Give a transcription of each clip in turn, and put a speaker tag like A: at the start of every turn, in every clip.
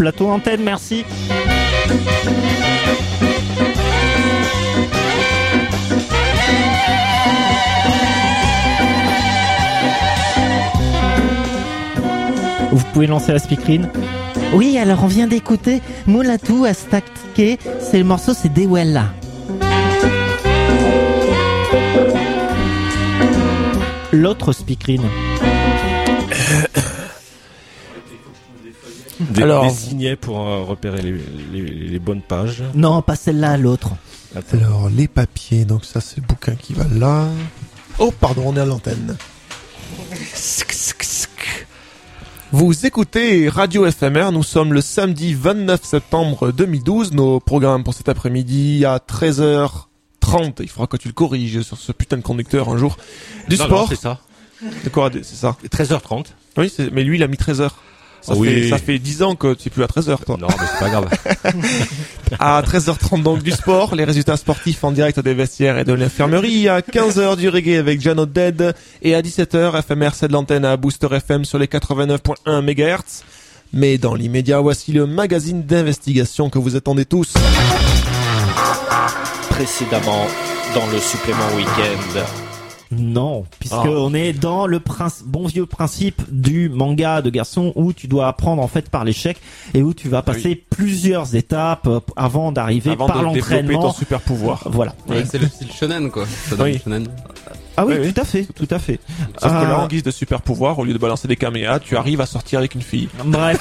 A: plateau antenne. Merci. Vous pouvez lancer la speakerine. Oui, alors on vient d'écouter Moulatou à Stacké. C'est le morceau, c'est Dewella. L'autre speakerine.
B: Des signets pour repérer les bonnes pages.
A: Non, pas celle-là, l'autre.
C: Attends. Alors, les papiers, donc ça c'est le bouquin qui va là. Oh, pardon, on est à l'antenne. Vous écoutez Radio FMR, nous sommes le samedi 29 septembre 2012. Nos programmes pour cet après-midi à 13h30. Il faudra que tu le corriges sur ce putain de conducteur un jour. Du sport.
B: Non, c'est ça.
C: De quoi, c'est ça.
B: 13h30.
C: Oui, mais lui il a mis 13h. Ça fait 10 ans que tu es plus à 13h, toi.
B: Non, mais c'est pas grave.
C: À 13h30, donc, du sport, les résultats sportifs en direct des vestiaires et de l'infirmerie. À 15h, du reggae avec Jano Dead. Et à 17h, FMR cède l'antenne à Booster FM sur les 89.1 MHz. Mais dans l'immédiat, voici le magazine d'investigation que vous attendez tous.
D: Précédemment, dans le supplément week-end.
A: Non, puisque on est dans le bon vieux principe du manga de garçon où tu dois apprendre en fait par l'échec et où tu vas passer plusieurs étapes avant d'arriver par l'entraînement.
C: Développer ton super pouvoir.
A: Voilà.
E: Ouais, c'est le style shonen, quoi. Ça donne shonen.
A: Ah oui, tout à fait.
C: Sauf que là, en guise de super pouvoir, au lieu de balancer des kaméhas, tu arrives à sortir avec une fille.
A: Bref.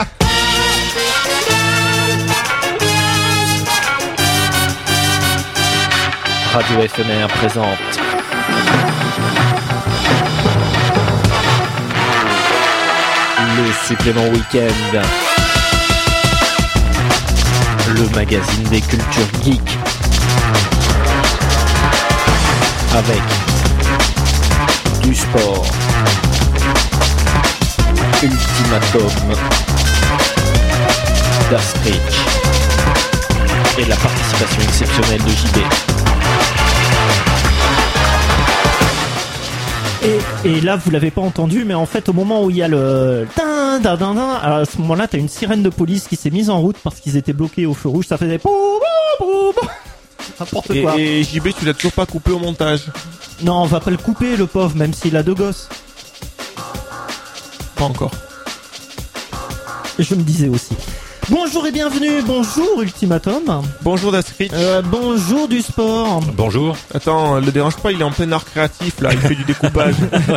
D: Radio FMR présente le supplément week-end, le magazine des cultures geeks, avec du sport, Ultimatum, d'Astridge et la participation exceptionnelle de JB.
A: Et là, vous l'avez pas entendu, mais en fait, au moment où il y a le à ce moment-là, t'as une sirène de police qui s'est mise en route parce qu'ils étaient bloqués au feu rouge. Ça faisait n'importe quoi.
C: Et JB, tu l'as toujours pas coupé au montage?
A: Non, on va pas le couper, le pauvre, même s'il a 2 gosses.
C: Pas encore.
A: Je me disais aussi. Bonjour et bienvenue, bonjour Ultimatum.
C: Bonjour Dastridge.
A: Bonjour du sport.
B: Bonjour.
C: Attends, le dérange pas, il est en plein art créatif là, il fait du découpage.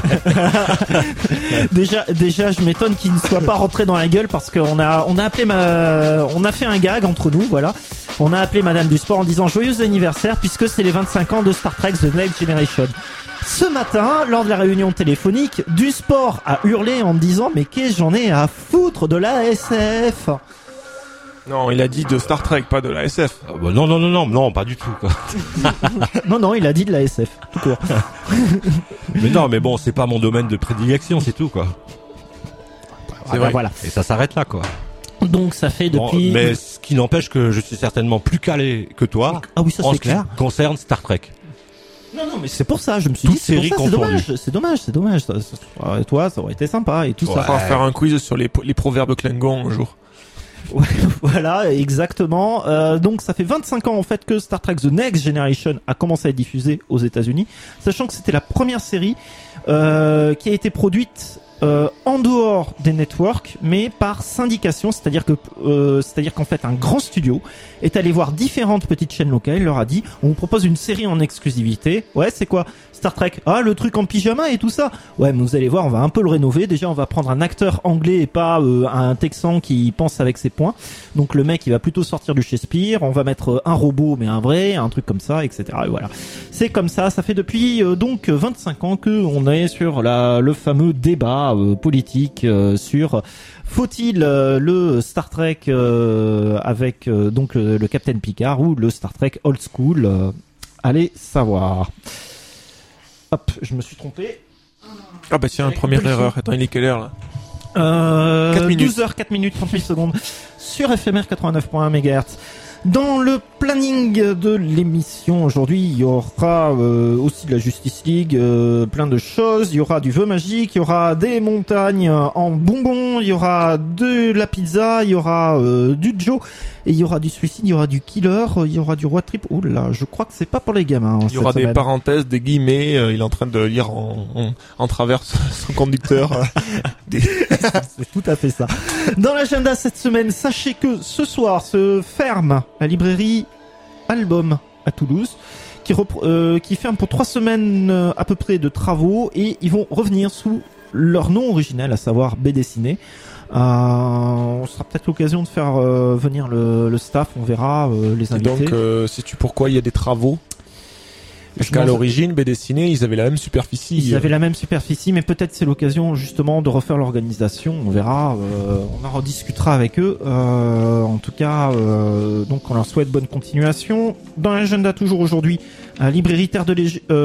A: déjà, je m'étonne qu'il ne soit pas rentré dans la gueule parce qu'on a appelé on a fait un gag entre nous, voilà. On a appelé Madame du Sport en disant joyeux anniversaire puisque c'est les 25 ans de Star Trek The Next Generation. Ce matin, lors de la réunion téléphonique, du sport a hurlé en me disant mais qu'est-ce que j'en ai à foutre de la SF.
C: Non, il a dit de Star Trek, pas de la SF.
B: Non, pas du tout, quoi.
A: non, il a dit de la SF, tout court.
B: mais bon, c'est pas mon domaine de prédilection, c'est tout, quoi.
C: C'est vrai.
A: Voilà.
B: Et ça s'arrête là, quoi.
A: Donc ça fait depuis...
B: mais ce qui n'empêche que je suis certainement plus calé que toi.
A: Ah oui, ça c'est clair.
B: En ce qui concerne Star Trek.
A: Non, mais c'est pour ça, je me suis dit, c'est dommage. Toi, ça aurait été sympa et tout ça.
C: On va faire un quiz sur les proverbes Klingon un jour.
A: Ouais, voilà, exactement. Donc ça fait 25 ans en fait que Star Trek The Next Generation a commencé à être diffusé aux États-Unis, sachant que c'était la première série qui a été produite en dehors des networks, mais par syndication, c'est-à-dire qu'en fait un grand studio est allé voir différentes petites chaînes locales, leur a dit on vous propose une série en exclusivité. Ouais, c'est quoi? Star Trek. Ah, le truc en pyjama et tout ça. Ouais, mais vous allez voir, on va un peu le rénover. Déjà, on va prendre un acteur anglais et pas un Texan qui pense avec ses poings. Donc le mec, il va plutôt sortir du Shakespeare. On va mettre un robot, mais un vrai, un truc comme ça, etc. Et voilà. C'est comme ça. Ça fait depuis donc 25 ans que on est sur le fameux débat politique sur faut-il le Star Trek avec donc le Captain Picard ou le Star Trek Old School. Allez savoir. Hop, je me suis trompé.
C: Ah bah tiens, première erreur. Attends, il est quelle heure là?
A: 4 minutes. 12h, 4 minutes, 38 secondes. Sur FMR 89.1 MHz. Dans le planning de l'émission aujourd'hui, il y aura aussi de la Justice League, plein de choses. Il y aura du vœu magique, il y aura des montagnes en bonbons, il y aura de la pizza, il y aura du Joe, et il y aura du suicide, il y aura du killer, il y aura du road trip. Oh là, je crois que c'est pas pour les gamins.
C: Il y aura des parenthèses, des guillemets. Il est en train de lire en travers son conducteur.
A: C'est tout à fait ça. Dans l'agenda cette semaine, sachez que ce soir se ferme la librairie Album à Toulouse, qui ferme pour 3 semaines à peu près de travaux, et ils vont revenir sous leur nom originel, à savoir BD Ciné. On sera peut-être l'occasion de faire venir le staff, on verra les invités.
C: Et donc, sais-tu pourquoi il y a des travaux? Parce qu'à l'origine, BD Ciné, ils avaient la même superficie.
A: Ils avaient la même superficie, mais peut-être c'est l'occasion justement de refaire l'organisation. On verra, on en rediscutera avec eux. En tout cas, donc on leur souhaite bonne continuation. Dans l'agenda toujours aujourd'hui, librairie Terre de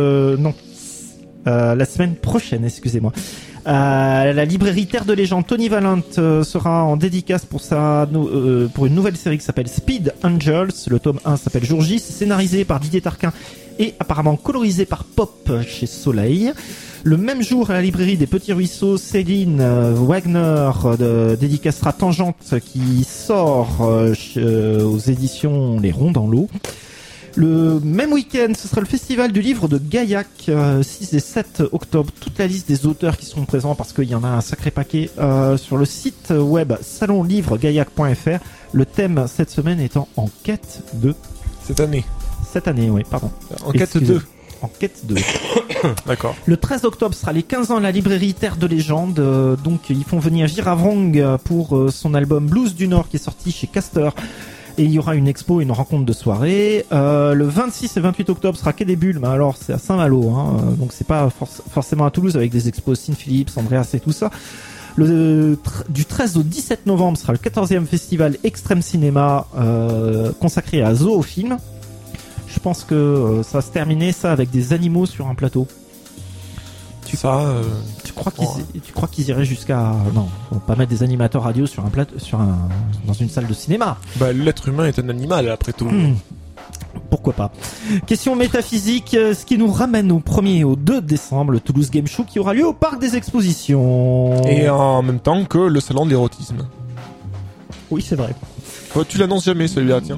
A: la semaine prochaine, excusez-moi. La librairie Terre de Légende, Tony Valent sera en dédicace pour une nouvelle série qui s'appelle Speed Angels. Le tome 1 s'appelle Jour J, c'est scénarisé par Didier Tarquin et apparemment colorisé par Pop chez Soleil. Le même jour, à la librairie des Petits Ruisseaux, Céline Wagner dédicacera Tangente, qui sort aux éditions Les Ronds dans l'eau. Le même week-end, ce sera le festival du livre de Gaillac, 6 et 7 octobre. Toute la liste des auteurs qui seront présents, parce qu'il y en a un sacré paquet, sur le site web salonlivregaillac.fr. Le thème cette semaine étant En quête de...
C: Cette année,
A: oui, pardon.
C: En quête de...
A: En quête de...
C: D'accord.
A: Le 13 octobre sera les 15 ans de la librairie Terre de Légende. Donc ils font venir Giravrong pour son album Blues du Nord qui est sorti chez Castor. Et il y aura une expo, une rencontre de soirée. Le 26 et 28 octobre sera Quai des Bulles, mais alors c'est à Saint-Malo, hein, donc c'est pas forcément à Toulouse, avec des expos Cine Phillips, Andreas et tout ça. Du 13 au 17 novembre sera le 14e festival Extrême Cinéma, consacré à zoofilm. Je pense que ça va se terminer ça avec des animaux sur un plateau. Tu crois qu'ils iraient jusqu'à... Non, faut pas mettre des animateurs radio sur un plateau, dans une salle de cinéma.
C: Bah, l'être humain est un animal, après tout.
A: Pourquoi pas. Question métaphysique, ce qui nous ramène au 1er et au 2 décembre, le Toulouse Game Show qui aura lieu au Parc des Expositions.
C: Et en même temps que le salon de l'érotisme.
A: Oui, c'est vrai.
C: Oh, tu l'annonces jamais, celui-là, tiens.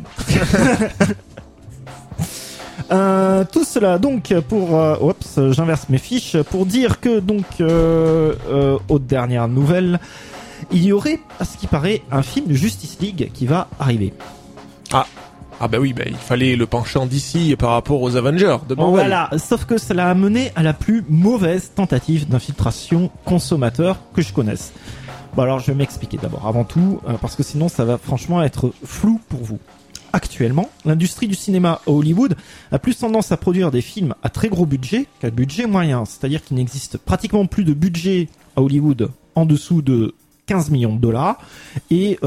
A: Tout cela donc pour j'inverse mes fiches pour dire que donc aux dernières nouvelles, il y aurait, à ce qui paraît, un film de Justice League qui va arriver.
C: Ah bah oui, il fallait le pencher en DC par rapport aux Avengers de Marvel.
A: Voilà, sauf que cela a mené à la plus mauvaise tentative d'infiltration consommateur que je connaisse. Bon alors je vais m'expliquer d'abord avant tout, parce que sinon ça va franchement être flou pour vous. Actuellement, l'industrie du cinéma à Hollywood a plus tendance à produire des films à très gros budget qu'à budget moyen. C'est-à-dire qu'il n'existe pratiquement plus de budget à Hollywood en dessous de 15 millions de dollars. Et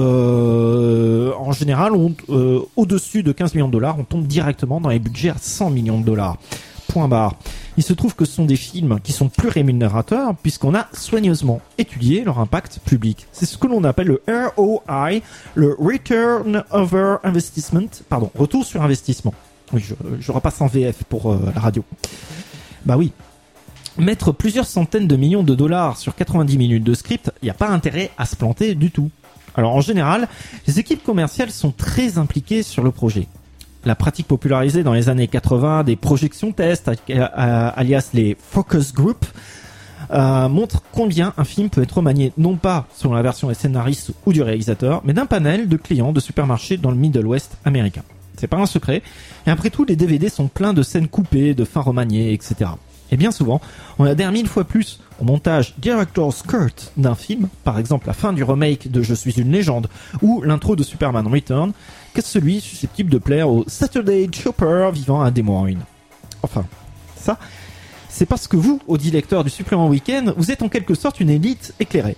A: en général, au-dessus de 15 millions de dollars, on tombe directement dans les budgets à 100 millions de dollars. Point barre. Il se trouve que ce sont des films qui sont plus rémunérateurs puisqu'on a soigneusement étudié leur impact public. C'est ce que l'on appelle le ROI, le Return Over Investment, retour sur investissement. Oui, je repasse en VF pour la radio. Bah oui. Mettre plusieurs centaines de millions de dollars sur 90 minutes de script, il n'y a pas intérêt à se planter du tout. Alors en général, les équipes commerciales sont très impliquées sur le projet. La pratique popularisée dans les années 80 des projections tests, alias les focus group, montre combien un film peut être remanié non pas selon la version des scénaristes ou du réalisateur, mais d'un panel de clients de supermarchés dans le Middle West américain. C'est pas un secret. Et après tout, les DVD sont pleins de scènes coupées, de fins remaniées, etc. Et bien souvent, on adhère 1000 fois plus au montage director's cut d'un film, par exemple la fin du remake de Je suis une légende ou l'intro de Superman Return, que celui susceptible de plaire au Saturday Chopper vivant à Des Moines. Enfin, ça, c'est parce que vous, audits lecteurs du supplément week-end, vous êtes en quelque sorte une élite éclairée.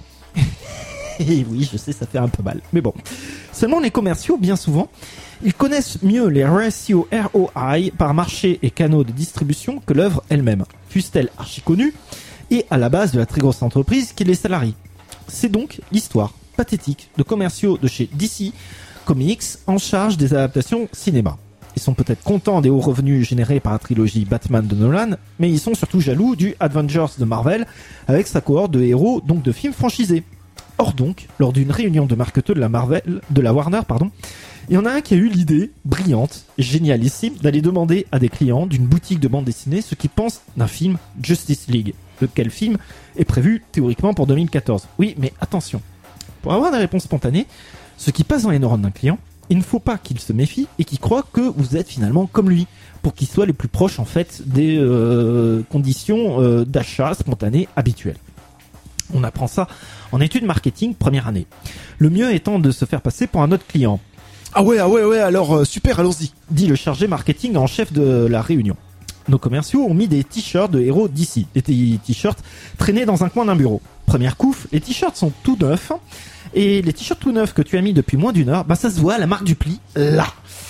A: Et oui, je sais, ça fait un peu mal. Mais bon. Seulement les commerciaux, bien souvent, ils connaissent mieux les ratios ROI par marché et canaux de distribution que l'œuvre elle-même, fût-elle archi connue, et à la base de la très grosse entreprise qui les salarie. C'est donc l'histoire pathétique de commerciaux de chez DC Comics en charge des adaptations cinéma. Ils sont peut-être contents des hauts revenus générés par la trilogie Batman de Nolan, mais ils sont surtout jaloux du Avengers de Marvel avec sa cohorte de héros, donc de films franchisés. Or donc, lors d'une réunion de marketeurs de la Warner, il y en a un qui a eu l'idée brillante, génialissime, d'aller demander à des clients d'une boutique de bande dessinée ce qu'ils pensent d'un film Justice League. Lequel film est prévu théoriquement pour 2014. Oui, mais attention, pour avoir des réponses spontanées, ce qui passe dans les neurones d'un client, il ne faut pas qu'il se méfie et qu'il croit que vous êtes finalement comme lui, pour qu'il soit les plus proches en fait des conditions d'achat spontané habituelles. On apprend ça en études marketing première année. Le mieux étant de se faire passer pour un autre client.
C: Ah ouais, alors super, allons-y.
A: Dit le chargé marketing en chef de la réunion. Nos commerciaux ont mis des t-shirts de héros d'ici. Des t-shirts traînés dans un coin d'un bureau. Première couffe, les t-shirts sont tout neufs. Et les t-shirts tout neufs que tu as mis depuis moins d'une heure, bah ça se voit, la marque du pli, là.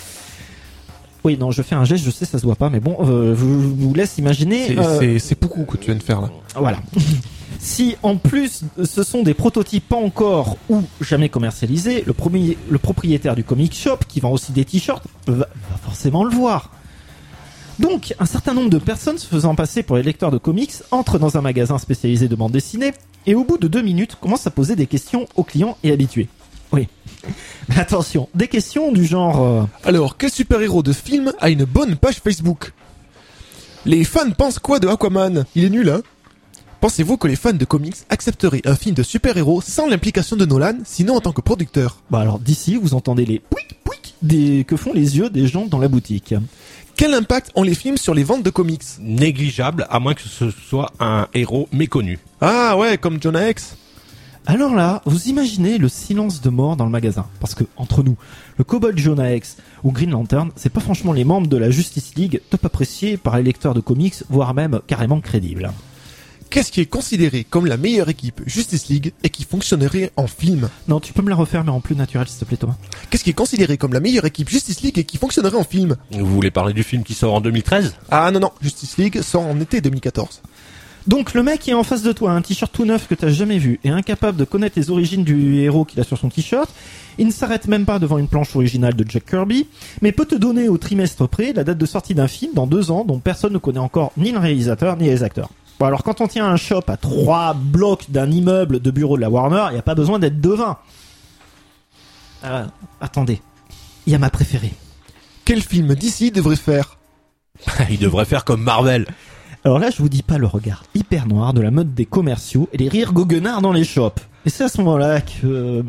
A: Oui, non, je fais un geste, je sais, ça se voit pas, mais bon, je vous laisse imaginer.
C: C'est beaucoup que tu viens de faire là.
A: Voilà. Si en plus ce sont des prototypes pas encore ou jamais commercialisés, le propriétaire du comic shop qui vend aussi des t-shirts va forcément le voir. Donc, un certain nombre de personnes se faisant passer pour les lecteurs de comics entrent dans un magasin spécialisé de bande dessinée et au bout de 2 minutes commencent à poser des questions aux clients et habitués. Oui. Mais attention, des questions du genre...
C: Alors, quel super-héros de film a une bonne page Facebook ? Les fans pensent quoi de Aquaman ? Il est nul, hein ? Pensez-vous que les fans de comics accepteraient un film de super-héros sans l'implication de Nolan, sinon en tant que producteur ?
A: Bah alors d'ici, vous entendez les pouic pouic que font les yeux des gens dans la boutique.
C: Quel impact ont les films sur les ventes de comics ?
B: Négligeable, à moins que ce soit un héros méconnu.
C: Ah ouais, comme Jonah Hex.
A: Alors là, vous imaginez le silence de mort dans le magasin. Parce que, entre nous, le Kobold Jonah Hex ou Green Lantern, c'est pas franchement les membres de la Justice League top appréciés par les lecteurs de comics, voire même carrément crédibles.
C: Qu'est-ce qui est considéré comme la meilleure équipe Justice League et qui fonctionnerait en film ?
A: Non, tu peux me la refaire, mais en plus naturel, s'il te plaît, Thomas.
C: Qu'est-ce qui est considéré comme la meilleure équipe Justice League et qui fonctionnerait en film ?
B: Vous voulez parler du film qui sort en 2013 ?
C: Ah non, Justice League sort en été 2014.
A: Donc le mec qui est en face de toi, un t-shirt tout neuf que t'as jamais vu, et incapable de connaître les origines du héros qu'il a sur son t-shirt, il ne s'arrête même pas devant une planche originale de Jack Kirby, mais peut te donner au trimestre près la date de sortie d'un film dans 2 ans dont personne ne connaît encore ni le réalisateur ni les acteurs. Bon alors quand on tient un shop à 3 blocs d'un immeuble de bureau de la Warner, il n'y a pas besoin d'être devin. Attendez, il y a ma préférée.
C: Quel film d'ici devrait faire ?
B: Il devrait faire comme Marvel.
A: Alors là, je vous dis pas le regard hyper noir de la mode des commerciaux et les rires goguenards dans les shops. Et c'est à ce moment-là que...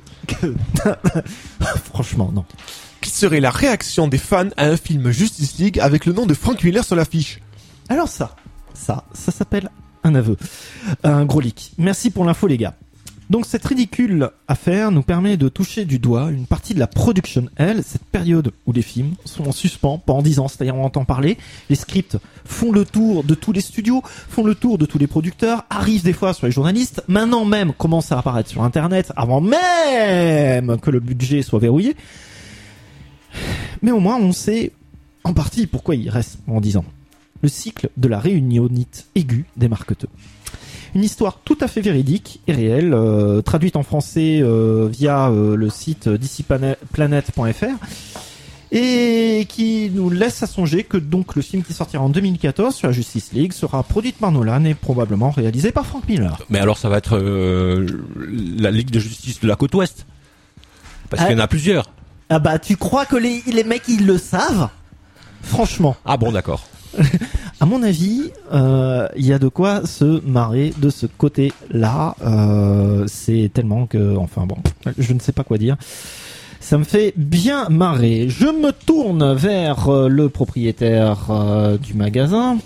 A: Franchement, non.
C: Quelle serait la réaction des fans à un film Justice League avec le nom de Frank Miller sur l'affiche ?
A: Alors ça s'appelle un aveu. Un gros leak. Merci pour l'info, les gars. Donc cette ridicule affaire nous permet de toucher du doigt une partie de la production hell, cette période où les films sont en suspens pendant 10 ans, c'est-à-dire on entend parler, les scripts font le tour de tous les studios, font le tour de tous les producteurs, arrivent des fois sur les journalistes, maintenant même commencent à apparaître sur internet, avant même que le budget soit verrouillé. Mais au moins on sait en partie pourquoi il reste en 10 ans. Le cycle de la réunionnite aiguë des marketeurs. Une histoire tout à fait véridique et réelle, traduite en français via le site dcplanet.fr et qui nous laisse à songer que donc le film qui sortira en 2014 sur la Justice League sera produit par Nolan et probablement réalisé par Frank Miller.
B: Mais alors ça va être la Ligue de Justice de la côte ouest ? Parce qu'il y en a plusieurs.
A: Ah bah tu crois que les mecs ils le savent ? Franchement.
B: Ah bon, d'accord.
A: À mon avis, il y a de quoi se marrer de ce côté-là. C'est tellement que, enfin bon, je ne sais pas quoi dire. Ça me fait bien marrer. Je me tourne vers le propriétaire du magasin.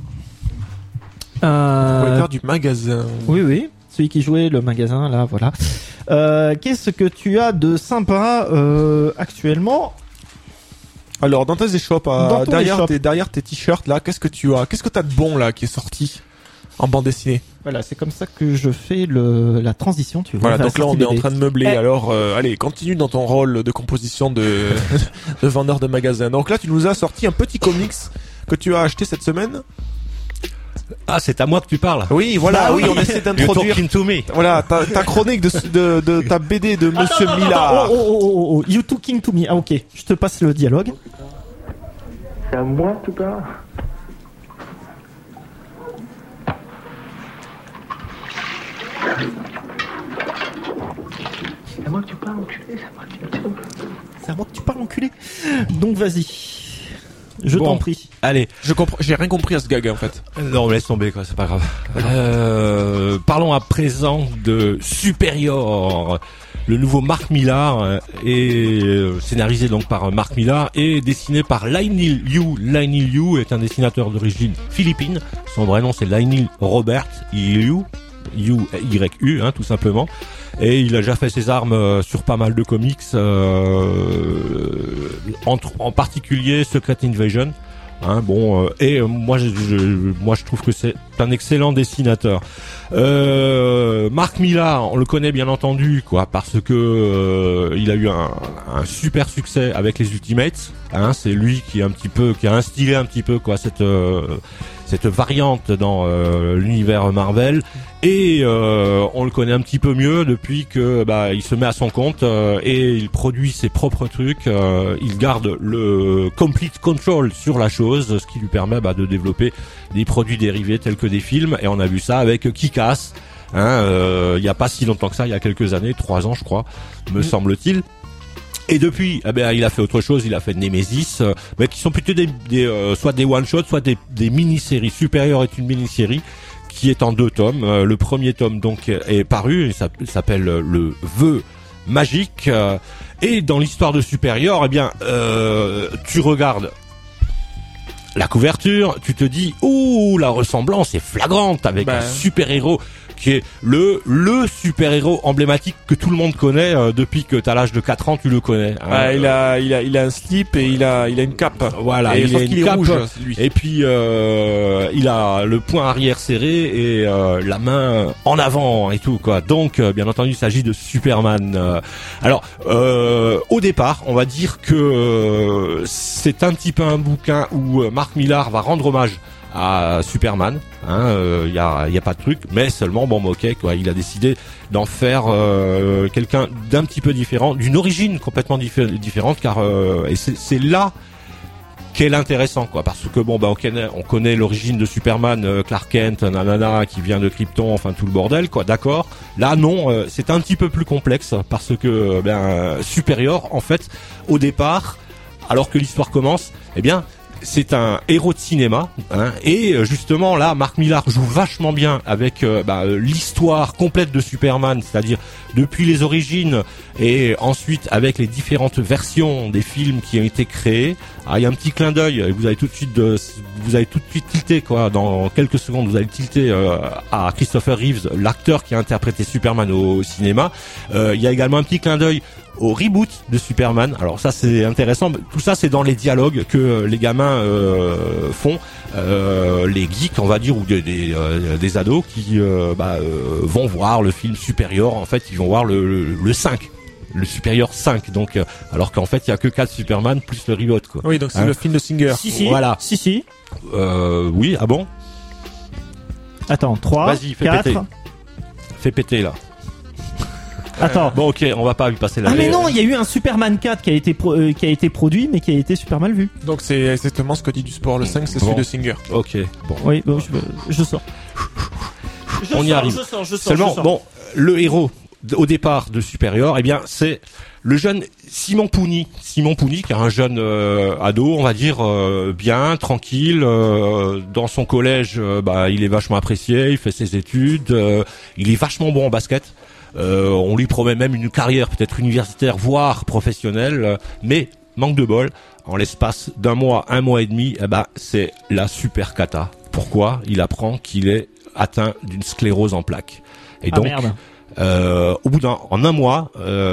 C: Propriétaire du magasin.
A: Oui, celui qui jouait le magasin, là, voilà. Qu'est-ce que tu as de sympa actuellement ?
C: Alors dans tes échoppes, derrière tes t-shirts là, qu'est-ce que tu as ? Qu'est-ce que t'as de bon là qui est sorti en bande dessinée ?
A: Voilà, c'est comme ça que je fais la transition. Tu vois.
C: Voilà, donc là on est en train de meubler. Alors allez, continue dans ton rôle de composition de vendeur de magasin. Donc là tu nous as sorti un petit comics que tu as acheté cette semaine.
B: Ah, c'est à moi que tu parles.
C: Oui, voilà, oui, on essaie
B: You're
C: d'introduire.
B: talking to me.
C: Voilà, ta chronique de ta BD de Monsieur
A: Attends,
C: Millard.
A: oh, you talking to me. Ah ok, je te passe le dialogue.
F: C'est à moi que tu parles. C'est à moi que tu parles, enculé.
A: C'est à moi que tu parles, enculé. Donc vas-y, je
B: Bon.
A: t'en prie.
B: Allez.
C: J'ai rien compris à ce gag en fait.
B: Non, laisse tomber, quoi, c'est pas grave. Parlons à présent de Superior. Le nouveau Mark Millar est scénarisé donc par Mark Millar et dessiné par Lionel Yu. Lionel Yu est un dessinateur d'origine philippine. Son vrai nom c'est Lionel Robert Yu, Y-U, tout simplement. Et il a déjà fait ses armes sur pas mal de comics, en particulier Secret Invasion. Moi je trouve que c'est un excellent dessinateur. Mark Millar, on le connaît bien entendu, quoi, parce que il a eu un super succès avec les Ultimates. C'est lui qui a instillé un petit peu quoi cette variante dans l'univers Marvel. Et on le connaît un petit peu mieux depuis que il se met à son compte et il produit ses propres trucs. Il garde le complete control sur la chose, ce qui lui permet de développer des produits dérivés tels que des films. Et on a vu ça avec Kick-Ass. Il y a pas si longtemps que ça, il y a quelques années, 3 ans je crois, me semble-t-il. Et depuis, il a fait autre chose, il a fait Nemesis, mais qui sont plutôt soit des one-shots, soit des mini-séries. Superior est une mini-série qui est en 2 tomes. Le premier tome donc est paru, il s'appelle Le Vœu Magique. Et dans l'histoire de Superior, tu regardes la couverture, tu te dis, la ressemblance est flagrante avec un super-héros qui est le super-héros emblématique que tout le monde connaît depuis que t'as l'âge de 4 ans, tu le connais.
C: Il a un slip et il a une cape.
B: Voilà,
C: et
B: il a une cape
C: rouge, lui.
B: et puis il a le poing arrière serré et la main en avant et tout quoi. Donc bien entendu, il s'agit de Superman. Au départ, on va dire que c'est un petit peu un bouquin où Mark Millar va rendre hommage à Superman, y a pas de truc, mais seulement il a décidé d'en faire quelqu'un d'un petit peu différent, d'une origine complètement différente, car et c'est là qu'est l'intéressant quoi, parce que on connaît l'origine de Superman, Clark Kent, nanana, qui vient de Krypton, enfin tout le bordel quoi, d'accord. Là non, c'est un petit peu plus complexe parce que Superior en fait au départ, alors que l'histoire commence, c'est un héros de cinéma, et justement là, Mark Millar joue vachement bien avec l'histoire complète de Superman, c'est-à-dire depuis les origines et ensuite avec les différentes versions des films qui ont été créés. Il y a un petit clin d'œil, vous allez tout de suite tilter quoi, dans quelques secondes, vous allez tilter à Christopher Reeves, l'acteur qui a interprété Superman au cinéma. Il y a également un petit clin d'œil au reboot de Superman. Alors ça c'est intéressant, tout ça c'est dans les dialogues que les gamins font, les geeks on va dire, ou des ados qui vont voir le film Superior. En fait ils vont voir le 5, le Superior 5, donc alors qu'en fait il y a que 4 Superman plus le reboot quoi.
C: Oui, donc c'est le film de Singer.
A: Si.
B: Voilà.
A: Si.
B: Oui, ah bon.
A: Attends, 3,
B: Vas-y,
A: 4.
B: Fais péter là.
A: Attends.
B: Bon ok, on va pas lui passer la.
A: Ah mais non, il y a eu un Superman 4 qui a été produit mais qui a été super mal vu.
C: Donc c'est exactement ce que dit du sport. Le 5 c'est celui de Singer.
B: Ok, bon.
A: Oui, bon, je sors.
B: On y arrive. Seulement, le héros au départ de Superior, c'est le jeune Simon Pooney, qui est un jeune ado, on va dire bien tranquille, dans son collège, il est vachement apprécié, il fait ses études, il est vachement bon en basket. On lui promet même une carrière peut-être universitaire, voire professionnelle, mais manque de bol, en l'espace d'un mois, 1 mois et demi, c'est la super cata. Pourquoi? Il apprend qu'il est atteint d'une sclérose en plaques. Et donc,
A: merde.
B: Au bout en un mois,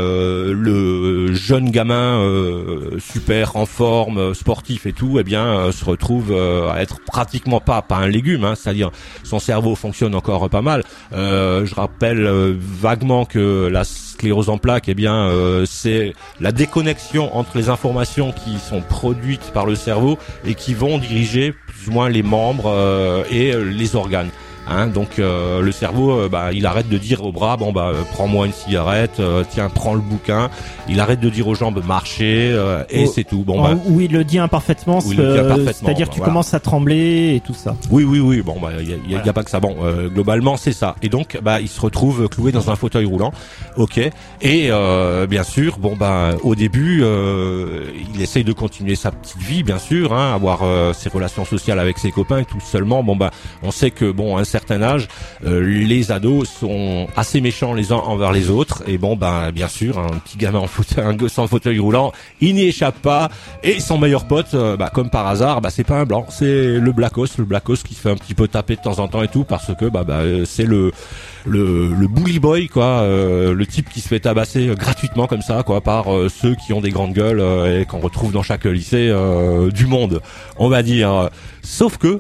B: le jeune gamin super en forme, sportif et tout, se retrouve à être pratiquement pas un légume, c'est-à-dire son cerveau fonctionne encore pas mal. Je rappelle vaguement que la sclérose en plaques, c'est la déconnexion entre les informations qui sont produites par le cerveau et qui vont diriger plus ou moins les membres et les organes. Hein, donc le cerveau, il arrête de dire au bras, prends-moi une cigarette, tiens, prends le bouquin. Il arrête de dire aux jambes, marcher, et c'est tout.
A: Où il le dit imparfaitement, c'est-à-dire que tu commences à trembler et tout ça.
B: Oui. Bon, il y a pas que ça. Bon, globalement, c'est ça. Et donc, il se retrouve cloué dans un fauteuil roulant. Ok. Et bien sûr, au début, il essaye de continuer sa petite vie, bien sûr, hein, avoir ses relations sociales avec ses copains et tout. Seulement, on sait que un certain âge, les ados sont assez méchants les uns envers les autres. Et bien sûr, un petit gamin un gosse en fauteuil roulant, il n'y échappe pas. Et son meilleur pote, comme par hasard, c'est pas un blanc, c'est le Blackos qui se fait un petit peu taper de temps en temps et tout, parce que c'est le bully boy, quoi, le type qui se fait tabasser gratuitement comme ça, quoi, par ceux qui ont des grandes gueules et qu'on retrouve dans chaque lycée du monde, on va dire. Sauf que,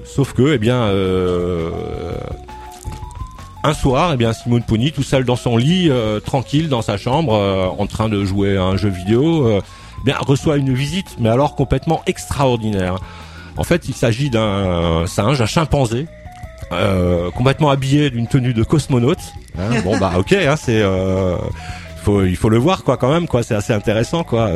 B: un soir, Simone Pony, tout seul dans son lit, tranquille dans sa chambre, en train de jouer à un jeu vidéo, reçoit une visite, mais alors complètement extraordinaire. En fait, il s'agit d'un singe, un chimpanzé, complètement habillé d'une tenue de cosmonaute. Hein, ok, hein, c'est il faut le voir, quoi, quand même, quoi. C'est assez intéressant, quoi.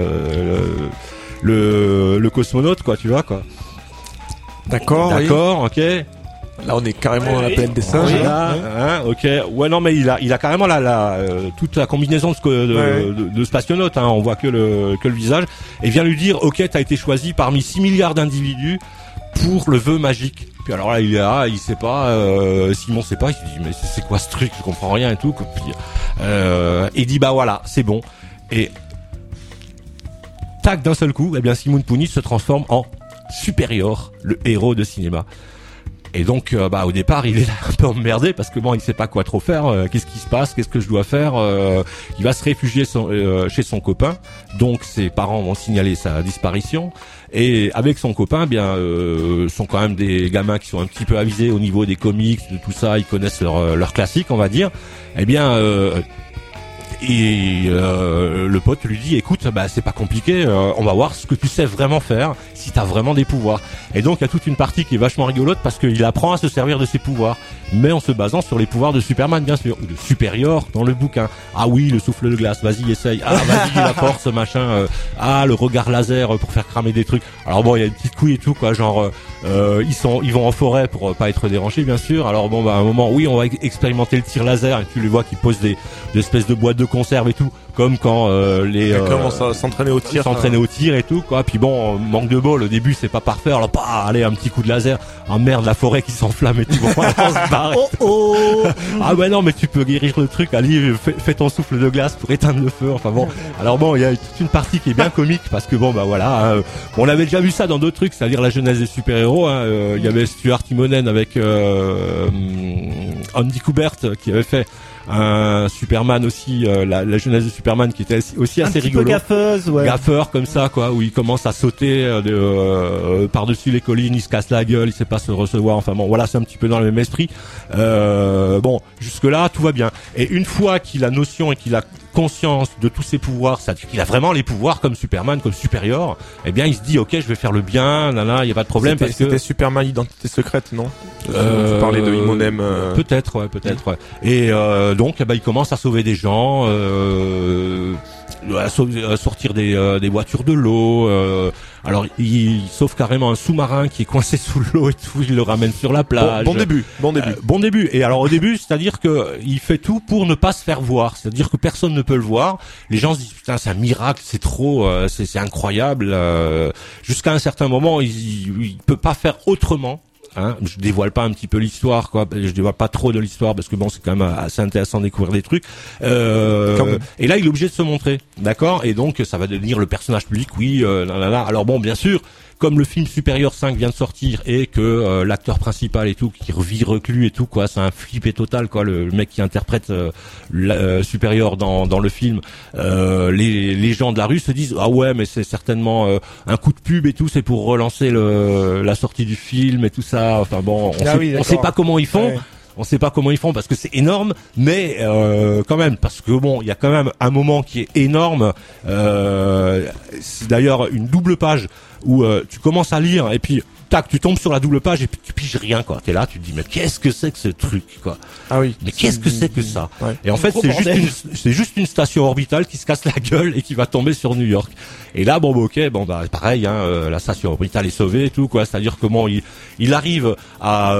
B: Le cosmonaute, quoi, tu vois, quoi.
C: D'accord,
B: ok.
C: Là, on est carrément dans la plaine des singes.
B: Oui, là, hein, ok. Ouais, non, mais il a carrément toute la combinaison de spationaute, hein. On voit que le visage. Et vient lui dire, ok, t'as été choisi parmi 6 milliards d'individus pour le vœu magique. Puis alors là, il sait pas, Simon sait pas, il se dit, mais c'est quoi ce truc? Je comprends rien et tout. Puis, il dit, voilà, c'est bon. Et, tac, d'un seul coup, Simon Pony se transforme en Supérieur, le héros de cinéma. Et donc, au départ, il est là un peu emmerdé parce que il sait pas quoi trop faire. Qu'est-ce qui se passe? Qu'est-ce que je dois faire? Il va se réfugier chez son copain. Donc, ses parents vont signaler sa disparition. Et avec son copain, sont quand même des gamins qui sont un petit peu avisés au niveau des comics, de tout ça. Ils connaissent leur classique, on va dire. Le pote lui dit, écoute, c'est pas compliqué, on va voir ce que tu sais vraiment faire, si t'as vraiment des pouvoirs. Et donc il y a toute une partie qui est vachement rigolote parce qu'il apprend à se servir de ses pouvoirs, mais en se basant sur les pouvoirs de Superman, bien sûr, ou de Supérieur dans le bouquin. Ah oui, le souffle de glace, vas-y, essaye. Ah, vas-y, la force, machin. Le regard laser pour faire cramer des trucs. Alors il y a une petite couille et tout, quoi, genre ils vont en forêt pour pas être dérangés, bien sûr. Alors à un moment, oui, on va expérimenter le tir laser et tu les vois qui posent des espèces de boîtes de conserve et tout, comme quand les
C: commencent s'entraîner au tir,
B: et tout, quoi. Puis manque de bol, au début c'est pas parfait, alors allez, un petit coup de laser, merde, la forêt qui s'enflamme et tout. Ah non, mais tu peux guérir le truc, allez, fais ton souffle de glace pour éteindre le feu. Enfin bon, alors il y a toute une partie qui est bien comique parce que on avait déjà vu ça dans d'autres trucs, c'est-à-dire la jeunesse des super-héros, hein. Il y avait Stuart Timonen avec Andy Kubert qui avait fait un Superman aussi, la jeunesse de Superman qui était aussi assez rigolo.
A: Gaffeuse, ouais.
B: Gaffeur comme ça, quoi, où il commence à sauter par-dessus les collines, il se casse la gueule, il sait pas se recevoir. Enfin bon, voilà, c'est un petit peu dans le même esprit. Jusque là tout va bien. Et une fois qu'il a notion et qu'il a conscience de tous ses pouvoirs, c'est-à-dire qu'il a vraiment les pouvoirs comme Superman, comme Supérieur, il se dit ok, je vais faire le bien, il y a pas de problème.
C: C'était Superman Identité Secrète, non? Tu parlais de Imonem.
B: Peut-être, ouais. Et donc il commence à sauver des gens, à sortir des voitures de l'eau. Alors il sauve carrément un sous-marin qui est coincé sous l'eau et tout, il le ramène sur la plage.
C: Bon début.
B: Bon début. Et alors au début, c'est-à-dire que il fait tout pour ne pas se faire voir, c'est-à-dire que personne ne peut le voir. Les gens se disent putain, c'est un miracle, c'est trop, c'est incroyable. Jusqu'à un certain moment, il peut pas faire autrement. Hein, je dévoile pas un petit peu l'histoire, quoi. Je dévoile pas trop de l'histoire parce que c'est quand même assez intéressant de découvrir des trucs. Et là, il est obligé de se montrer, d'accord. Et donc, ça va devenir le personnage public. Oui, Alors bien sûr, comme le film Supérieur 5 vient de sortir et que l'acteur principal et tout qui revit reclus et tout, quoi, c'est un flippé total, quoi, le mec qui interprète Supérieur dans le film. Les gens de la rue se disent ah ouais, mais c'est certainement un coup de pub et tout, c'est pour relancer la sortie du film et tout ça. Enfin bon, on sait pas comment ils font. Ouais. On sait pas comment ils font parce que c'est énorme, mais quand même, parce que bon, il y a quand même un moment qui est énorme. C'est d'ailleurs une double page où tu commences à lire et puis tac, tu tombes sur la double page et puis tu piges rien, quoi. T'es là, tu te dis mais qu'est-ce que c'est que ce truc, quoi.
C: Ah oui.
B: Mais qu'est-ce que c'est que ça?
C: Ouais.
B: Et en fait, c'est juste une station orbitale qui se casse la gueule et qui va tomber sur New York. Et là, pareil, hein, la station orbitale est sauvée et tout, quoi. C'est-à-dire comment il arrive à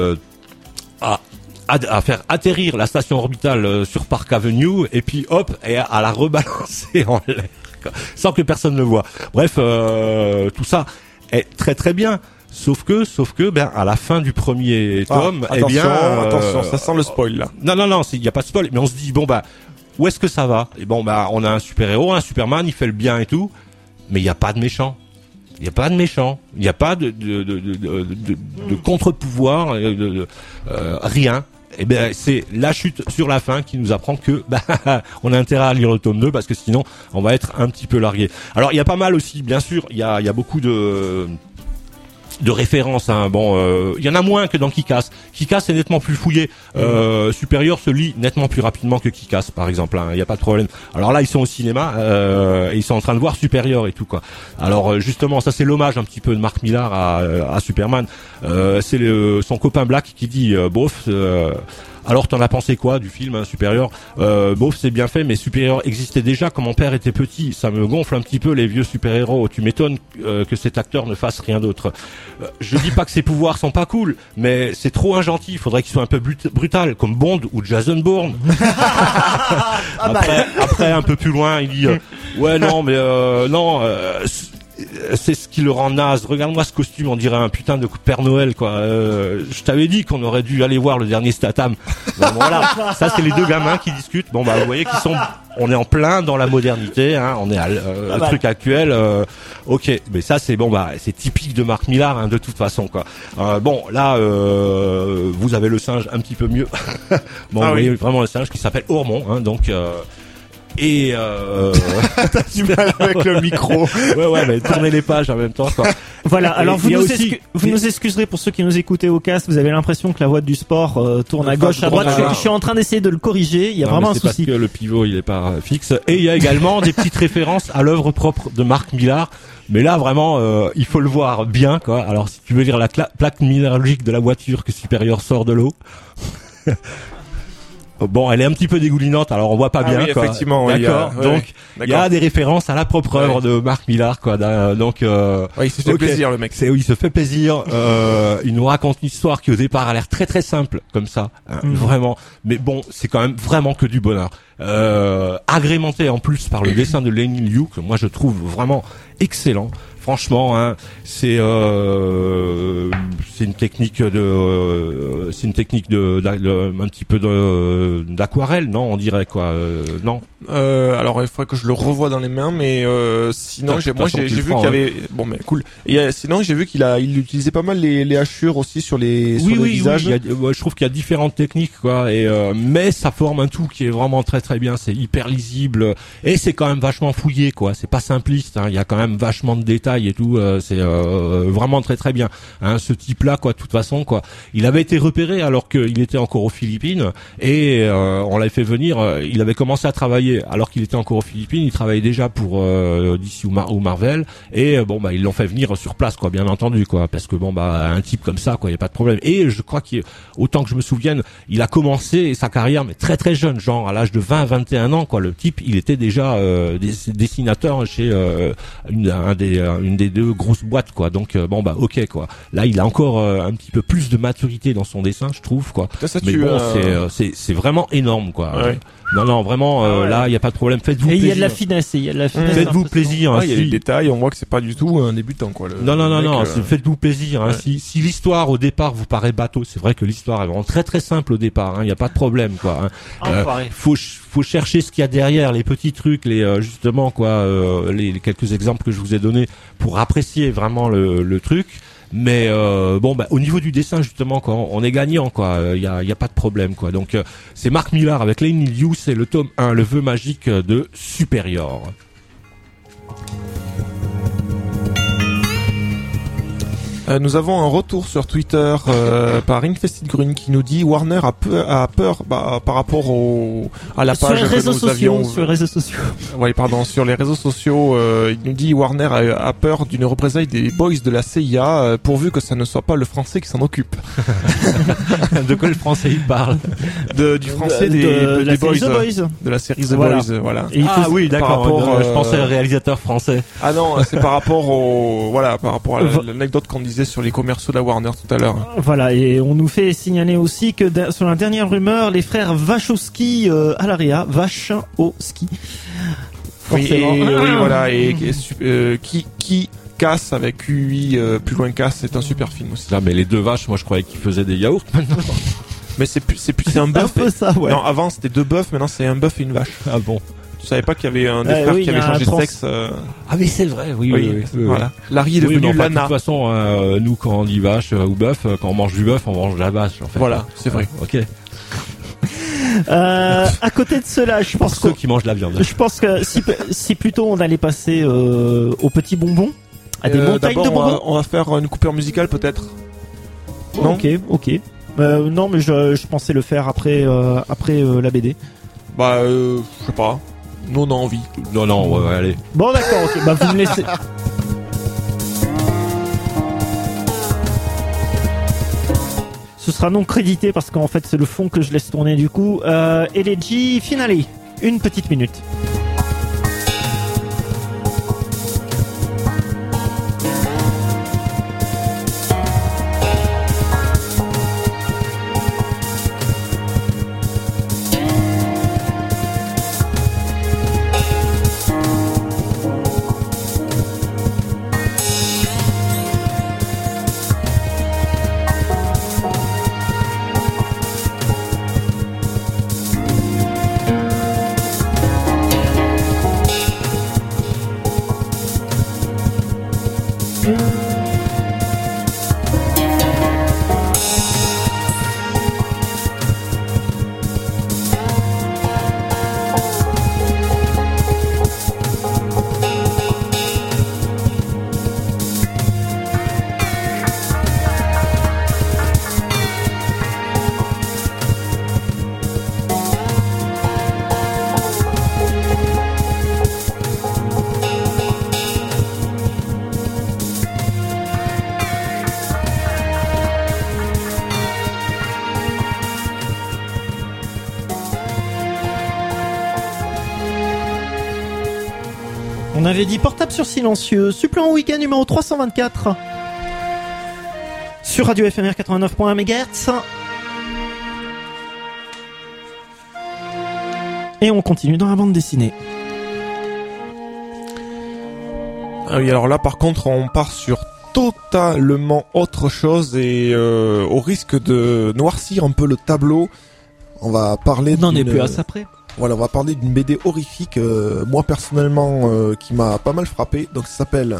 B: faire atterrir la station orbitale sur Park Avenue et puis hop, et à la rebalancer en l'air, quoi, sans que personne ne le voit. Bref, tout ça est très très bien. Sauf que, à la fin du premier tome,
C: attention, ça sent le spoil, là.
B: Non, il y a pas de spoil, mais on se dit, où est-ce que ça va? Et on a un super-héros, un Superman, il fait le bien et tout, mais il n'y a pas de méchant. Il n'y a pas de méchant. Il n'y a pas de contre-pouvoir, rien. Et c'est la chute sur la fin qui nous apprend que, on a intérêt à lire le tome 2 parce que sinon, on va être un petit peu largué. Alors, il y a pas mal aussi, bien sûr, il y a beaucoup de références, hein. Il y en a moins que dans Kick-Ass. Kick-Ass est nettement plus fouillé. Supérieur se lit nettement plus rapidement que Kick-Ass, par exemple, hein. Il y a pas de problème. Alors là, ils sont au cinéma, et ils sont en train de voir Supérieur et tout, quoi. Alors, justement, ça c'est l'hommage un petit peu de Mark Millar à Superman. C'est son copain Black qui dit, alors t'en as pensé quoi du film, hein, Supérieur? C'est bien fait, mais Supérieur existait déjà quand mon père était petit. Ça me gonfle un petit peu les vieux super-héros. Tu m'étonnes que cet acteur ne fasse rien d'autre. Je dis pas que ses pouvoirs sont pas cool, mais c'est trop un gentil. Il faudrait qu'il soit un peu brutal, comme Bond ou Jason Bourne. Après, un peu plus loin, il dit c'est ce qui le rend naze. Regarde-moi ce costume, on dirait un putain de Père Noël, quoi. Je t'avais dit qu'on aurait dû aller voir le dernier Statham. Voilà, ça c'est les deux gamins qui discutent. Vous voyez on est en plein dans la modernité, hein. On est le truc actuel. Ok, mais ça c'est c'est typique de Mark Millar, hein, de toute façon, quoi. Là, vous avez le singe un petit peu mieux. Vous voyez vraiment le singe qui s'appelle Ormond, hein, donc. Et
C: t'as du mal avec le micro.
B: Ouais, mais tournez les pages en même temps, quoi.
A: Voilà. Alors vous nous excuserez pour ceux qui nous écoutaient au casque. Vous avez l'impression que la voix du sport tourne à gauche, à droite. Je suis en train d'essayer de le corriger. Il y a vraiment un souci.
B: C'est parce que le pivot il est pas fixe. Et il y a également des petites références à l'œuvre propre de Mark Millar. Mais là vraiment, il faut le voir bien, quoi. Alors si tu veux lire la plaque minéralogique de la voiture que Supérieur sort de l'eau. Elle est un petit peu dégoulinante, alors on voit pas bien,
C: oui,
B: quoi.
C: Effectivement,
B: d'accord. Donc, il y a des références à la propre œuvre de Mark Millar, quoi. Donc,
C: il se fait plaisir, le mec.
B: Il se fait plaisir. Il nous raconte une histoire qui au départ a l'air très très simple, comme ça, hein, vraiment. Mais c'est quand même vraiment que du bonheur. Agrémenté en plus par le dessin de Lenny Liu, que moi je trouve vraiment excellent. Franchement, hein, c'est une technique un petit peu d'aquarelle, non, on dirait, quoi, non.
C: Alors il faudrait que je le revoie dans les mains, mais sinon j'ai vu qu'il y avait cool. Et sinon j'ai vu il utilisait pas mal les hachures aussi sur les visages.
B: Oui, je trouve qu'il y a différentes techniques, quoi, et mais ça forme un tout qui est vraiment très très bien. C'est hyper lisible et c'est quand même vachement fouillé, quoi. C'est pas simpliste, hein. Il y a quand même vachement de détails et tout. C'est vraiment très très bien. Hein, ce type-là, quoi. De toute façon, quoi. Il avait été repéré alors qu'il était encore aux Philippines et on l'avait fait venir. Il avait commencé à travailler alors qu'il était encore aux Philippines. Il travaillait déjà pour DC ou Marvel et ils l'ont fait venir sur place, quoi. Bien entendu, quoi. Parce que un type comme ça, quoi, il y a pas de problème. Et je crois autant que je me souvienne, il a commencé sa carrière mais très très jeune, genre à l'âge de 20-21 ans, quoi. Le type, il était déjà dessinateur chez une des deux grosses boîtes, quoi. Donc ok, quoi. Là, il a encore un petit peu plus de maturité dans son dessin, je trouve, quoi. C'est vraiment énorme, quoi.
C: Ouais.
B: Non, vraiment, là, il y a pas de problème. Faites-vous plaisir.
A: Il y a de la finesse,
B: Faites-vous plaisir. Hein,
C: il y a des détails, on voit que c'est pas du tout un débutant, quoi.
B: Non, faites-vous plaisir. Hein. Si l'histoire au départ vous paraît bateau, c'est vrai que l'histoire est vraiment très très simple au départ. Il y a pas de problème, quoi. Hein. Faut chercher ce qu'il y a derrière, les petits trucs, justement, quoi, les quelques exemples que je vous ai donnés pour apprécier vraiment le truc. Mais au niveau du dessin, justement, quoi, on est gagnant, quoi. Il y a pas de problème, quoi. Donc c'est Mark Millar avec Lenny Liu, c'est le tome 1, le vœu magique de Supérieur.
C: Nous avons un retour sur Twitter par Infested Green qui nous dit Warner a peur par rapport à la page que nous avions.
A: Sur les réseaux sociaux.
C: Oui, pardon, sur les réseaux sociaux, il nous dit Warner a peur d'une représaille des boys de la CIA pourvu que ça ne soit pas le français qui s'en occupe.
B: De quoi le français il parle?
C: Du français des boys, de la série The Boys, voilà.
B: Oui, d'accord. Je pensais au réalisateur français.
C: Ah non, c'est par rapport à l'anecdote qu'on disait sur les commerciaux de la Warner tout à l'heure.
A: Voilà, et on nous fait signaler aussi que sur la dernière rumeur, les frères Wachowski à l'AREA, Wachowski.
C: Oui, voilà, et qui Casse avec QI plus loin Casse, c'est un super film aussi.
B: Là, mais les deux vaches, moi je croyais qu'ils faisaient des yaourts maintenant.
C: Mais c'est un bœuf.
A: Un peu ça, ouais.
C: Non, avant c'était 2 bœufs, maintenant c'est un bœuf et une vache.
B: Ah bon.
C: Tu savais pas qu'il y avait un des frères qui avait changé de sexe
B: Ah mais c'est vrai, oui.
C: Voilà. Larry est devenu Lana.
B: De toute façon, nous quand on dit vache ou bœuf, quand on mange du bœuf, on mange de la vache en fait.
C: Voilà, c'est vrai.
B: Ok.
A: À côté de cela, je pense
B: ceux qui mangent de la viande.
A: Je pense que si plutôt on allait passer aux petits bonbons, à des montagnes de bonbons.
C: On va faire une coupure musicale peut-être. Non.
A: Ok. Non, mais je pensais le faire après la BD.
C: Bah, je sais pas. Nous on a envie.
B: Non, ouais, allez.
A: Bon, d'accord. Ok. Bah, vous me laissez. Ce sera non crédité parce qu'en fait c'est le fond que je laisse tourner du coup. Elegy Finale, une petite minute. On avait dit portable sur silencieux, supplément week-end numéro 324 sur Radio FMR 89.1 MHz. Et on continue dans la bande dessinée.
C: Ah oui, alors là par contre on part sur totalement autre chose et au risque de noircir un peu le tableau, on va parler
A: on n'en est plus à ça près.
G: Voilà, on va parler d'une BD horrifique, moi personnellement, qui m'a pas mal frappé. Donc ça s'appelle,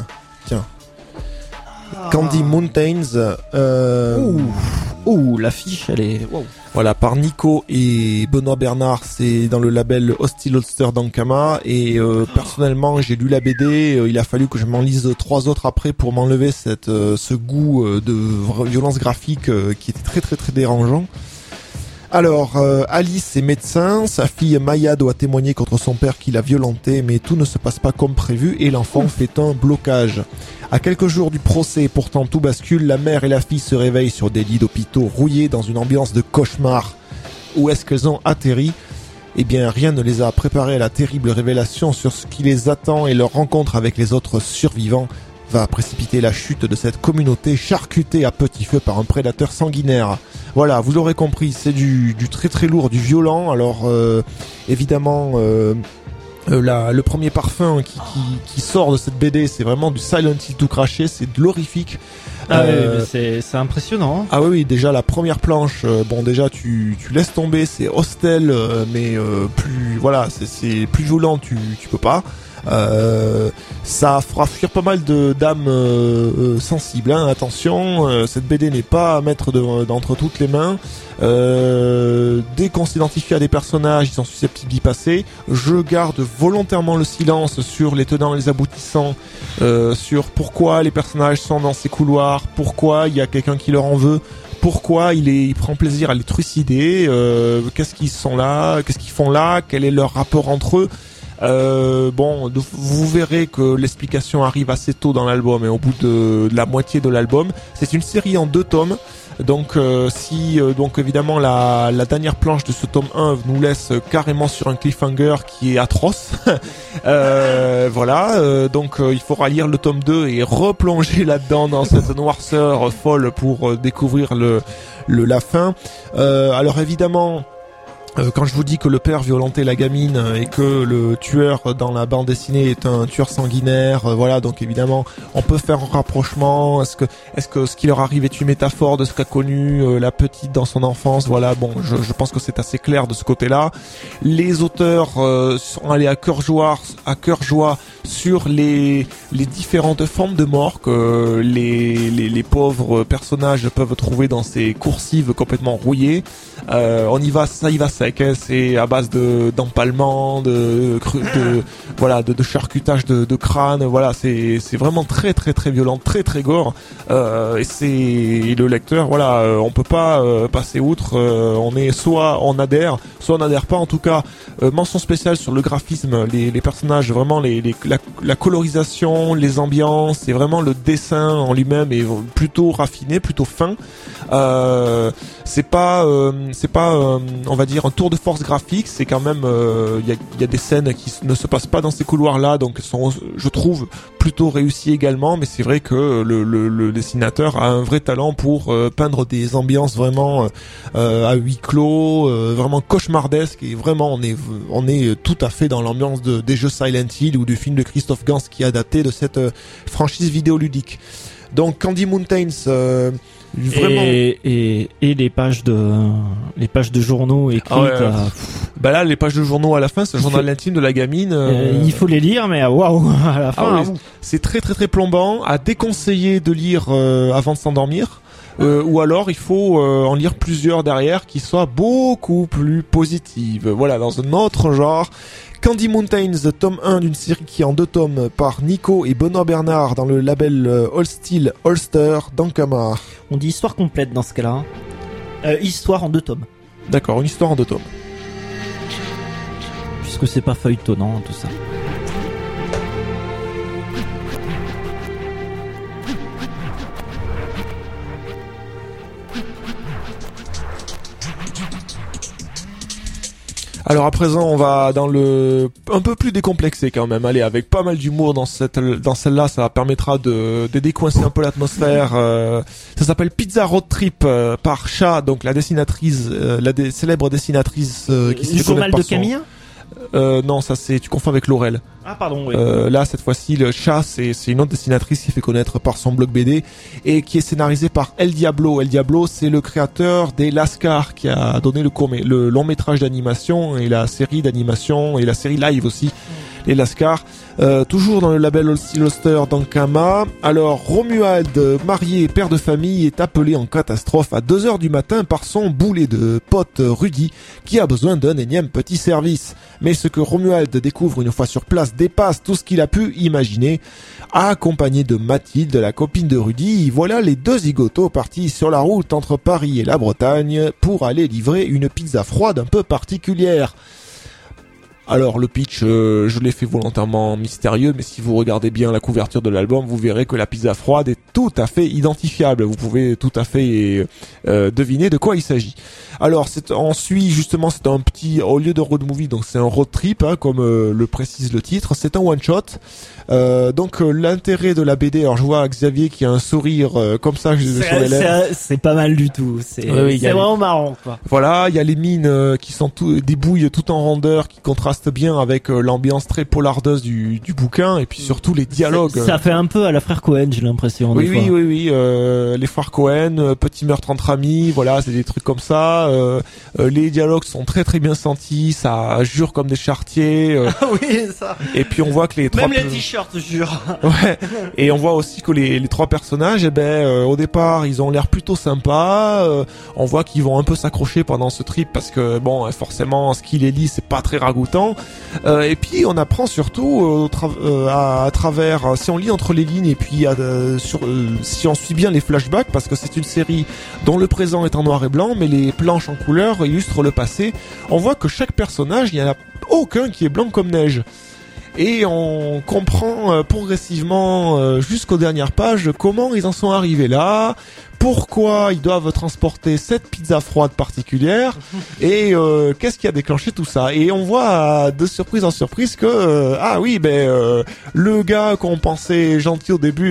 G: Candy Mountains.
A: L'affiche, elle est... Wow.
G: Voilà, par Nico et Benoît Bernard, c'est dans le label Hostile Holster d'Ankama. Et personnellement, j'ai lu la BD, il a fallu que je m'en lise 3 autres après pour m'enlever ce goût de violence graphique qui était très très très dérangeant. Alors, Alice est médecin, sa fille Maya doit témoigner contre son père qui l'a violentée, mais tout ne se passe pas comme prévu et l'enfant fait un blocage. À quelques jours du procès, pourtant tout bascule, la mère et la fille se réveillent sur des lits d'hôpitaux rouillés dans une ambiance de cauchemar. Où est-ce qu'elles ont atterri ? Eh bien, rien ne les a préparées à la terrible révélation sur ce qui les attend et leur rencontre avec les autres survivants va précipiter la chute de cette communauté charcutée à petit feu par un prédateur sanguinaire. Voilà, vous l'aurez compris, c'est du très très lourd, du violent. Alors évidemment, le premier parfum qui sort de cette BD, c'est vraiment du Silent Hill tout craché, c'est de l'horrifique.
A: Ah oui, mais c'est impressionnant. Hein.
G: Ah oui, déjà la première planche, bon déjà tu laisses tomber, c'est hostel, mais plus voilà, c'est plus violent, tu peux pas. Ça fera fuir pas mal de dames sensibles, hein. Attention, cette BD n'est pas à mettre d'entre toutes les mains. Dès qu'on s'identifie à des personnages, ils sont susceptibles d'y passer. Je garde volontairement le silence sur les tenants et les aboutissants, sur pourquoi les personnages sont dans ces couloirs, pourquoi il y a quelqu'un qui leur en veut, pourquoi il prend plaisir à les trucider, qu'est-ce qu'ils sont là, qu'est-ce qu'ils font là, quel est leur rapport entre eux. Vous verrez que l'explication arrive assez tôt dans l'album et au bout de la moitié de l'album. C'est une série en 2 tomes. Donc évidemment la dernière planche de ce tome 1 nous laisse carrément sur un cliffhanger qui est atroce. Il faudra lire le tome 2 et replonger là-dedans dans cette noirceur folle pour découvrir la fin. Alors évidemment, quand je vous dis que le père violentait la gamine et que le tueur dans la bande dessinée est un tueur sanguinaire, donc évidemment on peut faire un rapprochement. Est-ce que ce qui leur arrive est une métaphore de ce qu'a connu la petite dans son enfance? Je pense que c'est assez clair de ce côté-là. Les auteurs sont allés à cœur joie sur les différentes formes de mort que les pauvres personnages peuvent trouver dans ces coursives complètement rouillées. Ça y va sec, hein, c'est à base d'empalement, de charcutage de crâne, c'est vraiment très très très violent, très très gore, et le lecteur, on peut pas passer outre, soit on adhère pas. En tout cas, mention spéciale sur le graphisme, les personnages, vraiment la colorisation, les ambiances et vraiment le dessin en lui-même est plutôt raffiné, plutôt fin. C'est pas on va dire un tour de force graphique, c'est quand même il y a des scènes qui ne se passent pas dans ces couloirs-là, donc sont, je trouve, plutôt réussies également, mais c'est vrai que le dessinateur a un vrai talent pour peindre des ambiances vraiment à huis clos, vraiment cauchemardesques, et vraiment on est tout à fait dans l'ambiance des jeux Silent Hill ou du film de Christophe Gans qui est adapté de cette franchise vidéoludique. Donc Candy Mountains, vraiment.
A: Et les pages de journaux écrites.
G: Là, les pages de journaux à la fin, c'est le journal intime de la gamine.
A: Il faut les lire, mais waouh, à la fin.
G: C'est très très très plombant, à déconseiller de lire avant de s'endormir. Ou alors il faut en lire plusieurs derrière qui soient beaucoup plus positives. Dans un autre genre. Candy Mountains, tome 1 d'une série qui est en 2 tomes par Nico et Benoît Bernard dans le label All Steel Holster d'Ankama.
A: On dit histoire complète dans ce cas-là. Histoire en 2 tomes.
G: D'accord, une histoire en 2 tomes.
A: Puisque c'est pas feuilletonnant tout ça.
G: Alors à présent, on va dans le un peu plus décomplexé quand même. Allez, avec pas mal d'humour dans celle-là, ça permettra de décoincer un peu l'atmosphère. Ça s'appelle Pizza Road Trip par Chat, donc la dessinatrice, célèbre dessinatrice qui se fait
A: journal de Camille.
G: Non, ça tu confonds avec Laurel.
A: Ah pardon, oui.
G: Là, cette fois-ci, le Chat, c'est une autre dessinatrice qui fait connaître par son blog BD et qui est scénarisée par El Diablo. El Diablo, c'est le créateur des Lascar qui a donné le long métrage d'animation et la série d'animation et la série live aussi. Les Lascar, toujours dans le label All Steel Holster d'Ankama. Alors, Romuald, marié et père de famille, est appelé en catastrophe à 2h du matin par son boulet de pote Rudy, qui a besoin d'un énième petit service. Mais ce que Romuald découvre une fois sur place dépasse tout ce qu'il a pu imaginer. Accompagné de Mathilde, la copine de Rudy, voilà les 2 zigotos partis sur la route entre Paris et la Bretagne pour aller livrer une pizza froide un peu particulière. Alors le pitch, je l'ai fait volontairement mystérieux, mais si vous regardez bien la couverture de l'album, vous verrez que la pizza froide est tout à fait identifiable. Vous pouvez tout à fait deviner de quoi il s'agit. Alors on suit justement, c'est un petit, au lieu de road movie, donc c'est un road trip, hein, comme le précise le titre. C'est un one shot. Donc l'intérêt de la BD, alors je vois Xavier qui a un sourire comme ça sur les lèvres.
A: C'est pas mal du tout. C'est vraiment marrant, quoi.
G: Voilà, il y a les mines qui sont des bouilles tout en rondeur qui contrastent contraste bien avec l'ambiance très polardeuse du bouquin et puis surtout les dialogues.
A: Ça fait un peu à la frère Cohen, j'ai l'impression.
G: Oui, les frères Cohen, Petit meurtre entre amis, voilà, c'est des trucs comme ça. Les dialogues sont très très bien sentis, ça jure comme des charretiers.
A: Oui, ça.
G: Et puis on voit que les trois...
A: Même les t-shirts, jure.
G: Ouais. Et on voit aussi que les trois personnages, au départ, ils ont l'air plutôt sympas. On voit qu'ils vont un peu s'accrocher pendant ce trip parce que bon, forcément, ce qui les lie, c'est pas très ragoûtant. Et puis on apprend surtout à travers, si on lit entre les lignes et puis si on suit bien les flashbacks, parce que c'est une série dont le présent est en noir et blanc, mais les planches en couleur illustrent le passé. On voit que chaque personnage, il y en a aucun qui est blanc comme neige. Et on comprend progressivement jusqu'aux dernières pages comment ils en sont arrivés là, pourquoi ils doivent transporter cette pizza froide particulière et qu'est-ce qui a déclenché tout ça. Et on voit de surprise en surprise que le gars qu'on pensait gentil au début,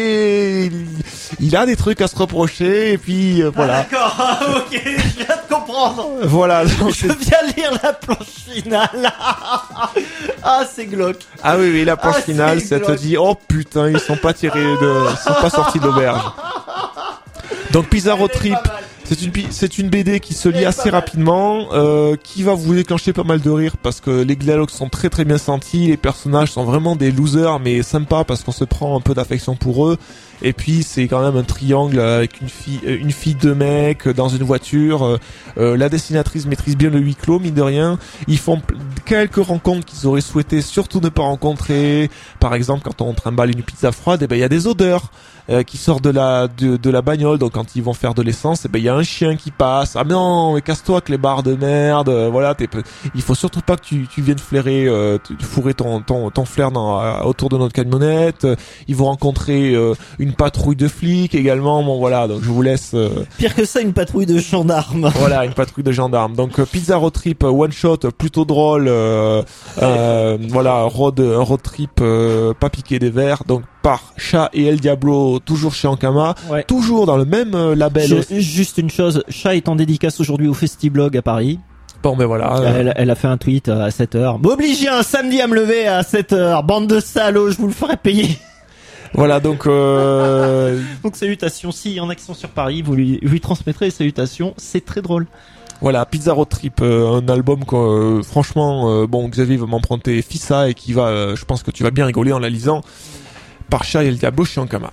G: il a des trucs à se reprocher et puis voilà.
A: Ah, d'accord, ok, je viens de comprendre.
G: Voilà. Donc
A: je viens de lire la planche finale. Ah, c'est glauque.
G: Ah oui, la planche finale, ça te dit, oh putain, ils sont pas sortis d'auberge. Donc Pizza Road Trip, c'est une BD qui se lit assez rapidement, qui va vous déclencher pas mal de rire parce que les dialogues sont très très bien sentis, les personnages sont vraiment des losers mais sympas parce qu'on se prend un peu d'affection pour eux. Et puis c'est quand même un triangle avec une fille, deux mecs dans une voiture. La dessinatrice maîtrise bien le huis clos, mine de rien. Ils font quelques rencontres qu'ils auraient souhaité surtout ne pas rencontrer. Par exemple, quand on trimballe une pizza froide, il y a des odeurs qui sortent de la bagnole. Donc quand ils vont faire de l'essence, il y a un chien qui passe. Ah non, mais casse-toi avec les barres de merde. Voilà, il faut surtout pas que tu viennes flairer, fourrer ton flair autour de notre camionnette. Ils vont rencontrer une patrouille de flics également. Bon voilà, donc je vous laisse.
A: Pire que ça, une patrouille de gendarmes.
G: Voilà, une patrouille de gendarmes. Donc Pizza Road Trip, one shot, plutôt drôle. Voilà, un road trip pas piqué des verres. Donc par Chat et El Diablo, toujours chez Ankama, toujours dans le même label.
A: Juste une chose, Chat est en dédicace aujourd'hui au Festiblog à Paris.
G: Bon, mais voilà.
A: Elle a fait un tweet à 7h. M'obligez un samedi à me lever à 7h. Bande de salauds, je vous le ferai payer.
G: Voilà, donc
A: salutations. S'il y en a qui sont sur Paris, vous lui transmettrez les salutations. C'est très drôle.
G: Voilà, Pizza Road Trip, un album que franchement, Xavier va m'emprunter Fissa et qui va, je pense que tu vas bien rigoler en la lisant. Par Chat et El Diablo chez Ankama.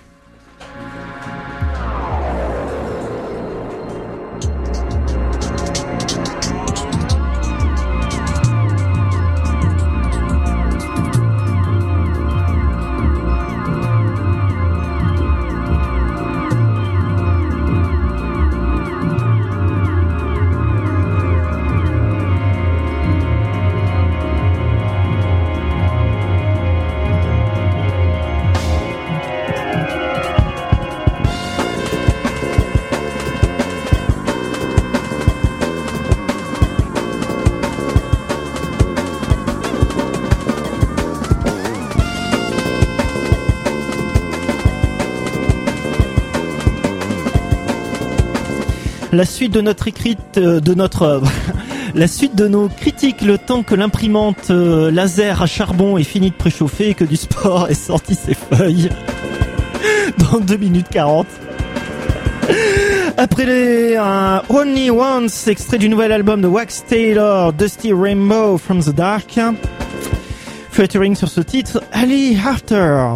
A: La suite de notre la suite de nos critiques, le temps que l'imprimante laser à charbon ait fini de préchauffer et que du sport ait sorti ses feuilles dans 2 minutes 40. Après les Only Once, extrait du nouvel album de Wax Taylor, Dusty Rainbow from the Dark, featuring sur ce titre Ali After.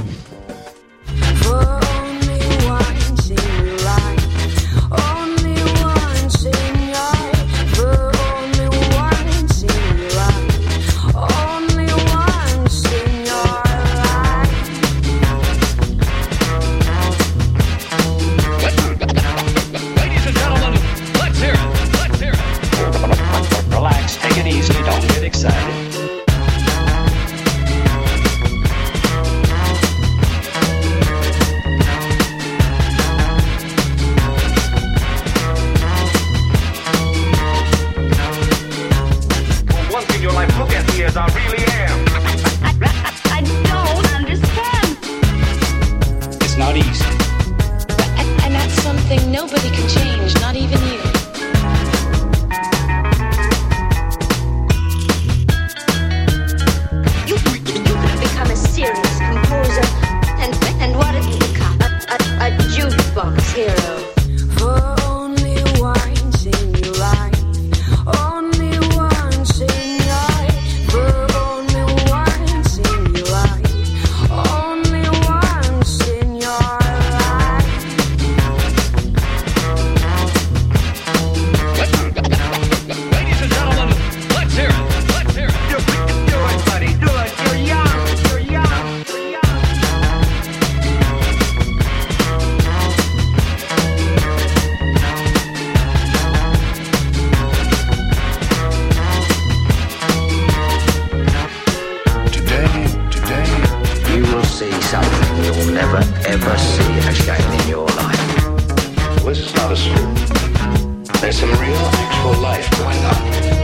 H: never ever see again in your life.
I: So this is not a school. There's some real actual life going on.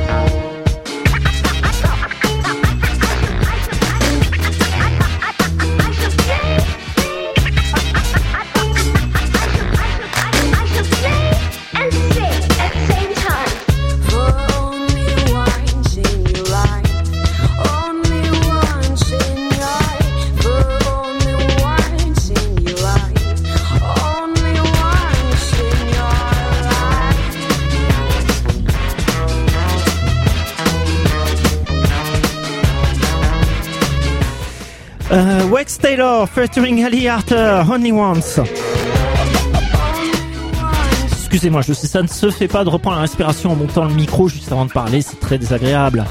A: Wax Taylor featuring Ali Arthur, Only Once. Excusez-moi, je sais, ça ne se fait pas de reprendre la respiration en montant le micro juste avant de parler, c'est très désagréable.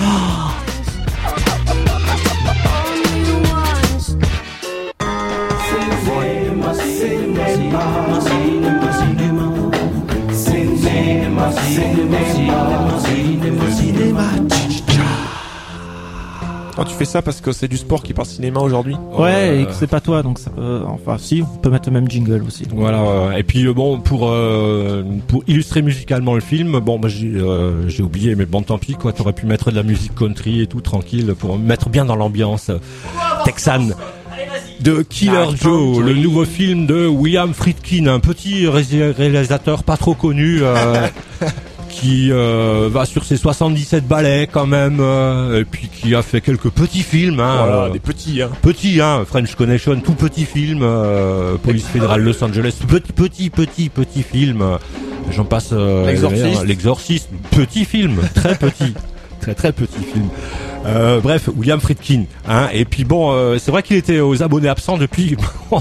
C: Oh, tu fais ça parce que c'est du sport qui parle cinéma aujourd'hui.
A: Ouais, et que c'est pas toi, donc ça peut... Enfin, si, on peut mettre le même jingle aussi. Donc.
B: Voilà. Et puis bon, pour illustrer musicalement le film, bon, bah, j'ai oublié, mais bon, tant pis, quoi. T'aurais pu mettre de la musique country et tout tranquille pour mettre bien dans l'ambiance texane. De Killer Joe, le nouveau film de William Friedkin, un petit réalisateur pas trop connu. Qui va sur ses 77 ballets quand même, et puis qui a fait quelques petits films,
C: voilà, des petits,
B: petits, French Connection, tout petit film, Police fédérale Los Angeles, petit film, j'en passe, L'Exorciste, petit film, très petit, très petit film. Bref, William Friedkin, et puis bon, c'est vrai qu'il était aux abonnés absents depuis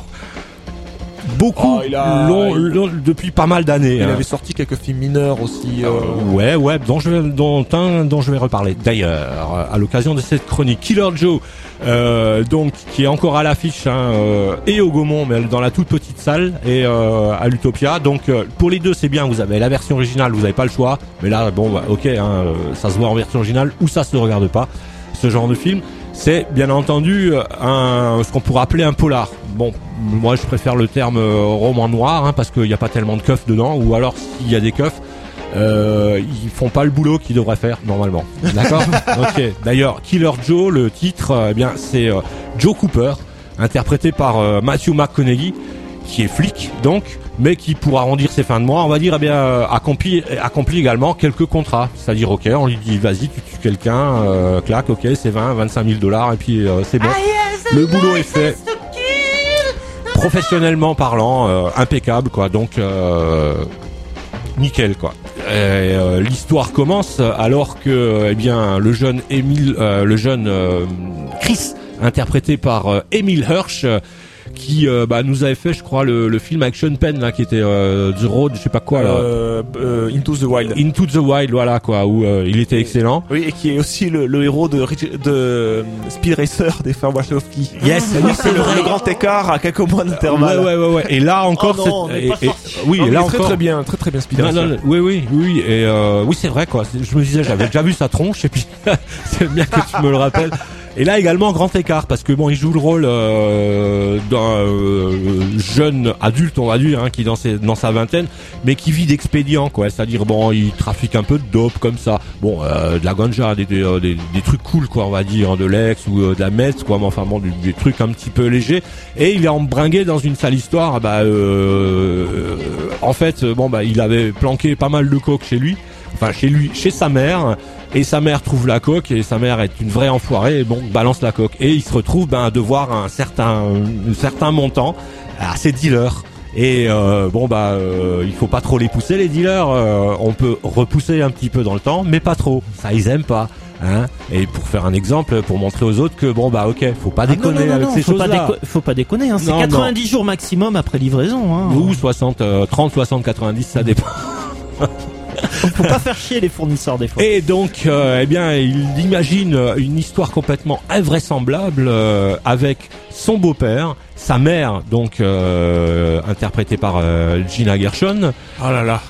B: beaucoup, depuis pas mal d'années.
C: Il avait sorti quelques films mineurs aussi.
B: Ouais, dont je vais reparler. D'ailleurs, à l'occasion de cette chronique, Killer Joe, donc qui est encore à l'affiche, et au Gaumont, mais dans la toute petite salle, et à l'Utopia. Donc pour les deux, c'est bien. Vous avez la version originale, vous n'avez pas le choix. Mais là, bon, bah, ok, ça se voit en version originale ou ça se regarde pas. Ce genre de film, c'est bien entendu ce qu'on pourrait appeler un polar. Bon, moi je préfère le terme roman noir, parce qu'il n'y a pas tellement de keufs dedans, ou alors s'il y a des keufs, ils font pas le boulot qu'ils devraient faire normalement. D'accord. Ok. D'ailleurs, Killer Joe, le titre, c'est Joe Cooper, interprété par Matthew McConaughey, qui est flic donc, mais qui, pour arrondir ses fins de mois, on va dire, accomplit également quelques contrats. C'est-à-dire, ok, on lui dit, vas-y, tu tues quelqu'un, clac, ok, c'est 25 000 $, et puis c'est bon. Le boulot est fait. Professionnellement parlant, impeccable, quoi. Donc, nickel, quoi. L'histoire commence alors que, le jeune Chris, interprété par Emile Hirsch, qui nous avait fait, je crois, le film avec Sean Penn là, qui était The Road, je sais pas quoi là.
C: Into the Wild.
B: Into the Wild, voilà quoi, où il était excellent.
C: Oui, et qui est aussi le héros de Speed Racer des frères Wachowski.
B: Yes,
C: c'est le grand écart à quelques mois d'intervalle.
B: Ouais. Et là encore,
C: et là encore très bien Speed Racer.
B: Oui. Et oui, c'est vrai quoi. Je me disais, j'avais déjà vu sa tronche, et puis c'est bien que tu me le rappelles. Et là également grand écart, parce que bon, il joue le rôle d'un jeune adulte, on va dire, qui est dans sa vingtaine, mais qui vit d'expédients, quoi. C'est-à-dire bon, il trafique un peu de dope comme ça, bon, de la ganja, des trucs cool, quoi, on va dire, de l'ex ou de la meth, quoi, mais enfin bon, des trucs un petit peu légers. Et il est embringué dans une sale histoire. En fait, il avait planqué pas mal de coke chez sa mère. Et sa mère trouve la coque, et sa mère est une vraie enfoirée, et bon, balance la coque. Et il se retrouve à devoir un certain montant à ses dealers. Et il faut pas trop les pousser, les dealers. On peut repousser un petit peu dans le temps, mais pas trop. Ça, ils aiment pas. Et pour faire un exemple, pour montrer aux autres que faut pas déconner avec ces choses-là.
A: Faut pas déconner, c'est 90 jours maximum après livraison.
B: Ou 30, 60, 90, ça dépend.
A: Faut pas faire chier les fournisseurs des fois.
B: Et donc, il imagine une histoire complètement invraisemblable avec son beau-père, sa mère, donc interprétée par Gina Gershon.
C: Oh là là.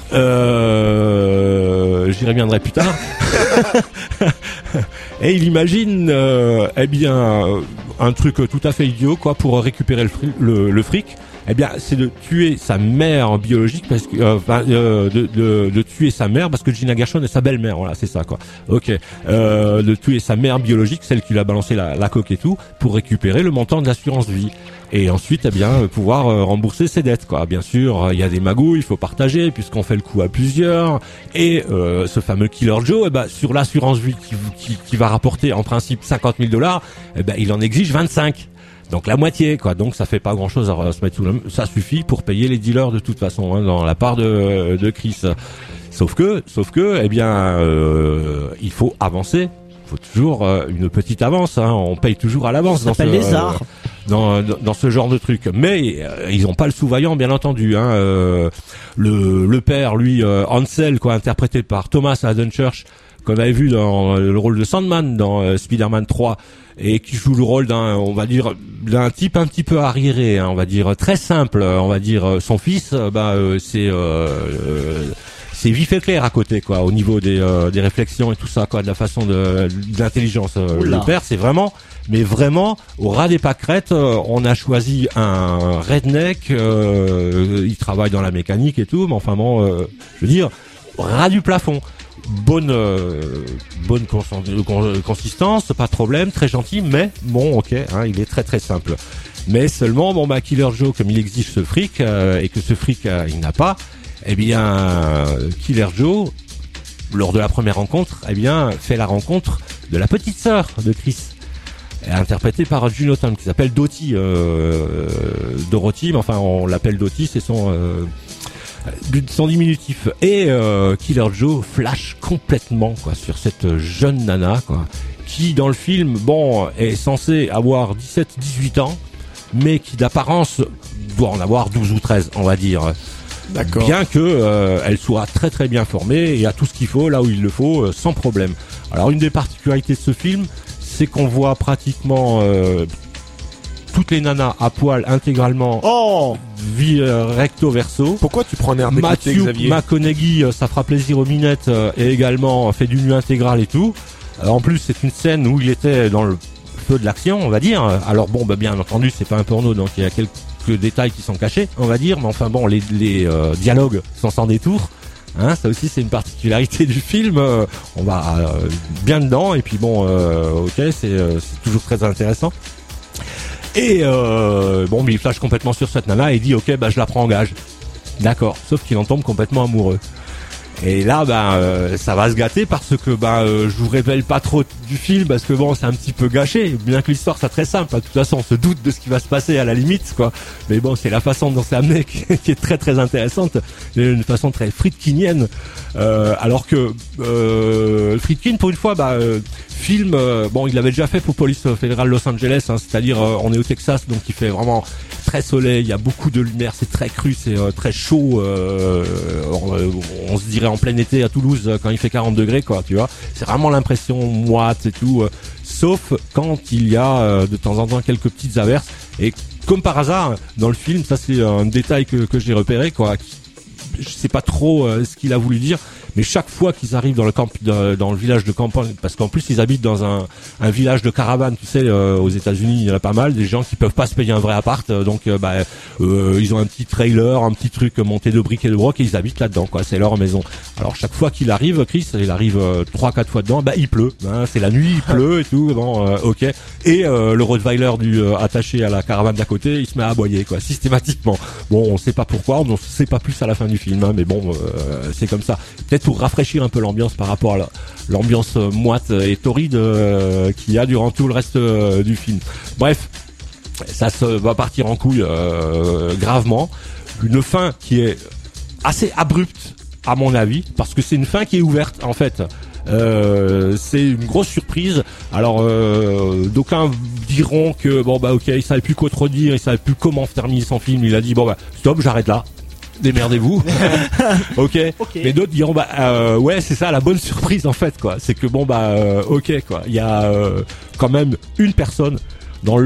B: J'y reviendrai plus tard. Et il imagine, un truc tout à fait idiot, quoi, pour récupérer le fric. Eh bien, c'est de tuer sa mère biologique parce que de tuer sa mère parce que Gina Gershon est sa belle-mère. Voilà, c'est ça, quoi. Ok. De tuer sa mère biologique, celle qui lui a balancé la coque et tout, pour récupérer le montant de l'assurance vie. Et ensuite, eh bien, pouvoir rembourser ses dettes, quoi. Bien sûr, il y a des magouilles, il faut partager puisqu'on fait le coup à plusieurs. Et ce fameux Killer Joe, eh ben, sur l'assurance vie qui va rapporter en principe $50,000, eh ben, il en exige 25. Donc la moitié, quoi. Donc ça fait pas grand chose à se mettre sous la main. Ça suffit pour payer les dealers de toute façon, hein, dans la part de Chris. Sauf que, eh bien, il faut avancer. Il faut toujours une petite avance. Hein. On paye toujours à l'avance dans ce genre de truc. Mais ils ont pas le sous-vaillant, bien entendu. Hein. Le père, lui, Ansel, quoi, interprété par Thomas Haden Church, qu'on avait vu dans le rôle de Sandman dans Spider-Man 3. Et qui joue le rôle d'un type un petit peu arriéré, hein, on va dire très simple, on va dire son fils, c'est vif et clair à côté, quoi, au niveau des réflexions et tout ça, quoi, de la façon de l'intelligence. Le père, c'est vraiment au ras des pâquerettes. On a choisi un redneck, il travaille dans la mécanique et tout, mais enfin bon, je veux dire, au ras du plafond. Bonne consistance, pas de problème, très gentil, mais bon, ok, hein, il est très très simple. Mais seulement, bon, bah, Killer Joe, comme il exige ce fric, et que ce fric, il n'a pas, eh bien, Killer Joe, lors de la première rencontre, eh bien, fait la rencontre de la petite sœur de Chris, interprétée par Juno Tom, qui s'appelle Dottie, Dorothy, mais enfin, on l'appelle Dottie, c'est son diminutif. Et Killer Joe flash complètement, quoi, sur cette jeune nana, quoi, qui dans le film, bon, est censée avoir 17-18 ans, mais qui d'apparence doit en avoir 12 ou 13, on va dire. D'accord. Bien que elle soit très très bien formée et a tout ce qu'il faut là où il le faut, sans problème. Alors une des particularités de ce film, c'est qu'on voit pratiquement toutes les nanas à poil intégralement, recto verso.
C: Pourquoi tu prends un air dégoûté, Xavier?
B: Matthew McConaughey, ça fera plaisir aux minettes, et également fait du nu intégral et tout. En plus, c'est une scène où il était dans le feu de l'action, on va dire. Alors bon, bah, bien entendu, c'est pas un porno, donc il y a quelques détails qui sont cachés, on va dire. Mais enfin bon, les dialogues sont sans détour. Hein, ça aussi c'est une particularité du film. On va bien dedans et puis bon, ok, c'est toujours très intéressant. Et bon, mais il flash complètement sur cette nana et il dit ok, bah je la prends en gage. D'accord. Sauf qu'il en tombe complètement amoureux. Et là, ça va se gâter parce que je vous révèle pas trop du film parce que bon, c'est un petit peu gâché. Bien que l'histoire soit très simple, de toute façon, on se doute de ce qui va se passer à la limite, quoi. Mais bon, c'est la façon dont c'est amené qui est très très intéressante, une façon très friedkinienne. Alors que Friedkin, pour une fois, film, bon, il l'avait déjà fait pour Police fédérale Los Angeles, hein, c'est-à-dire on est au Texas, donc il fait vraiment très soleil, il y a beaucoup de lumière, c'est très cru, c'est très chaud. On se dirait en plein été à Toulouse quand il fait 40 degrés, quoi, tu vois. C'est vraiment l'impression moite et tout, sauf quand il y a de temps en temps quelques petites averses. Et comme par hasard, dans le film, ça c'est un détail que j'ai repéré, quoi. Je sais pas trop ce qu'il a voulu dire, mais chaque fois qu'ils arrivent dans le village de campagne, parce qu'en plus ils habitent dans un village de caravane, tu sais, aux États-Unis, il y en a pas mal, des gens qui peuvent pas se payer un vrai appart, donc ils ont un petit trailer, un petit truc monté de briques et de broc et ils habitent là-dedans, quoi, c'est leur maison. Alors chaque fois qu'il arrive, Chris, il arrive 3-4 fois dedans, il pleut, hein, c'est la nuit, il pleut et tout, bon, ok. Et le Rottweiler attaché à la caravane d'à côté, il se met à aboyer, quoi, systématiquement. Bon, on sait pas pourquoi, on sait pas plus à la fin du film, hein, mais bon, c'est comme ça. Peut-être pour rafraîchir un peu l'ambiance par rapport à l'ambiance moite et torride qu'il y a durant tout le reste du film. Bref, ça va partir en couille gravement. Une fin qui est assez abrupte à mon avis, parce que c'est une fin qui est ouverte en fait. C'est une grosse surprise. Alors d'aucuns diront que ok, il savait plus quoi trop dire, il savait plus comment terminer son film, il a dit stop, j'arrête là. Démerdez-vous. ok. Mais d'autres diront ouais, c'est ça la bonne surprise en fait, quoi. C'est que ok, quoi. Il y a quand même une personne dans le lot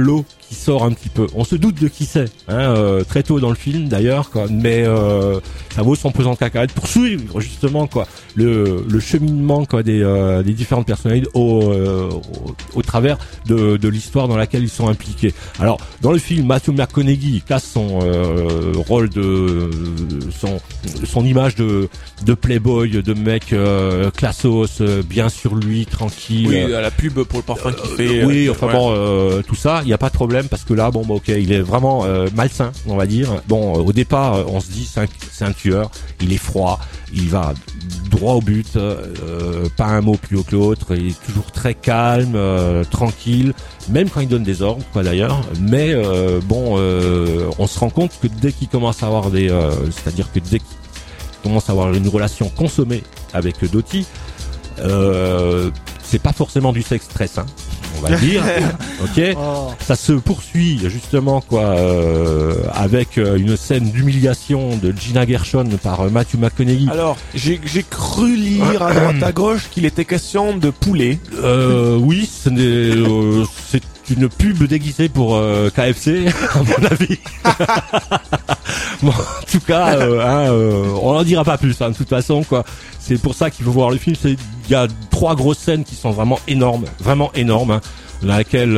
B: qui sort un petit peu. On se doute de qui c'est, très tôt dans le film d'ailleurs, quoi. Mais ça vaut son pesant de cacahuètes pour suivre justement quoi le cheminement quoi des différentes personnalités au travers de l'histoire dans laquelle ils sont impliqués. Alors dans le film, Matthew McConaughey casse son rôle de son image de playboy, de mec classos, bien sur lui, tranquille.
C: Oui, à la pub pour le parfum qu'il fait.
B: Oui, enfin bon, tout ça, il y a pas de problème parce que là, bon, bah, ok, il est vraiment malsain, on va dire. Bon, au départ, on se dit c'est un tueur, il est froid, il va droit au but, pas un mot plus haut que l'autre, il est toujours très calme, tranquille, même quand il donne des ordres, quoi d'ailleurs. Mais on se rend compte que dès qu'il commence à avoir c'est-à-dire que dès qu'il commence à avoir une relation consommée avec Dottie, c'est pas forcément du sexe très sain, on va dire. Ok. Ça se poursuit justement quoi avec une scène d'humiliation de Gina Gershon par Matthew McConaughey.
C: Alors j'ai cru lire à droite à gauche qu'il était question de poulet.
B: Oui, c'est une pub déguisée pour KFC à mon avis. Bon, en tout cas, on en dira pas plus. De toute façon, quoi. C'est pour ça qu'il faut voir le film. Il y a 3 grosses scènes qui sont vraiment énormes, dans laquelle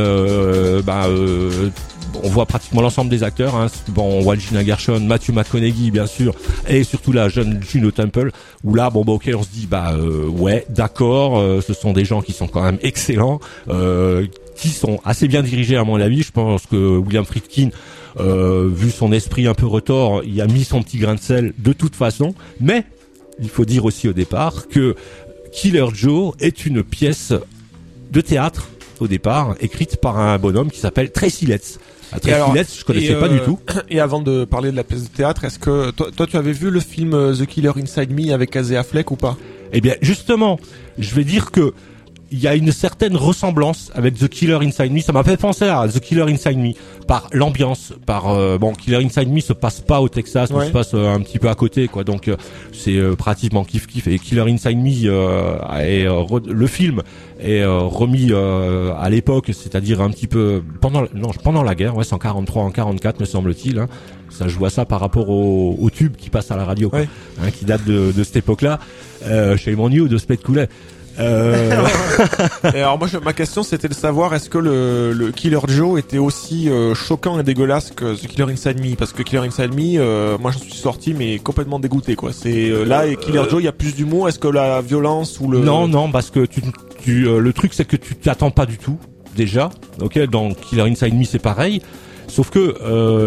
B: on voit pratiquement l'ensemble des acteurs. Bon, on voit Gina Gershon, Matthew McConaughey bien sûr, et surtout la jeune Juno Temple. Où là, ok, on se dit ouais, d'accord, ce sont des gens qui sont quand même excellents, qui sont assez bien dirigés à mon avis. Je pense que William Friedkin, vu son esprit un peu retors, il a mis son petit grain de sel de toute façon. Mais il faut dire aussi au départ que Killer Joe est une pièce de théâtre au départ, écrite par un bonhomme qui s'appelle Tracy Letts. Tracy Letts, je connaissais pas du tout.
C: Et avant de parler de la pièce de théâtre, est-ce que toi tu avais vu le film The Killer Inside Me avec Casey Affleck ou pas?
B: Eh bien, justement, je vais dire que il y a une certaine ressemblance avec The Killer Inside Me. Ça m'a fait penser à The Killer Inside Me par l'ambiance, Killer Inside Me se passe pas au Texas, mais se passe un petit peu à côté, quoi. Donc c'est pratiquement kiff. Et Killer Inside Me le film est remis à l'époque, c'est-à-dire un petit peu pendant la guerre, c'est en 43, en 44 me semble-t-il. Ça, je vois ça par rapport au tube qui passe à la radio, qui date de cette époque-là. Shame on You de Spade Coulet.
C: Et alors moi ma question c'était de savoir est-ce que le Killer Joe était aussi choquant et dégueulasse que The Killer Inside Me, parce que Killer Inside Me moi j'en suis sorti mais complètement dégoûté quoi. C'est là et Killer Joe il y a plus d'humour. Est-ce que la violence ou le
B: Non parce que le truc c'est que tu t'attends pas du tout déjà. OK, dans Killer Inside Me c'est pareil. Sauf que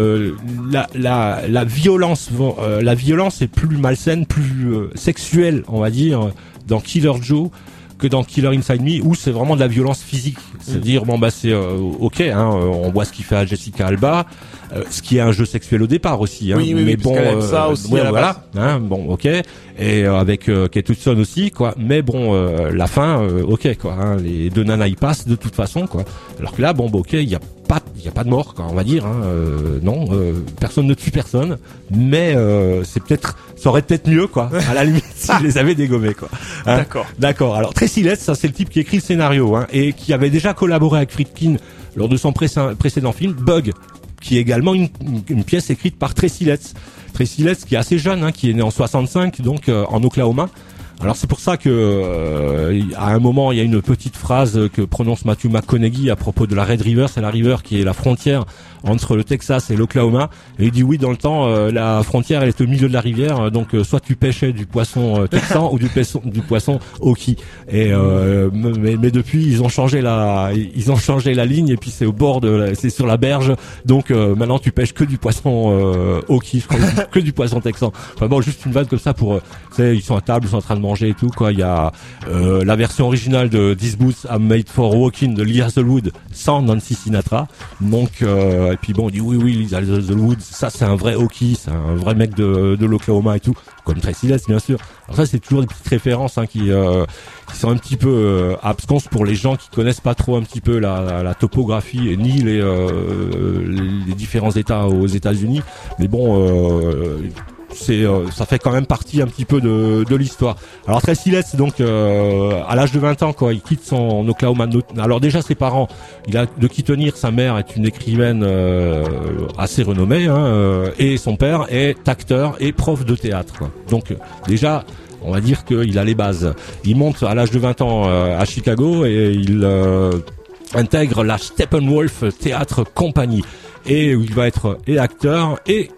B: la violence est plus malsaine, plus sexuelle, on va dire, dans Killer Joe que dans Killer Inside Me, où c'est vraiment de la violence physique. C'est-à-dire c'est ok, on voit ce qu'il fait à Jessica Alba, ce qui est un jeu sexuel au départ aussi.
C: Mais bon, ça aussi
B: voilà, ok, et avec Kate Hudson aussi, quoi. Mais la fin, ok, quoi. Les deux nanas y passent de toute façon, quoi. Alors que là, ok, il y a pas de mort, quoi, on va dire. Non, personne ne tue personne, mais ça aurait peut-être mieux, quoi. À la limite, si je les avais dégommés, quoi. D'accord. Alors Tracy Letts, ça c'est le type qui écrit le scénario, et qui avait déjà collaboré avec Friedkin lors de son précédent film Bug, qui est également une pièce écrite par Tracy Letts. Tracy Letts qui est assez jeune, qui est né en 65, donc en Oklahoma. Alors c'est pour ça que à un moment il y a une petite phrase que prononce Matthew McConaughey à propos de la Red River, c'est la river qui est la frontière entre le Texas et l'Oklahoma, et il dit oui, dans le temps la frontière elle est au milieu de la rivière, donc soit tu pêchais du poisson texan ou du poisson Okie, et mais depuis ils ont changé la ligne, et puis c'est au bord c'est sur la berge, donc maintenant tu pêches que du poisson Okie, je crois, que du poisson texan. Enfin bon, juste une vanne comme ça pour ils sont à table, ils sont en train de manger et tout, quoi. Il y a la version originale de These Boots Are Made for Walking de Lee Hazelwood sans Nancy Sinatra, donc et puis on dit oui Lee Hazelwood, ça c'est un vrai hockey, c'est un vrai mec de l'Oklahoma et tout, comme Tracy Letts bien sûr. Alors ça c'est toujours des petites références qui sont un petit peu absconses pour les gens qui connaissent pas trop un petit peu la topographie et ni les différents États aux États-Unis, mais ça fait quand même partie un petit peu de l'histoire. Alors Tracy Letts, donc à l'âge de 20 ans, quoi, il quitte son Oklahoma. Alors déjà ses parents, il a de qui tenir. Sa mère est une écrivaine assez renommée, et son père est acteur et prof de théâtre, quoi. Donc déjà, on va dire qu'il a les bases. Il monte à l'âge de 20 ans à Chicago et il intègre la Steppenwolf Theatre Company, et où il va être et acteur et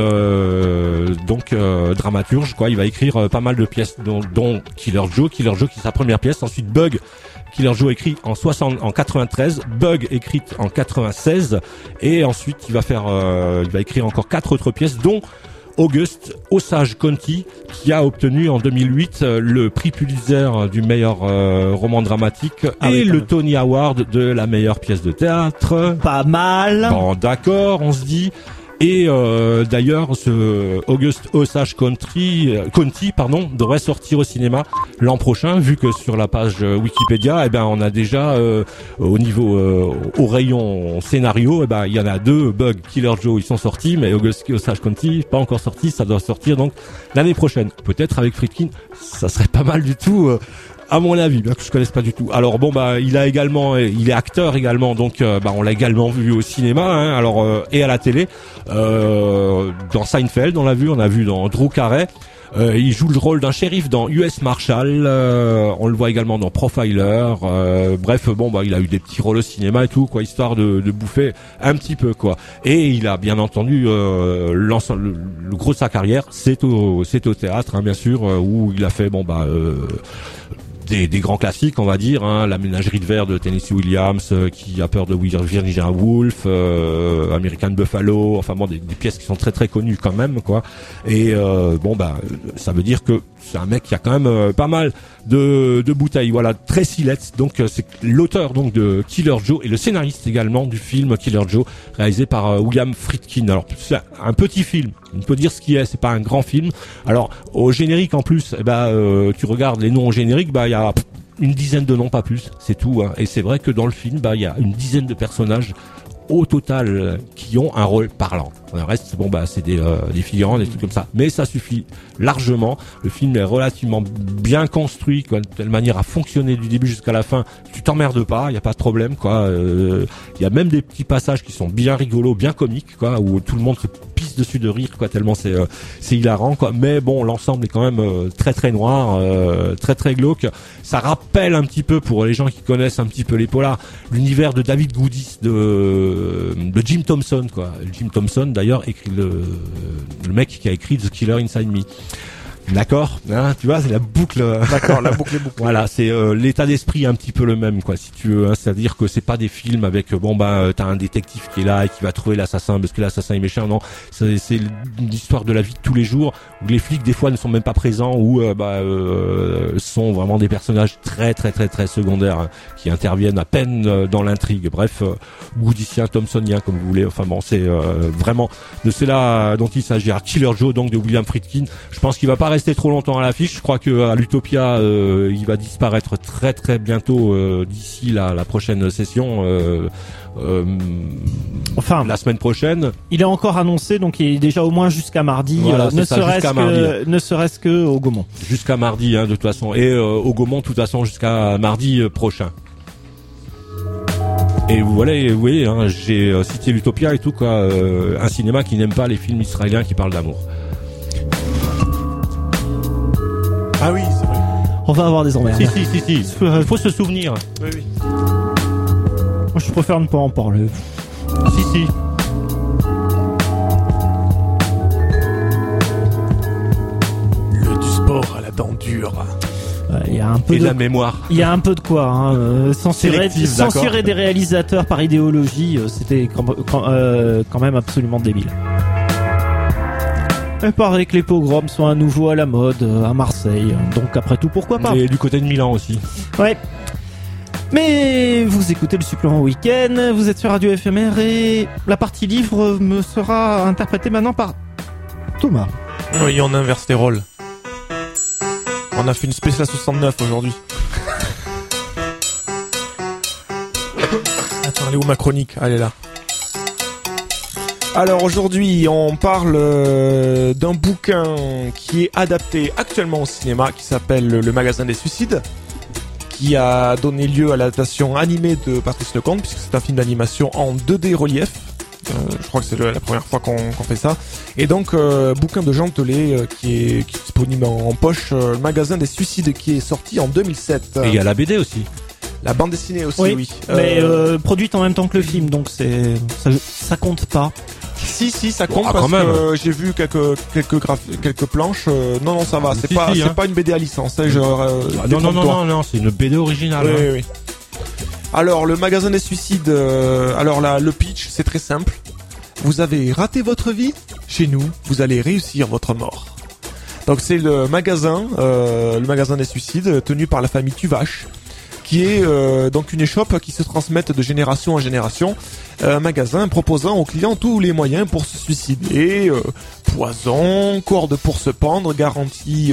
B: dramaturge, quoi. Il va écrire pas mal de pièces, dont Killer Joe qui est sa première pièce. Ensuite Bug, Killer Joe écrit en 93, Bug écrite en 96, et ensuite il va écrire encore 4 autres pièces, dont August Osage County, qui a obtenu en 2008 le prix Pulitzer du meilleur roman dramatique et le Tony Award de la meilleure pièce de théâtre.
A: Pas mal.
B: Bon, d'accord, on se dit. Et d'ailleurs, ce August Osage County, devrait sortir au cinéma l'an prochain, vu que sur la page Wikipédia, on a déjà au niveau au rayon scénario, il y en a 2, Bug, Killer Joe, ils sont sortis, mais August Osage County pas encore sorti, ça doit sortir donc l'année prochaine. Peut-être avec Friedkin, ça serait pas mal du tout. À mon avis, bien que je connaisse pas du tout. Alors il est acteur également, donc on l'a également vu au cinéma, et à la télé. Dans Seinfeld, on a vu dans Drew Carey. Il joue le rôle d'un shérif dans US Marshal. On le voit également dans Profiler. Il a eu des petits rôles au cinéma et tout, quoi, histoire de bouffer un petit peu, quoi. Et il a bien entendu le gros de sa carrière, c'est au théâtre, bien sûr, où il a fait des grands classiques, on va dire, La ménagerie de verre de Tennessee Williams, Qui a peur de Virginia Woolf, American Buffalo, des pièces qui sont très très connues quand même, quoi. Et ça veut dire que c'est un mec qui a quand même pas mal de bouteilles. Voilà, Tracy Letts, donc c'est l'auteur donc de Killer Joe et le scénariste également du film Killer Joe, réalisé par William Friedkin. Alors c'est un petit film, on peut dire ce qu'il est, c'est pas un grand film. Alors au générique en plus, tu regardes les noms au générique, il y a une dizaine de noms, pas plus, c'est tout, hein. Et c'est vrai que dans le film, il y a une dizaine de personnages au total qui ont un rôle parlant. Le reste, c'est des figurants, des trucs comme ça. Mais ça suffit largement. Le film est relativement bien construit, quoi, de telle manière à fonctionner du début jusqu'à la fin. Tu t'emmerdes pas, il y a pas de problème, quoi. Il y a même des petits passages qui sont bien rigolos, bien comiques, quoi, où tout le monde se pisse dessus de rire, quoi, tellement c'est hilarant, quoi. Mais l'ensemble est quand même très très noir, très très glauque. Ça rappelle un petit peu, pour les gens qui connaissent un petit peu les polars, l'univers de David Goodis, de Jim Thompson, quoi. Jim Thompson, d'ailleurs, écrit le mec qui a écrit The Killer Inside Me. D'accord, hein, tu vois, c'est la boucle.
C: D'accord, la boucle est bouclée.
B: Voilà, c'est l'état d'esprit un petit peu le même, quoi, si tu veux, hein, c'est-à-dire que c'est pas des films avec t'as un détective qui est là et qui va trouver l'assassin parce que l'assassin est méchant. Non, c'est l'histoire de la vie de tous les jours où les flics des fois ne sont même pas présents, où sont vraiment des personnages très très très très secondaires, hein, qui interviennent à peine dans l'intrigue. Bref, Goodisien, Thompsonien, comme vous voulez. C'est vraiment de cela dont il s'agit. Killer Joe, donc de William Friedkin. Je pense qu'il va pas rester trop longtemps à l'affiche. Je crois que à l'Utopia, il va disparaître très très bientôt, d'ici la prochaine session. La semaine prochaine.
A: Il est encore annoncé, donc il est déjà au moins jusqu'à mardi.
B: Voilà,
A: ne serait-ce que au Gaumont.
B: Jusqu'à mardi, de toute façon, et au Gaumont, de toute façon, jusqu'à mardi prochain. Et vous voyez, j'ai cité l'Utopia et tout, quoi, un cinéma qui n'aime pas les films israéliens qui parlent d'amour.
C: Ah oui, c'est vrai.
A: On va avoir des emmerdes.
B: Si. Faut se souvenir.
C: Oui.
A: Moi, je préfère ne pas en parler.
B: Si.
C: Le du sport à la dent dure.
A: Il y a un peu
B: et de la mémoire.
A: Il y a un peu de quoi, censurer des réalisateurs par idéologie, c'était quand même absolument débile. Il paraît que les pogroms sont à nouveau à la mode à Marseille, donc après tout, pourquoi pas.
B: Et du côté de Milan aussi.
A: Ouais. Mais vous écoutez le supplément week-end, vous êtes sur Radio FMR et la partie livre me sera interprétée maintenant par Thomas.
C: Oui, on inverse les rôles. On a fait une spéciale 69 aujourd'hui. Attends, elle est où ma chronique ? Elle est là. Alors aujourd'hui, on parle d'un bouquin qui est adapté actuellement au cinéma, qui s'appelle Le Magasin des Suicides, qui a donné lieu à l'adaptation animée de Patrice Lecomte, puisque c'est un film d'animation en 2D relief. Je crois que c'est la première fois qu'on fait ça. Et donc, bouquin de Jean Telet qui est disponible en poche, Le Magasin des Suicides, qui est sorti en 2007.
B: Et il y a la BD aussi.
C: La bande dessinée aussi, oui.
A: Mais produite en même temps que le film, donc ça compte pas.
C: Si, ça compte,
B: Ah,
C: parce
B: quand même.
C: que j'ai vu quelques planches. Non, ça va. C'est pas une BD à licence. Hein,
B: Non, c'est une BD originale.
C: Oui. Alors, Le Magasin des Suicides. Alors là, le pitch, c'est très simple. Vous avez raté votre vie? Chez nous, vous allez réussir votre mort. Donc c'est le magasin des Suicides, tenu par la famille Tuvache, qui est donc une échoppe qui se transmette de génération en génération. Un magasin proposant aux clients tous les moyens pour se suicider, poison, corde pour se pendre, garantie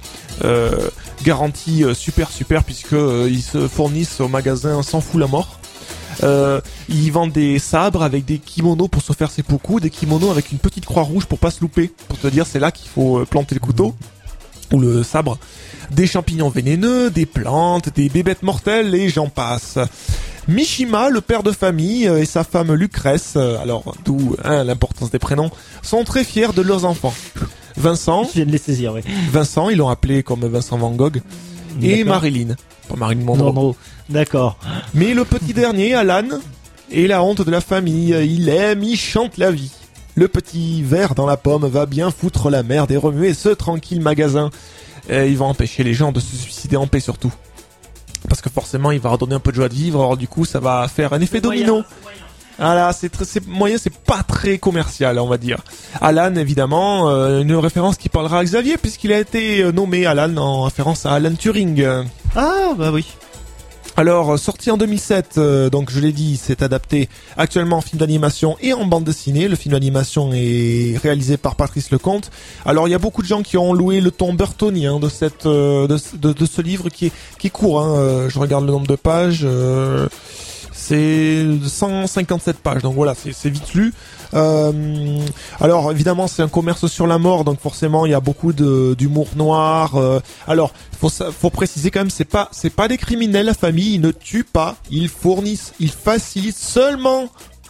C: super puisque ils se fournissent au magasin sans fou la mort. Ils vendent des sabres avec des kimonos pour se faire seppuku, des kimonos avec une petite croix rouge pour pas se louper, pour te dire c'est là qu'il faut planter le couteau ou le sabre. Des champignons vénéneux, des plantes, des bébêtes mortelles et j'en passe. Mishima, le père de famille, et sa femme Lucrèce, alors d'où l'importance des prénoms, sont très fiers de leurs enfants. Vincent,
A: Je viens de les saisir, oui.
C: Vincent, ils l'ont appelé comme Vincent Van Gogh, et
A: D'accord.
C: Marilyn, pas Marilyn Monroe.
A: Non, d'accord.
C: Mais le petit dernier, Alan, est la honte de la famille. Il aime, il chante la vie. Le petit ver dans la pomme va bien foutre la merde et remuer ce tranquille magasin. Il va empêcher les gens de se suicider en paix surtout. Parce que forcément, il va redonner un peu de joie de vivre. Alors du coup, ça va faire un effet domino. Voilà, c'est moyen, c'est pas très commercial, on va dire. Alan, évidemment, une référence qui parlera à Xavier, puisqu'il a été nommé Alan en référence à Alan Turing.
A: Ah, bah oui.
C: Alors, sorti en 2007, donc je l'ai dit, c'est adapté actuellement en film d'animation et en bande dessinée. Le film d'animation est réalisé par Patrice Lecomte. Alors, il y a beaucoup de gens qui ont loué le ton burtonien de ce livre qui est court. Hein. Je regarde le nombre de pages. C'est 157 pages, donc voilà, c'est vite lu. Alors évidemment c'est un commerce sur la mort, donc forcément il y a beaucoup d'humour noir. Alors faut préciser quand même, c'est pas des criminels, la famille, ils ne tuent pas, ils fournissent, ils facilitent seulement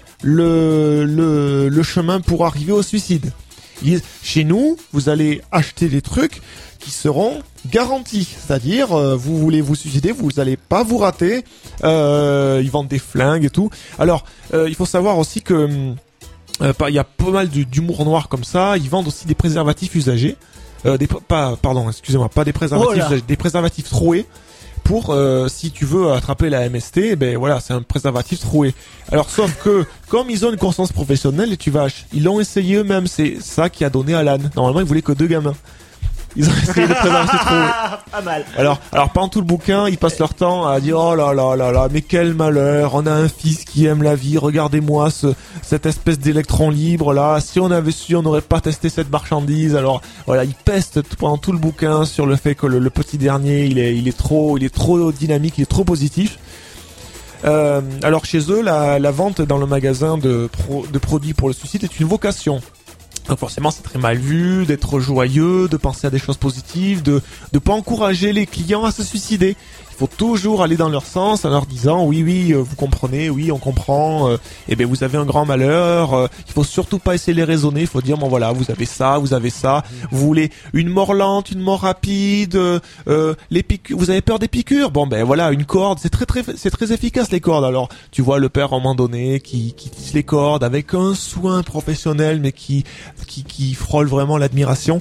C: le chemin pour arriver au suicide. Chez nous, vous allez acheter des trucs qui seront garantis, c'est-à-dire vous voulez vous suicider, vous allez pas vous rater. Ils vendent des flingues et tout. Alors il faut savoir aussi que il y a pas mal d'humour noir comme ça. Ils vendent aussi des préservatifs usagés, pas des préservatifs usagés, des préservatifs troués. Pour si tu veux attraper la MST, ben voilà, c'est un préservatif troué. Alors sauf que comme ils ont une conscience professionnelle, les Tuvache, ils l'ont essayé eux-mêmes, c'est ça qui a donné Alan. Normalement, ils voulaient que 2 gamins. Ils ont essayé de préservatifs troués.
A: Pas mal.
C: Alors pendant tout le bouquin, ils passent leur temps à dire oh là, mais quel malheur, on a un fils qui aime la vie, regardez-moi cette espèce d'électron libre là, si on avait su, on n'aurait pas testé cette marchandise. Alors voilà, ils pestent pendant tout le bouquin sur le fait que le petit dernier, il est trop dynamique, il est trop positif. Alors chez eux, la vente dans le magasin de produits pour le suicide est une vocation. Donc forcément c'est très mal vu d'être joyeux, de penser à des choses positives, de pas encourager les clients à se suicider. Il faut toujours aller dans leur sens en leur disant oui vous comprenez, oui on comprend, et ben vous avez un grand malheur, il faut surtout pas essayer de les raisonner, il faut dire bon voilà vous avez ça, vous voulez une mort lente, une mort rapide, les piqûres, vous avez peur des piqûres, bon ben voilà une corde, c'est très efficace les cordes. Alors tu vois le père à un moment donné qui tisse les cordes avec un soin professionnel mais qui frôle vraiment l'admiration.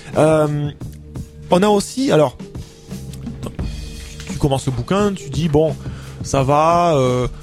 C: On a aussi alors tu commences le bouquin, tu dis bon, ça va,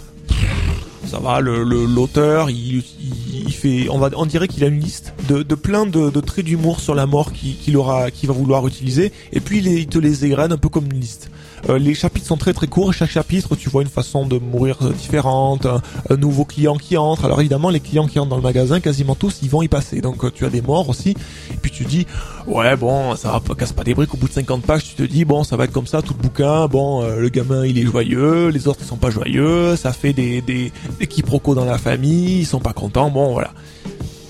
C: l'auteur, il fait, on dirait qu'il a une liste de plein de traits d'humour sur la mort qu'il va vouloir utiliser, et puis il te les égrène un peu comme une liste. Les chapitres sont très très courts, chaque chapitre tu vois une façon de mourir différente, un nouveau client qui entre. Alors évidemment les clients qui entrent dans le magasin, quasiment tous ils vont y passer, donc tu as des morts aussi, et puis tu dis ouais bon ça va, casse pas des briques, au bout de 50 pages tu te dis bon ça va être comme ça tout le bouquin, bon le gamin il est joyeux, les autres ils sont pas joyeux, ça fait des quiproquos dans la famille, ils sont pas contents, bon voilà.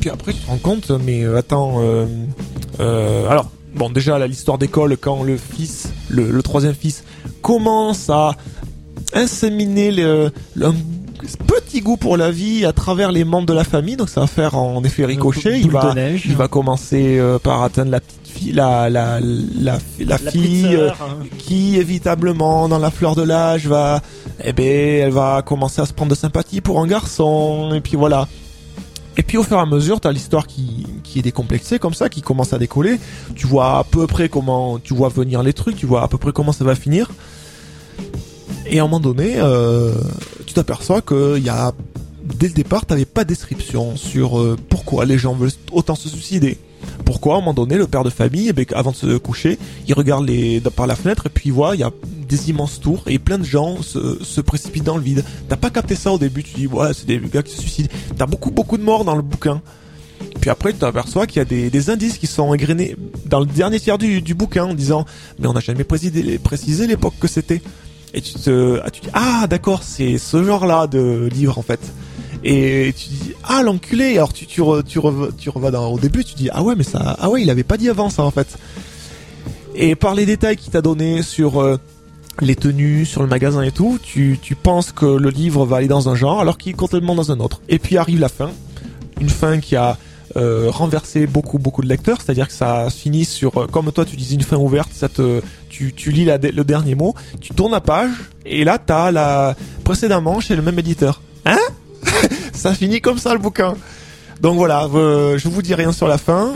C: puis après tu te rends compte, mais attends, alors bon déjà là, l'histoire d'école quand le fils, le troisième fils commence à inséminer un petit goût pour la vie à travers les membres de la famille, donc ça va faire en effet ricochet. Il va commencer par atteindre la petite fille, la fille
A: sœur,
C: qui évitablement dans la fleur de l'âge elle va commencer à se prendre de sympathie pour un garçon, et puis voilà. Et puis au fur et à mesure, t'as l'histoire qui est décomplexée comme ça, qui commence à décoller. Tu vois à peu près comment, tu vois venir les trucs, tu vois à peu près comment ça va finir. Et à un moment donné, tu t'aperçois que dès le départ, t'avais pas de description sur pourquoi les gens veulent autant se suicider. Pourquoi, à un moment donné, le père de famille, avant de se coucher, il regarde par la fenêtre et puis il voit, il y a des immenses tours et plein de gens se précipitent dans le vide. T'as pas capté ça au début, tu dis, ouais, c'est des gars qui se suicident. T'as beaucoup de morts dans le bouquin. Puis après, tu t'aperçois qu'il y a des indices qui sont égrenés dans le dernier tiers du bouquin en disant, mais on n'a jamais précisé l'époque que c'était. Et tu dis, ah d'accord, c'est ce genre-là de livre en fait. Et tu dis, ah l'enculé. Alors tu revas au début, tu dis, ah ouais, mais ça, ah ouais, il avait pas dit avant ça en fait. Et par les détails qu'il t'a donné sur les tenues, sur le magasin et tout, tu penses que le livre va aller dans un genre alors qu'il est complètement dans un autre. Et puis arrive la fin, une fin qui a renversé beaucoup de lecteurs, c'est-à-dire que ça finit sur, comme toi tu disais, une fin ouverte, tu lis le dernier mot, tu tournes la page, et là t'as précédemment chez le même éditeur. Hein? Ça finit comme ça le bouquin. Donc voilà, je vous dis rien sur la fin.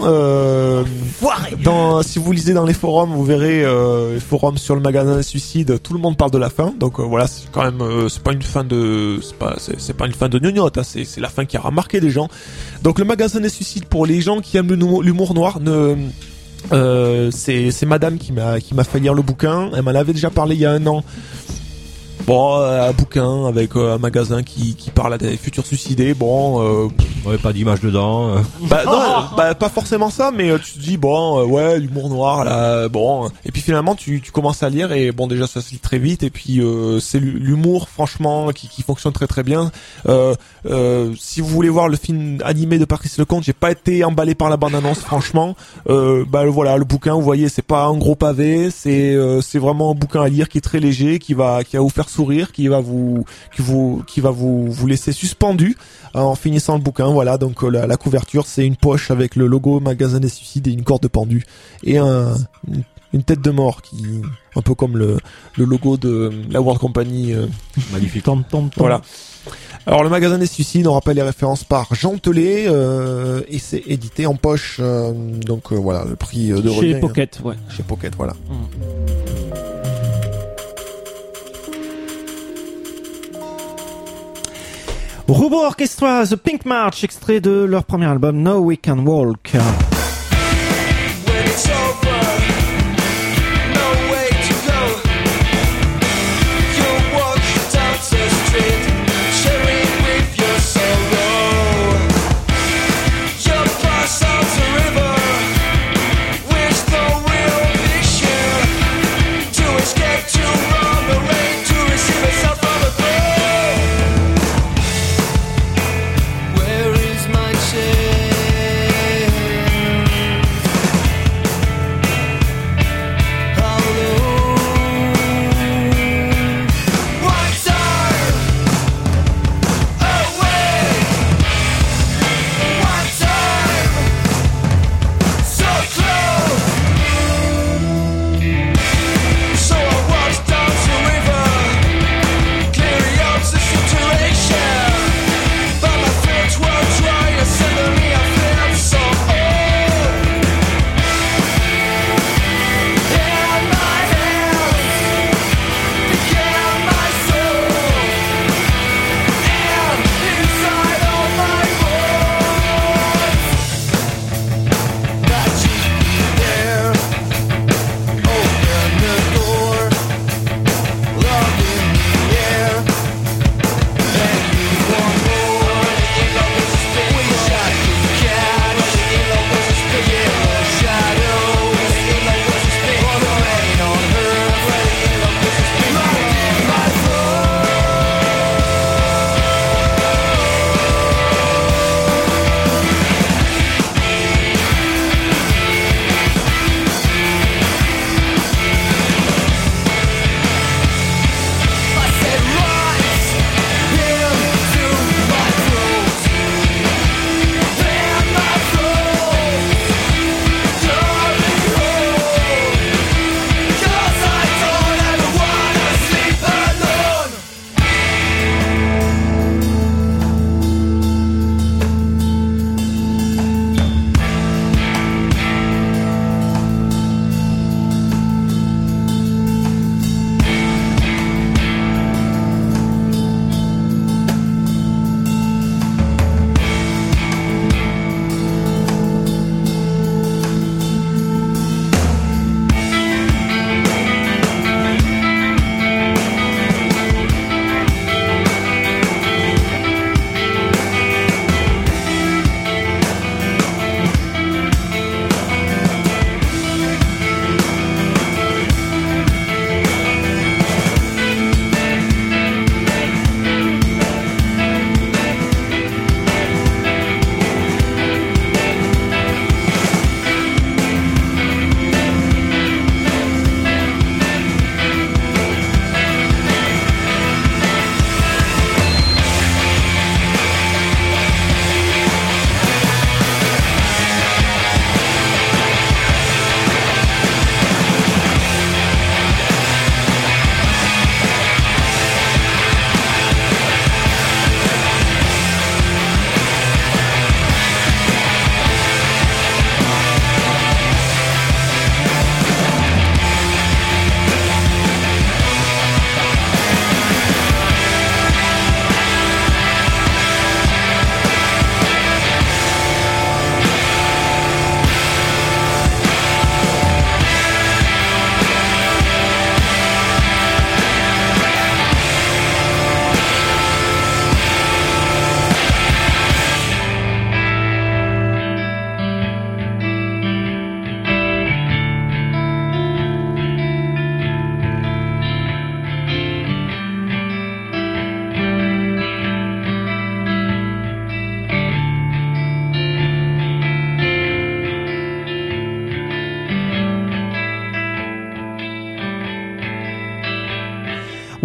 C: Si vous lisez dans les forums, vous verrez les forums sur le magasin des suicides, tout le monde parle de la fin. Donc voilà, c'est quand même c'est pas une fin de gnognotte, hein, c'est la fin qui a remarqué des gens. Donc le magasin des suicides, pour les gens qui aiment l'humour noir, c'est madame qui m'a fait lire le bouquin. Elle m'en avait déjà parlé il y a 1 an. Bon, un bouquin avec un magasin qui parle à des futurs suicidés. Bon,
B: ouais, pas d'image dedans.
C: Non, pas forcément ça, mais tu te dis bon, ouais, l'humour noir là, bon. Et puis finalement, tu commences à lire et bon, déjà ça se lit très vite. Et puis c'est l'humour, franchement, qui fonctionne très très bien. Si vous voulez voir le film animé de Patrice Lecomte, j'ai pas été emballé par la bande-annonce, franchement. Voilà, le bouquin, vous voyez, c'est pas un gros pavé, c'est vraiment un bouquin à lire qui est très léger, qui va vous faire sourire, qui va vous laisser suspendu en finissant le bouquin. Voilà, donc la couverture, c'est une poche avec le logo magasin des suicides et une corde pendue et une tête de mort qui un peu comme le logo de la World Company.
B: Magnifique.
C: Voilà. Alors le magasin des suicides, on rappelle les références par Jean Telet et c'est édité en poche. Donc voilà, le prix de
A: chez
C: revient,
A: Pocket, ouais.
C: Chez Pocket, voilà.
A: Robot Orchestra, The Pink March, extrait de leur premier album Now We Can Walk.
J: Where is my chair?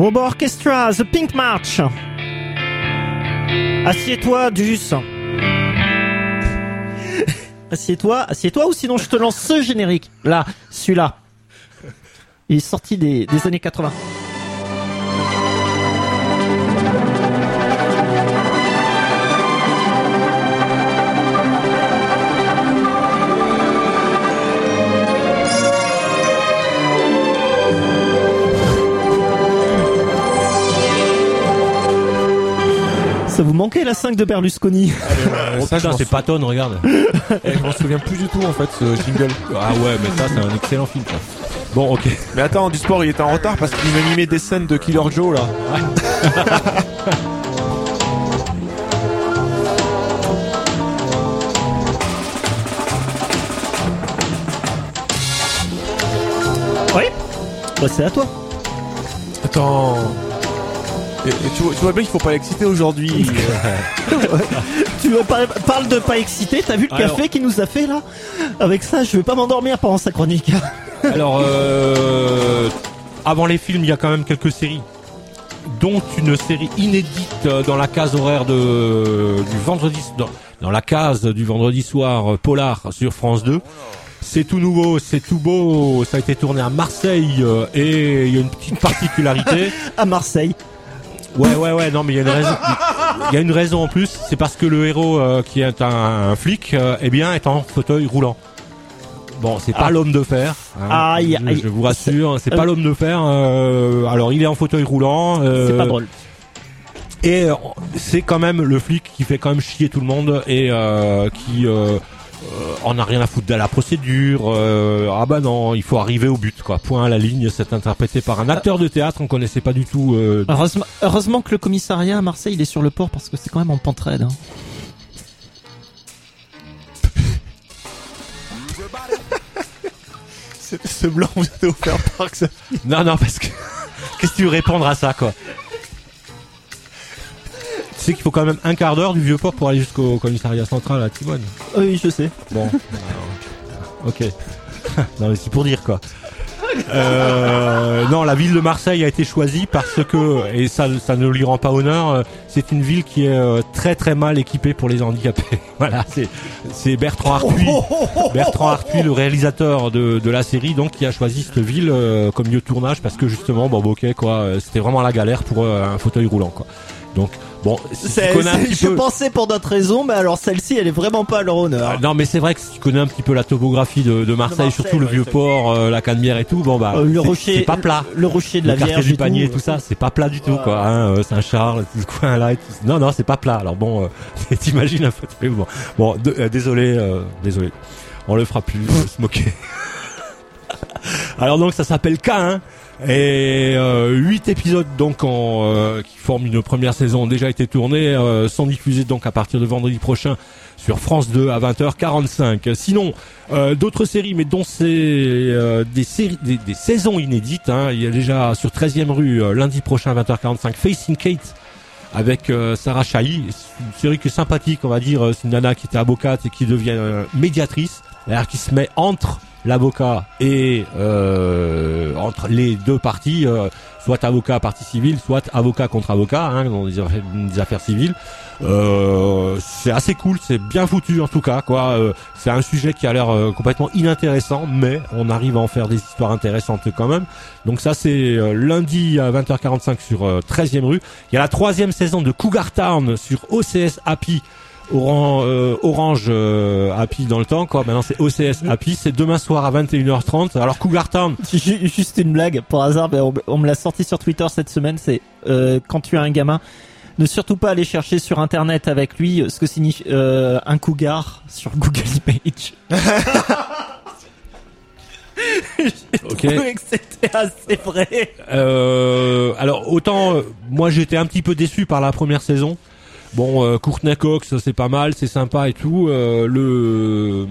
A: Robot Orchestra, The Pink March. Assieds-toi, Dus. Assieds-toi ou sinon je te lance ce générique. Là, celui-là. Il est sorti des années 80. Ça vous manquait la 5 de Berlusconi?
B: Ça, c'est Patton, regarde.
C: Je m'en souviens plus du tout en fait ce jingle.
B: Ah ouais, mais ça c'est un excellent film. Ça. Bon, ok.
C: Mais attends, du sport il était en retard parce qu'il m'animait des scènes de Killer Joe là.
A: Oui. Bah c'est à toi.
C: Attends. Et tu vois bien qu'il faut pas l'exciter aujourd'hui.
A: Tu parles de pas excité, t'as vu le café qu'il nous a fait là? Avec ça, je vais pas m'endormir pendant sa chronique.
B: Alors, avant les films, il y a quand même quelques séries, dont une série inédite dans la case horaire du vendredi, dans la case du vendredi soir Polar sur France 2. C'est tout nouveau, c'est tout beau, ça a été tourné à Marseille et il y a une petite particularité.
A: À Marseille.
B: Ouais, non mais il y a une raison. Il y a une raison en plus, c'est parce que le héros qui est un flic, eh bien est en fauteuil roulant. Bon, c'est pas l'homme de fer. Hein, je vous rassure, c'est pas l'homme de fer. Alors il est en fauteuil roulant.
A: C'est pas drôle.
B: Et c'est quand même le flic qui fait quand même chier tout le monde et qui en a rien à foutre de la procédure. Ah bah non, il faut arriver au but quoi. Point à la ligne. C'est interprété par un acteur de théâtre. On connaissait pas du tout.
A: Heureusement que le commissariat à Marseille il est sur le port parce que c'est quand même en pente raide. Hein.
C: Ce blanc vous avez offert par que ça.
B: Non, parce que qu'est-ce que tu veux répondre à ça quoi? Tu sais qu'il faut quand même un quart d'heure du Vieux-Port pour aller jusqu'au commissariat central à Timone.
A: Oui, je sais.
B: Bon, ok. Non mais c'est pour dire quoi. Non, la ville de Marseille a été choisie parce que, et ça ne lui rend pas honneur, c'est une ville qui est très très mal équipée pour les handicapés. Voilà, c'est Bertrand Arthuis, le réalisateur de la série, donc qui a choisi cette ville comme lieu de tournage parce que justement, bon, ok quoi, c'était vraiment la galère pour un fauteuil roulant quoi. Donc bon, si tu connais un petit
A: je
B: peu...
A: pensais pour d'autres raisons, mais alors celle-ci, elle est vraiment pas à leur honneur.
B: Non, mais c'est vrai que si tu connais un petit peu la topographie de Marseille, surtout le Vieux-Port, la Canebière et tout, bon bah
A: le rocher,
B: c'est pas plat.
A: Le rocher de la
B: Vierge,
A: Vierge,
B: du panier, tout ça, c'est pas plat du tout quoi. Hein, Saint-Charles, tout ce coin là, et tout. Non, c'est pas plat. Alors bon, t'imagines un peu. Bon, désolé, on le fera plus, se moquer. Alors donc ça s'appelle K1. Et 8 épisodes donc qui forment une première saison ont déjà été tournés, sont diffusés donc à partir de vendredi prochain sur France 2 à 20h45. Sinon d'autres séries, mais dont c'est des saisons inédites. Hein. Il y a déjà sur 13e rue lundi prochain à 20h45 Facing Kate avec Sarah Chahi. C'est une série qui est sympathique, on va dire. C'est une nana qui était avocate et qui devient médiatrice, c'est-à-dire qui se met entre l'avocat et entre les deux parties, soit avocat partie civile, soit avocat contre avocat, hein, dans des affaires civiles. C'est assez cool, c'est bien foutu en tout cas, quoi. C'est un sujet qui a l'air complètement inintéressant, mais on arrive à en faire des histoires intéressantes quand même. Donc ça c'est lundi à 20h45 sur 13e rue. Il y a la 3e saison de Cougar Town sur OCS Happy. Orange Happy dans le temps quoi. Maintenant c'est OCS Happy, c'est demain soir à 21h30. Alors Cougar Town,
A: juste une blague pour hasard, on me l'a sorti sur Twitter cette semaine, c'est quand tu as un gamin, ne surtout pas aller chercher sur internet avec lui ce que signifie un cougar sur Google Images. J'ai trouvé que c'était assez vrai.
B: Alors autant moi j'étais un petit peu déçu par la première saison. Bon, Courtney Cox, c'est pas mal, c'est sympa et tout. Le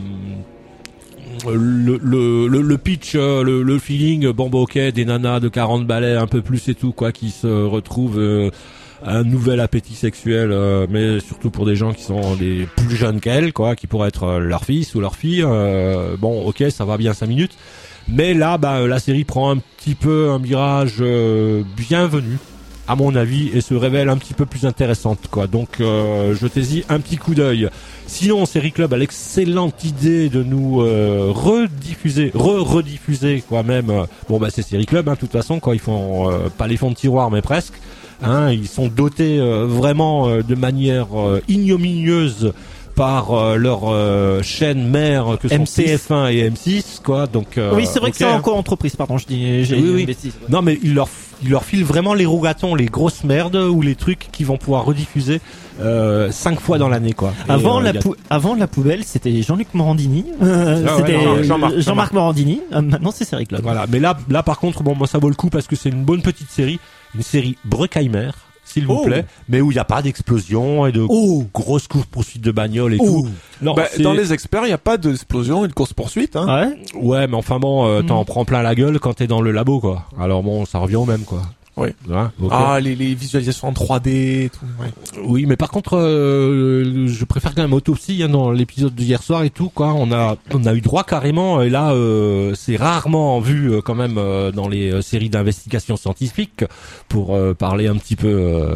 B: pitch, le feeling, bon bah ok, des nanas de 40 balais, un peu plus et tout, quoi, qui se retrouvent un nouvel appétit sexuel, mais surtout pour des gens qui sont des plus jeunes qu'elles, quoi, qui pourraient être leur fils ou leur fille. Bon, ok, ça va bien 5 minutes. Mais là, la série prend un petit peu un virage bienvenu, à mon avis, et se révèle un petit peu plus intéressante, quoi. Donc, jetez-y un petit coup d'œil. Sinon, Série Club a l'excellente idée de nous rediffuser, quoi, même. C'est Série Club, hein, de toute façon, quoi. Ils font pas les fonds de tiroir, mais presque. Hein, ils sont dotés vraiment de manière ignominieuse par leur chaîne mère que sont
A: M6.
B: TF1 et M6, quoi. Donc
A: oui, c'est vrai que c'est encore entreprise. Pardon, j'ai une bêtise.
B: Non, mais ils leur filent vraiment les rougatons, les grosses merdes ou les trucs qu'ils vont pouvoir rediffuser 5 fois dans l'année, quoi.
A: Avant la poubelle, c'était Jean-Luc Morandini, c'était Jean-Marc Morandini. Maintenant, c'est Série Club.
B: Voilà, mais là par contre, moi ça vaut le coup parce que c'est une bonne petite série, une série Bruckheimer, s'il vous plaît, mais où il n'y a pas d'explosion et de grosses courses-poursuites de bagnoles et tout. Non,
C: dans les experts, il n'y a pas d'explosion et de course-poursuite, hein.
B: Ouais, mais enfin t'en prends plein la gueule quand t'es dans le labo, quoi. Alors ça revient au même, quoi.
C: Oui.
B: Ouais, okay.
C: Les visualisations en 3D et tout. Ouais.
B: Oui, mais par contre, je préfère quand même Autopsie, hein, dans l'épisode d'hier soir et tout, quoi. On a eu droit carrément, et là, c'est rarement vu quand même dans les séries d'investigation scientifique, pour parler un petit peu,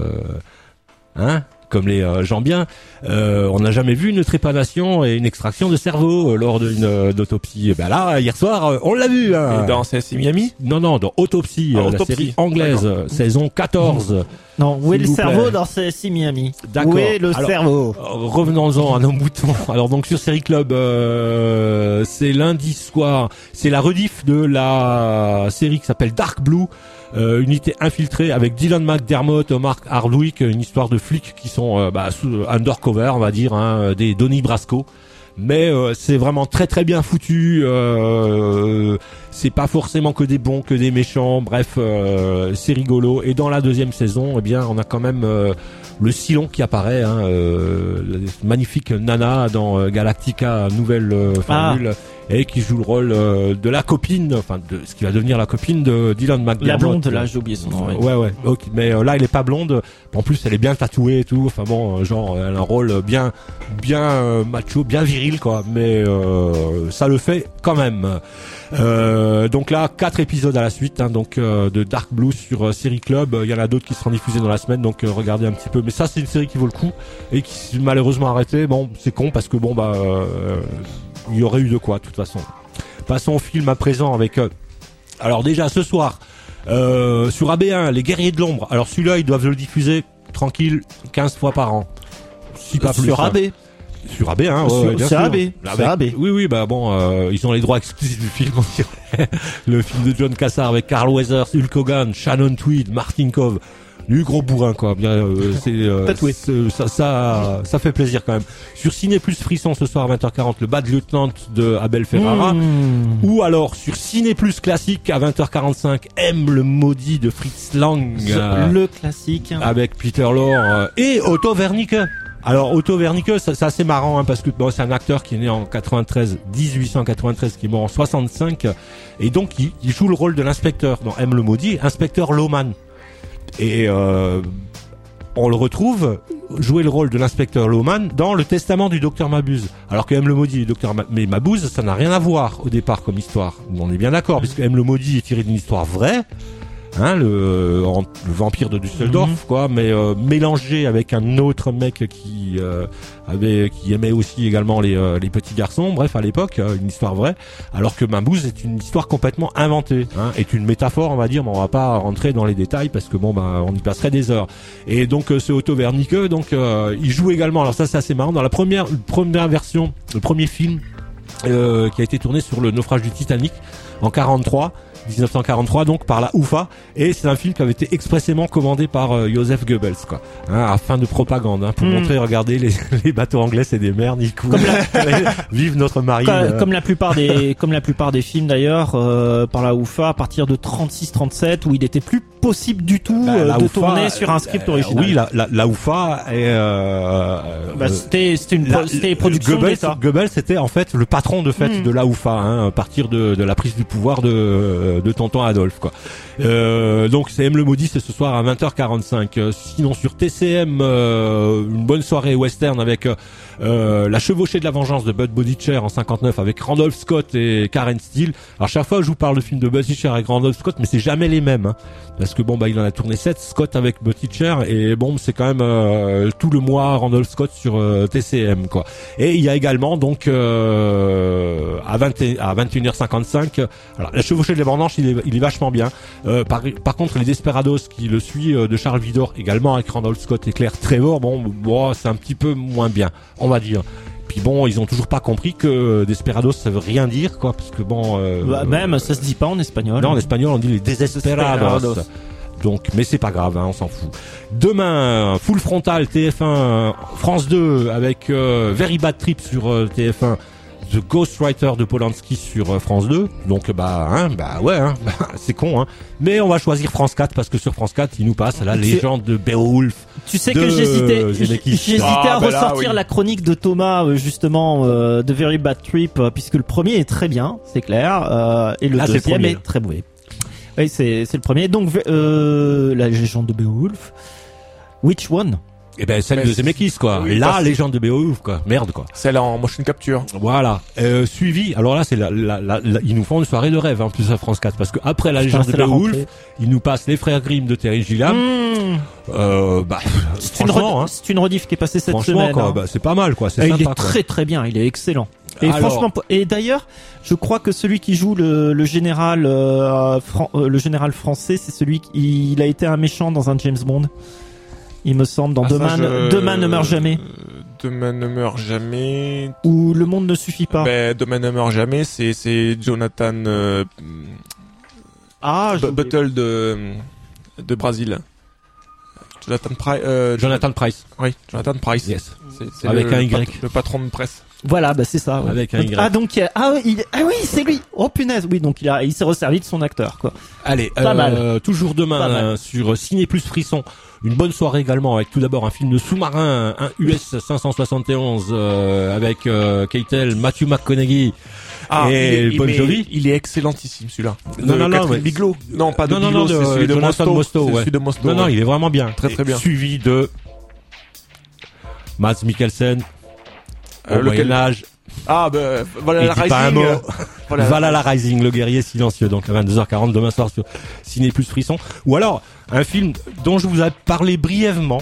B: comme les gens bien. On n'a jamais vu une trépanation et une extraction de cerveau lors d'une autopsie. Ben là, hier soir, on l'a vu. Hein.
C: Et dans CSI Miami ?
B: Non, dans Autopsie, la série anglaise, saison 14.
A: Non, où est le cerveau dans CSI Miami ?
B: D'accord.
A: Où est le cerveau ?
B: Revenons-en à nos moutons. Alors donc sur Série Club, c'est lundi soir. C'est la rediff de la série qui s'appelle Dark Blue. Unité infiltrée avec Dylan McDermott, Mark Hardwick, une histoire de flics qui sont undercover, on va dire, hein, des Donnie Brasco. Mais c'est vraiment très très bien foutu. C'est pas forcément que des bons, que des méchants. Bref, c'est rigolo. Et dans la deuxième saison, eh bien, on a quand même le Cylon qui apparaît, hein, la magnifique Nana dans Galactica, nouvelle formule. Et qui joue le rôle de la copine, enfin de ce qui va devenir la copine de Dylan McDermott.
A: La blonde, là, j'ai oublié son nom.
B: Ouais. Okay. Mais là, elle est pas blonde. En plus, elle est bien tatouée et tout. Enfin bon, genre, elle a un rôle bien macho, bien viril, quoi. Mais ça le fait quand même. Donc là, 4 épisodes à la suite, hein, donc de Dark Blue sur Série Club. Il y en a d'autres qui seront diffusés dans la semaine, donc regardez un petit peu. Mais ça, c'est une série qui vaut le coup et qui s'est malheureusement arrêtée. Bon, c'est con parce que il y aurait eu de quoi, de toute façon. Passons au film à présent avec... alors déjà, ce soir, sur AB1, Les Guerriers de l'Ombre. Alors celui-là, ils doivent le diffuser tranquille 15 fois par an. Si pas plus.
A: Sur AB.
B: Sur AB, hein. Ouais, bien sûr.
A: AB. Sur AB.
B: Oui, ils ont les droits exclusifs du film, on dirait. Le film de John Cassar avec Carl Weathers, Hulk Hogan, Shannon Tweed, Martin Kove. Du gros bourrin, quoi. Bien,
A: tatoué.
B: Ça fait plaisir quand même. Sur Ciné Plus Frisson ce soir à 20h40, le Bad Lieutenant de Abel Ferrara. Ou alors sur Ciné Plus Classique à 20h45, M le maudit de Fritz Lang.
A: Le classique.
B: Avec Peter Lorre et Otto Wernicke. Alors Otto Wernicke, c'est assez marrant, hein, parce que c'est un acteur qui est né en 1893, qui est mort en 65, et donc il joue le rôle de l'inspecteur dans M le maudit, inspecteur Lohmann. Et on le retrouve jouer le rôle de l'inspecteur Lohmann dans Le Testament du docteur Mabuse. Alors que M le maudit et le docteur Mabuse, ça n'a rien à voir au départ comme histoire. On est bien d'accord, puisque M le maudit est tiré d'une histoire vraie. Hein, le vampire de Düsseldorf, quoi, mais mélangé avec un autre mec qui aimait aussi également les petits garçons. Bref, à l'époque, une histoire vraie. Alors que Mabuse est une histoire complètement inventée, hein, est une métaphore, on va dire, mais on va pas rentrer dans les détails parce que on y passerait des heures. Et donc ce Otto Wernicke, donc il joue également. Alors ça, c'est assez marrant. Dans la première version, le premier film qui a été tourné sur le naufrage du Titanic en 1943, donc par la UFA, et c'est un film qui avait été expressément commandé par Joseph Goebbels, quoi, hein, à fin de propagande, hein, pour montrer, regardez, les bateaux anglais, c'est des merdes, ils coulent. Vive notre marine.
A: Comme la plupart des films d'ailleurs, par la UFA, à partir de 36-37, où il était plus possible du tout de tourner sur un script original.
B: Oui, la UFA
A: c'était production
B: Goebbels,
A: d'État.
B: Goebbels, c'était en fait le patron de fait de la UFA, à partir de la prise du pouvoir de tonton Adolphe, quoi. Donc c'est M le maudit, c'est ce soir à 20h45. Sinon sur TCM, une bonne soirée western avec La chevauchée de la vengeance de Bud Bodicher en 59 avec Randolph Scott et Karen Steele. Alors chaque fois je vous parle de film de Bodicher avec Randolph Scott, mais c'est jamais les mêmes, parce que il en a tourné 7, Scott avec Bodicher, et c'est quand même tout le mois Randolph Scott sur TCM, quoi. Et il y a également donc à 21h55, alors La chevauchée de la vengeance, il est vachement bien. Par contre les Desperados qui le suit de Charles Vidor, également avec Randolph Scott et Claire Trevor, c'est un petit peu moins bien, on va dire. Puis ils ont toujours pas compris que Desperados ça veut rien dire, quoi, parce que
A: même ça se dit pas en espagnol.
B: Non, en espagnol on dit les Desesperados. Donc, mais c'est pas grave, on s'en fout. Demain, Full Frontal TF1, France 2 avec Very Bad Trip sur TF1. The Ghostwriter de Polanski sur France 2. Donc c'est con, mais on va choisir France 4 parce que sur France 4 il nous passe la légende de Beowulf.
A: Tu sais que j'hésitais à ressortir la chronique de Thomas justement de Very Bad Trip, puisque le premier est très bien, c'est clair, et le deuxième est très mauvais. Oui, c'est le premier. Donc la légende de Beowulf. Which one?
B: Celle de Zemeckis, quoi. Oui, la légende de Beowulf, quoi. Merde, quoi.
C: Celle en motion capture.
B: Voilà. Suivi. Alors là, c'est ils nous font une soirée de rêve, en plus à France 4, parce que après la légende de Beowulf, ils nous passent Les Frères Grimm de Terry Gilliam.
A: C'est une rediff qui est passée cette semaine.
B: Quoi, c'est pas mal, quoi. C'est
A: sympa,
B: il est
A: très très bien. Il est excellent. Et franchement, et d'ailleurs, je crois que celui qui joue le général français, c'est celui il a été un méchant dans un James Bond. Il me semble dans Demain ne meurt jamais.
C: Demain ne meurt jamais.
A: Ou Le monde ne suffit pas.
C: Demain ne meurt jamais, c'est Jonathan Buttle de Brésil.
B: Jonathan Price.
C: Oui, Jonathan Price.
B: Yes.
C: C'est
B: avec un Y.
C: Le patron de presse.
A: Voilà, c'est ça. Ouais.
B: Avec un Y.
A: Oui, c'est lui. Oh punaise, oui, donc il s'est resservi de son acteur, quoi.
B: Allez, toujours demain sur Ciné Plus Frisson. Une bonne soirée également avec tout d'abord un film de sous-marin, un US 571 avec Keitel, Matthew McConaughey et Bon Jovi.
C: Il est excellentissime celui-là.
B: Non,
C: Bigelow. Non, pas de Bigelow, c'est celui de Mostow. Celui de Mostow.
B: Non, il est vraiment bien.
C: Très très bien.
B: Suivi de Mads Mikkelsen. Au Moyen-Âge.
C: Valhalla Rising.
B: Valhalla Rising, le guerrier silencieux. Donc à 22h40 demain soir sur Ciné Plus Frisson. Ou alors un film dont je vous ai parlé brièvement,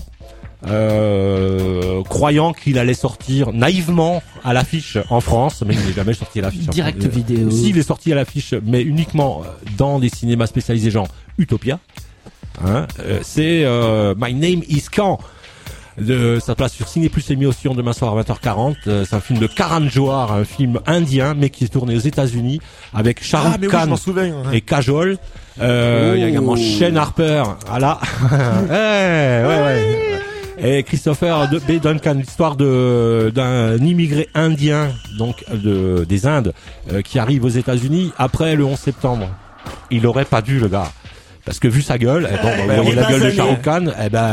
B: croyant qu'il allait sortir naïvement à l'affiche en France, mais il n'est jamais sorti à l'affiche.
A: Direct vidéo.
B: S'il est sorti à l'affiche, mais uniquement dans des cinémas spécialisés genre Utopia. C'est My Name is Khan. Ça place sur Ciné Plus Émotion demain soir à 20h40. C'est un film de Karan Johar, un film indien mais qui est tourné aux États-Unis avec Shah Rukh Khan et Kajol. Il y a également Shane Harper. Voilà. Et Christopher B. Duncan, l'histoire d'un immigré indien donc des Indes qui arrive aux États-Unis après le 11 septembre. Il aurait pas dû, le gars. Parce que vu sa gueule, vous voyez la gueule de Shah Rukh Khan,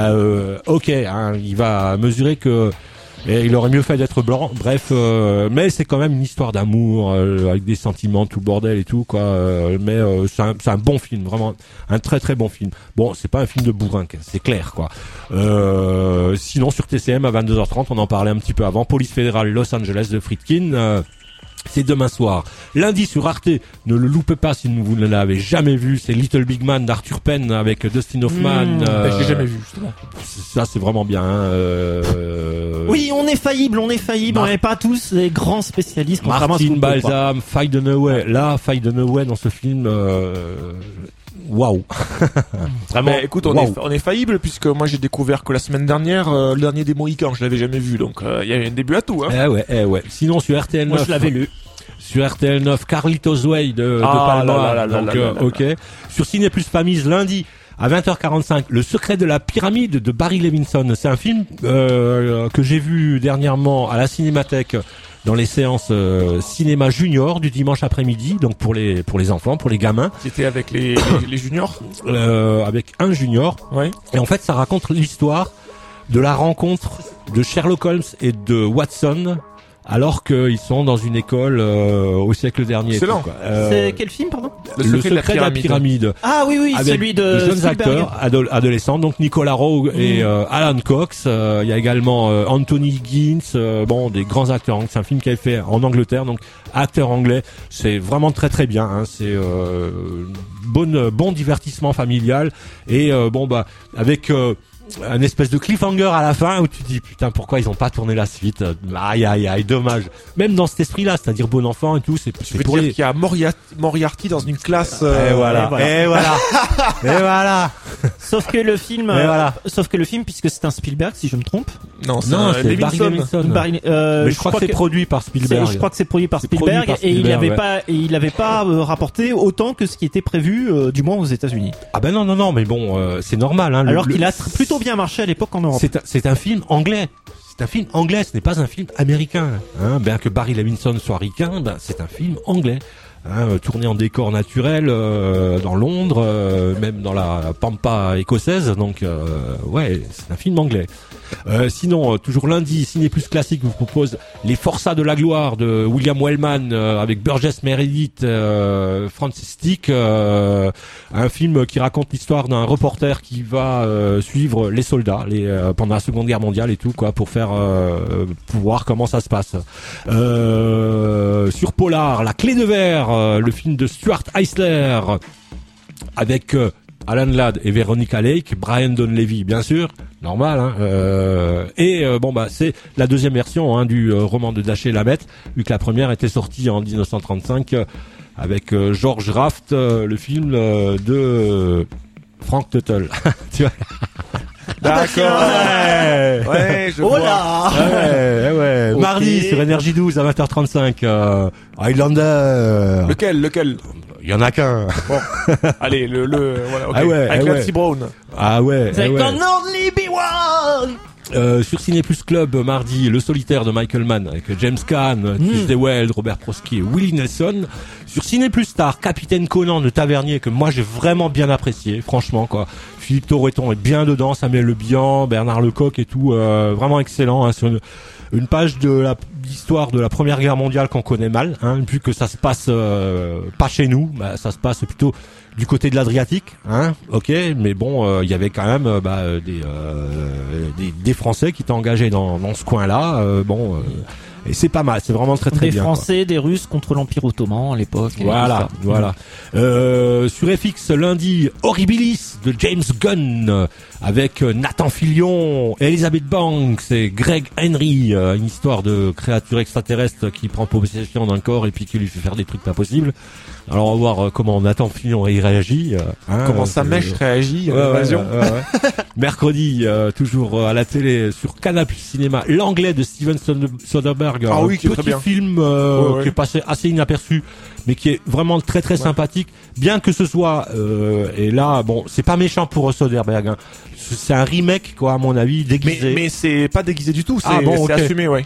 B: il va mesurer que il aurait mieux fait d'être blanc. Bref, mais c'est quand même une histoire d'amour avec des sentiments, tout le bordel et tout, quoi. Mais c'est un bon film, vraiment un très très bon film. Bon, c'est pas un film de bourrin, c'est clair, quoi. Sinon sur TCM à 22h30, on en parlait un petit peu avant, Police fédérale Los Angeles de Friedkin. C'est demain soir. Lundi sur Arte, ne le loupez pas si vous ne l'avez jamais vu, c'est Little Big Man d'Arthur Penn avec Dustin Hoffman.
C: J'ai jamais vu, justement.
B: Ça, c'est vraiment bien.
A: Oui, on est faillible, on n'est pas tous des grands spécialistes.
B: Martin Balsam, Faye Dunaway. Là, Faye Dunaway dans ce film, waouh.
C: Vraiment. Écoute, on est faillible puisque moi j'ai découvert que la semaine dernière, le dernier des Mohicans, je l'avais jamais vu, donc il y a un début à tout.
B: Ouais. Sinon sur RTL 9.
A: Moi je l'avais lu.
B: Sur RTL 9, Carlitos Way de Palma. Ok. Sur Ciné Plus Famille lundi à 20h45, Le secret de la pyramide de Barry Levinson. C'est un film que j'ai vu dernièrement à la Cinémathèque dans les séances cinéma junior du dimanche après-midi, donc pour les enfants, pour les gamins.
C: C'était avec les juniors
B: avec un junior.
C: Ouais.
B: Et en fait, ça raconte l'histoire de la rencontre de Sherlock Holmes et de Watson, alors qu'ils sont dans une école au siècle dernier.
C: Excellent.
B: Tout, quoi.
A: C'est quel film, pardon?
B: Le secret de la pyramide.
A: Ah oui,
B: Avec
A: celui de
B: de jeunes
A: Spielberg.
B: acteurs adolescents, donc Nicolas Roeg et Alan Cox. Il y a également Anthony Higgins, des grands acteurs. C'est un film qui a été fait en Angleterre, donc acteur anglais. C'est vraiment très très bien. Hein. C'est bon divertissement familial et avec un espèce de cliffhanger à la fin où tu te dis putain pourquoi ils ont pas tourné la suite, aïe dommage, même dans cet esprit là, c'est-à-dire bon enfant et tout, c'est
C: pour dire qu'il y a Moriarty dans une classe
B: et voilà
A: Sauf que le film puisque c'est un Spielberg si je me trompe.
B: Non, c'est Barry Levinson. Mais je crois que c'est produit par Spielberg.
A: Je crois que c'est produit par Spielberg et il avait pas rapporté autant que ce qui était prévu du moins aux États-Unis.
B: Ah ben non mais bon c'est normal hein.
A: Alors qu'il a plutôt bien marché à l'époque en Europe.
B: C'est un film anglais. C'est un film anglais, ce n'est pas un film américain. Hein, bien que Barry Levinson soit ricain, c'est un film anglais. Hein, tourné en décor naturel dans Londres, même dans la pampa écossaise. Donc c'est un film anglais. Sinon, toujours lundi, Ciné Plus Classique vous propose Les Forçats de la gloire de William Wellman avec Burgess Meredith, Francis Stick, un film qui raconte l'histoire d'un reporter qui va suivre les soldats pendant la Seconde Guerre mondiale et tout quoi pour voir comment ça se passe. Sur Polar, La Clé de verre, le film de Stuart Eisler avec Alan Ladd et Veronica Lake, Brian Donlevy bien sûr, normal hein. C'est la deuxième version du roman de Dashiell Hammett, vu que la première était sortie en 1935 avec George Raft, le film de Frank Tuttle. Tu vois.
C: D'accord. Ouais, je vois.
A: Là.
B: Ouais. Okay. Mardi sur Énergie 12 à 20h35. Highlander.
C: Lequel?
B: Il y en a qu'un.
C: Bon. Allez, voilà, okay. Avec Clancy Brown.
A: There can only be one.
B: Sur Ciné Plus Club mardi, Le Solitaire de Michael Mann avec James Caan, Tuesday Weld, Robert Prosky et Willie Nelson. Sur Ciné Plus Star, Capitaine Conan de Tavernier que moi j'ai vraiment bien apprécié, franchement quoi. Philippe Torreton est bien dedans, Samuel Le Bihan, Bernard Lecoq et tout, vraiment excellent. Hein, sur une page de l'histoire de la Première Guerre mondiale qu'on connaît mal, hein, vu que ça se passe pas chez nous, ça se passe plutôt du côté de l'Adriatique, hein, ok, mais bon, il y avait quand même des Français qui étaient engagés dans ce coin-là, et c'est pas mal, c'est vraiment très très bien.
A: Des Français, quoi. Des Russes contre l'Empire Ottoman à l'époque.
B: Voilà. Sur FX lundi, Horribilis de James Gunn avec Nathan Fillion, Elizabeth Banks et Greg Henry, une histoire de créature extraterrestre qui prend possession d'un corps et puis qui lui fait faire des trucs pas possibles. Alors on va voir comment Nathan Fillion y réagit.
C: Comment sa mèche réagit à l'invasion.
B: Mercredi, toujours à la télé sur Canal+ Cinéma, L'Anglais de Steven Soderbergh.
C: Ah oui, qui est très bien.
B: Film qui est passé assez inaperçu, mais qui est vraiment très très sympathique. Bien que ce soit et là, bon, c'est pas méchant pour Soderbergh. Hein. C'est un remake, quoi, à mon avis, déguisé.
C: Mais c'est pas déguisé du tout. C'est assumé, ouais.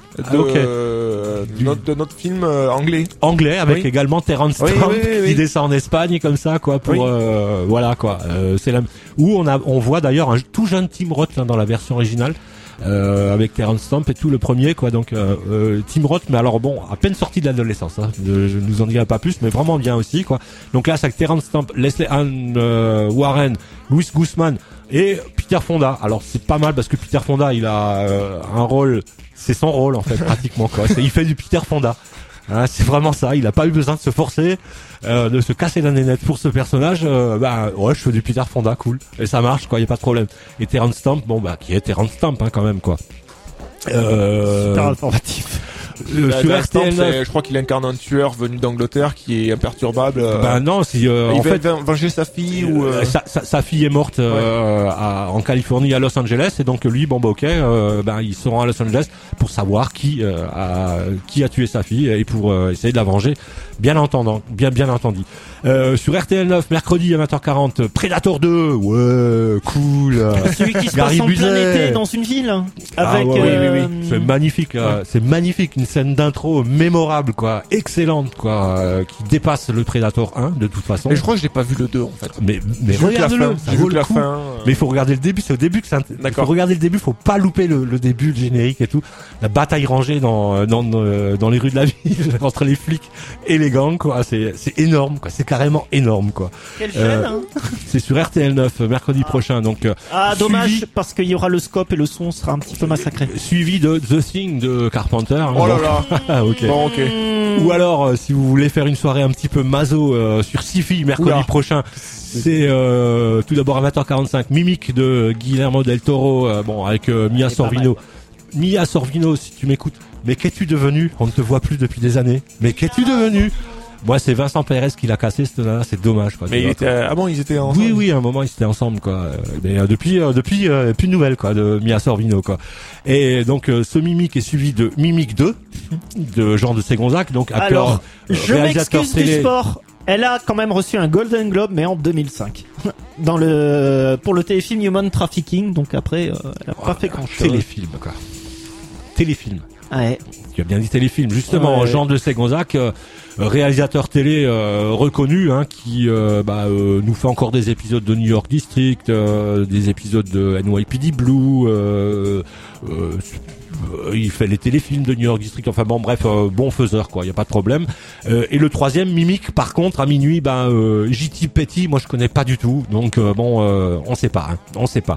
C: De notre film anglais.
B: Anglais avec également Terence Stamp qui descend en Espagne comme ça, quoi. Pour voilà, quoi. C'est là où on voit d'ailleurs un tout jeune Tim Roth là, dans la version originale. Avec Terence Stamp et tout le premier quoi, donc Tim Roth, mais alors bon, à peine sorti de l'adolescence, hein. Je nous en dirai pas plus, mais vraiment bien aussi quoi. Donc là c'est avec Terence Stamp, Leslie Ann Warren, Louis Guzman et Peter Fonda. Alors c'est pas mal parce que Peter Fonda il a un rôle, c'est son rôle en fait pratiquement quoi. Il fait du Peter Fonda. Hein, c'est vraiment ça, il a pas eu besoin de se forcer, de se casser la nénette pour ce personnage. Je fais du Peter Fonda, cool, et ça marche quoi, y a pas de problème. Et Terence Stamp, qui est Terence Stamp hein, quand même quoi.
A: Super informatif.
B: Sur RTL9,
C: je crois qu'il incarne un tueur venu d'Angleterre qui est imperturbable.
B: Non, si
C: en fait venger sa fille ou
B: sa fille est morte en Californie, à Los Angeles, et donc lui, ils seront à Los Angeles pour savoir qui a tué sa fille et pour essayer de la venger. Bien entendu. Sur RTL9, mercredi à 20h40, Predator 2, ouais, cool.
A: Celui qui se passe en plein été dans une ville avec.
B: Oui. C'est magnifique, c'est magnifique, une scène d'intro mémorable, quoi, excellente, quoi, qui dépasse le Predator 1 de toute façon.
C: Mais je crois que j'ai pas vu le 2 en fait.
B: Mais
C: regarde-le,
B: ça vaut le coup. Mais il faut regarder le début, c'est au début que ça. Il faut regarder le début, faut pas louper le début, le générique et tout. La bataille rangée dans les rues de la ville entre les flics et les gangs, quoi. C'est énorme, quoi. C'est carrément énorme, quoi.
A: Quelle chaîne hein
B: C'est sur RTL9 mercredi prochain, donc.
A: Dommage parce qu'il y aura le scope et le son sera un petit peu massacré.
B: Suivi de The Thing de Carpenter. Hein,
C: oh là là.
B: Ok.
C: Bon, ok.
B: Ou alors, si vous voulez faire une soirée un petit peu maso sur Sci-Fi mercredi prochain, c'est tout d'abord à 20h45, Mimic de Guillermo del Toro, avec Mia Sorvino. Mia Sorvino, si tu m'écoutes, mais qu'es-tu devenu? On ne te voit plus depuis des années. Mais qu'es-tu devenu? Moi, c'est Vincent Pérez qui l'a cassé, cette nana, c'est dommage, quoi.
C: Mais il était, ils étaient ensemble.
B: Oui, à un moment, ils étaient ensemble, quoi. Mais depuis, plus de nouvelles, quoi, de Mia Sorvino, quoi. Et donc, ce Mimic est suivi de Mimic 2, de Jean de Ségonzac, donc acteur,
A: alors, je
B: réalisateur
A: m'excuse
B: télé.
A: du sport. Elle a quand même reçu un Golden Globe, mais en 2005. Pour le téléfilm Human Trafficking, donc après, elle a pas fait grand chose.
B: Téléfilm, quoi. Téléfilm.
A: Ouais.
B: Tu as bien dit téléfilm. Justement, Jean de Ségonzac, réalisateur télé reconnu, hein, qui nous fait encore des épisodes de New York District, des épisodes de NYPD Blue. Il fait les téléfilms de New York District. Enfin bon, bref, bon faiseur, quoi. Il y a pas de problème. Et le troisième, Mimic, par contre, à minuit, J.T. Petty, moi je connais pas du tout. Donc on sait pas. Hein, on sait pas.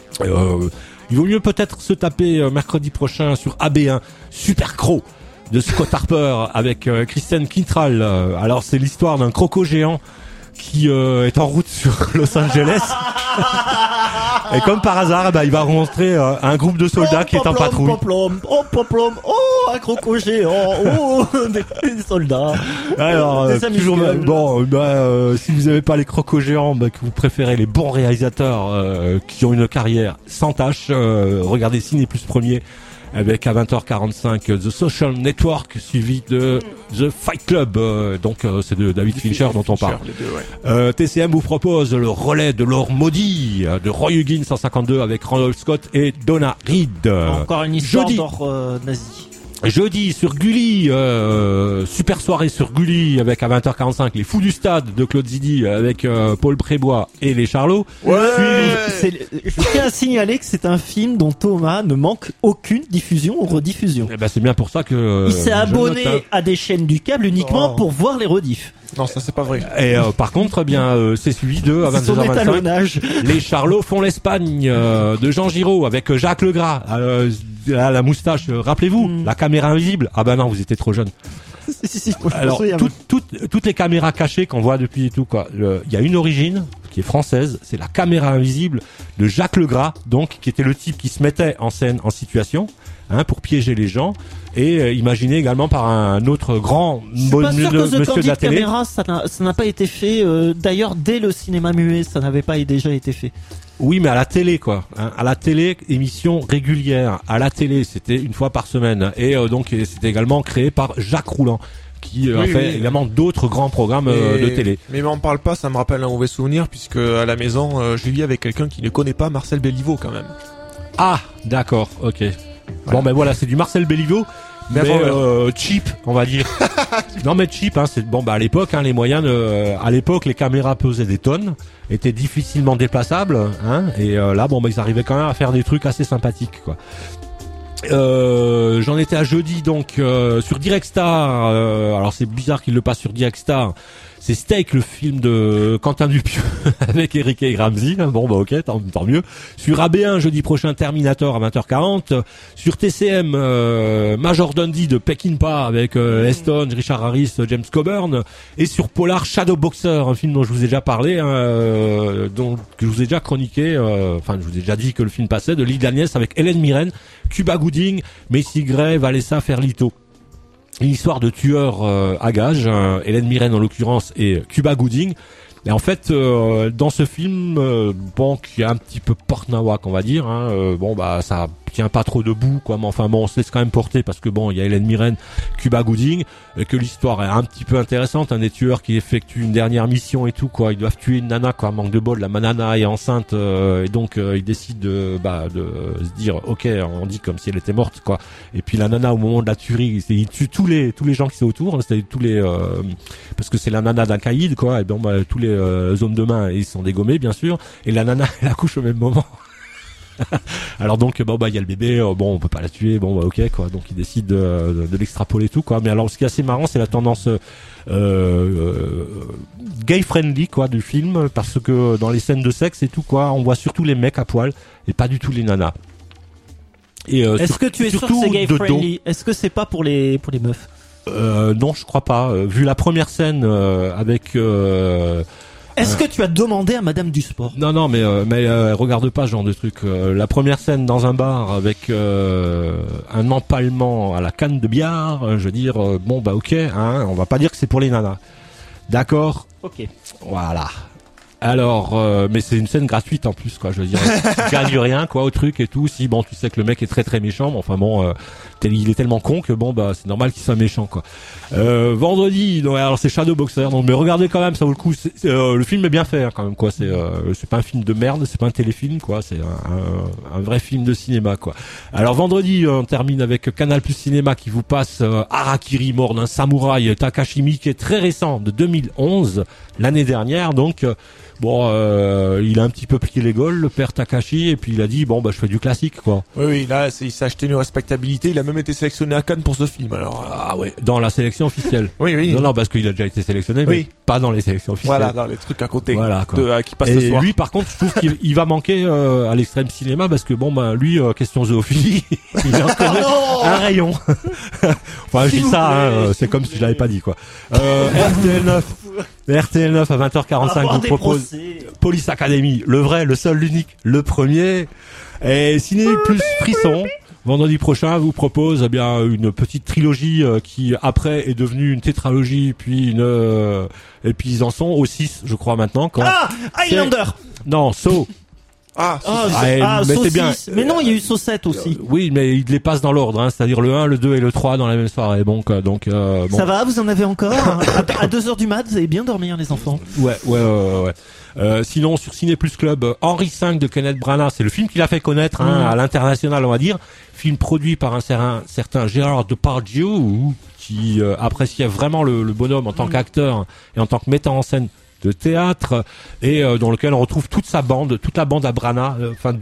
B: Il vaut mieux peut-être se taper mercredi prochain sur AB1 Super Croc de Scott Harper avec Kristen Quintral. Alors c'est l'histoire d'un croco géant qui est en route sur Los Angeles. Et comme par hasard, il va rencontrer un groupe de soldats qui est en patrouille.
A: Un croco géant, des soldats.
B: Alors, toujours, si vous n'avez pas les crocos géants, que vous préférez les bons réalisateurs qui ont une carrière sans tâche, regardez Ciné Plus Premier avec à 20h45 The Social Network suivi de The Fight Club, c'est de David Fincher dont on parle. TCM vous propose le relais de l'or maudit de Roy Huggins 152 avec Randall Scott et Donna Reed.
A: Encore une histoire d'or nazi.
B: Jeudi sur Gulli, super soirée sur Gulli avec à 20h45 les Fous du Stade de Claude Zidi avec Paul Prébois et les Charlots.
A: Je tiens à signaler que c'est un film dont Thomas ne manque aucune diffusion ou rediffusion.
B: Et c'est bien pour ça que
A: il s'est abonné à des chaînes du câble uniquement pour voir les rediffs.
C: Non, ça c'est pas vrai.
B: Et par contre, c'est suivi de à 22h25. Les Charlots font l'Espagne de Jean Giraud avec Jacques Legras. La moustache, rappelez-vous, la caméra invisible. Ah non, vous étiez trop jeune. Alors toutes les caméras cachées qu'on voit depuis et tout, quoi. Il y a une origine qui est française, c'est la caméra invisible de Jacques Legras, donc qui était le type qui se mettait en scène, en situation, pour piéger les gens, et imaginé également par un autre grand monsieur de la télé.
A: Caméra, ça n'a pas été fait. D'ailleurs, dès le cinéma muet, ça n'avait pas déjà été fait.
B: Oui, mais à la télé, quoi. À la télé, émission régulière. À la télé, c'était une fois par semaine. Et donc, c'était également créé par Jacques Rouland, qui a fait également d'autres grands programmes de télé.
C: Mais m'en parle pas, ça me rappelle un mauvais souvenir, puisque à la maison, je vis avec quelqu'un qui ne connaît pas Marcel Béliveau, quand même.
B: Ah, d'accord, ok. Ouais. Bon, voilà, c'est du Marcel Béliveau. Mais cheap, on va dire. Non mais cheap, c'est à l'époque, les moyens, à l'époque les caméras pesaient des tonnes, étaient difficilement déplaçables, et là ils arrivaient quand même à faire des trucs assez sympathiques, quoi. J'en étais à jeudi donc sur Direct Star. Alors c'est bizarre qu'il le passe sur Direct Star. C'est Steak, le film de Quentin Dupieux avec Eric et Ramsey. Ok, tant mieux. Sur AB1 jeudi prochain, Terminator à 20h40. Sur TCM, Major Dundee de Peckinpah avec Heston, Richard Harris, James Coburn. Et sur Polar, Shadowboxer, un film dont je vous ai déjà parlé, dont je vous ai déjà chroniqué. Je vous ai déjà dit que le film passait, de Lee Daniels avec Hélène Mirren, Cuba Gooding, Macy Gray, Vanessa Ferlito. Une histoire de tueurs à gages, Hélène Mirren en l'occurrence et Cuba Gooding. Et en fait, dans ce film, qui est un petit peu pornawak, on va dire, ça tient pas trop debout, quoi. Mais enfin bon, on se laisse quand même porter parce que bon, il y a Hélène Mirren, Cuba Gooding, et que l'histoire est un petit peu intéressante. Un des tueurs qui effectue une dernière mission et tout, quoi. Ils doivent tuer une nana, quoi. Manque de bol, la nana est enceinte, et donc ils décident de se dire, ok, on dit comme si elle était morte, quoi. Et puis la nana au moment de la tuerie, il tue tous les gens qui sont autour, c'est tous les parce que c'est la nana d'un caïd, quoi. Et bon, tous les hommes de main ils sont dégommés, bien sûr. Et la nana elle accouche au même moment. Alors donc il y a le bébé, on peut pas la tuer, ok, quoi. Donc ils décident de l'extrapoler tout, quoi. Mais alors ce qui est assez marrant, c'est la tendance gay friendly, quoi, du film, parce que dans les scènes de sexe et tout, quoi, on voit surtout les mecs à poil et pas du tout les nanas. Et
A: est-ce que tu es sûr que c'est gay friendly? Est-ce que c'est pas pour les meufs?
B: Non, je crois pas. Vu la première scène avec
A: est-ce que tu as demandé à Madame Dusport?
B: Non, mais regarde pas ce genre de truc. La première scène dans un bar avec un empalement à la canne de billard, je veux dire, ok, hein, on va pas dire que c'est pour les nanas. D'accord?
A: Ok.
B: Voilà. Alors, mais c'est une scène gratuite en plus, quoi. Je veux dire, tu gagnes rien, quoi, au truc et tout. Si tu sais que le mec est très très méchant, mais enfin il est tellement con que c'est normal qu'il soit méchant, quoi. Vendredi, alors c'est Shadowboxer, donc mais regardez quand même, ça vaut le coup. Le film est bien fait, hein, quand même, quoi. C'est pas un film de merde, c'est pas un téléfilm, quoi. C'est un vrai film de cinéma, quoi. Alors vendredi, on termine avec Canal Plus Cinéma qui vous passe Harakiri, mort d'un samouraï, Takashi Miike, qui est très récent, de 2011, l'année dernière, donc. Il a un petit peu plié les gaules, le père Takashi, et puis il a dit je fais du classique, quoi.
C: Oui, là il s'est acheté une respectabilité. Il a même été sélectionné à Cannes pour ce film. Alors
B: dans la sélection officielle.
C: Oui.
B: Non, parce qu'il a déjà été sélectionné, mais pas dans les sélections officielles.
C: Voilà, dans les trucs à côté.
B: Voilà, quoi.
C: Qui passent
B: et
C: le soir.
B: lui, par contre, je trouve qu'il va manquer à l'extrême cinéma parce que lui, question zoophilie, il en connaît un rayon. Enfin, je dis ça, c'est comme si je l'avais pas dit, quoi. RTL 9 à 20h45 vous propose Police Academy, le vrai, le seul, l'unique, le premier. Et Ciné Plus Frisson, vendredi prochain, vous propose une petite trilogie qui après est devenue une tétralogie, puis et puis ils en sont au 6, je crois maintenant.
A: Highlander.
B: Non, Saw.
A: Mais c'est bien. Mais non, il y a eu Saw 7 aussi.
B: Oui, mais ils les passent dans l'ordre, hein, c'est-à-dire le 1, le 2 et le 3 dans la même soirée. Donc
A: ça va, vous en avez encore à 2h du mat, vous allez bien dormir, les enfants.
B: Ouais. Sinon, sur Ciné Plus Club, Henri V de Kenneth Branagh, c'est le film qu'il a fait connaître à l'international, on va dire. Film produit par un certain Gérard Depardieu, qui appréciait vraiment le bonhomme en tant qu'acteur et en tant que metteur en scène de théâtre, et dans lequel on retrouve toute la bande à Branagh,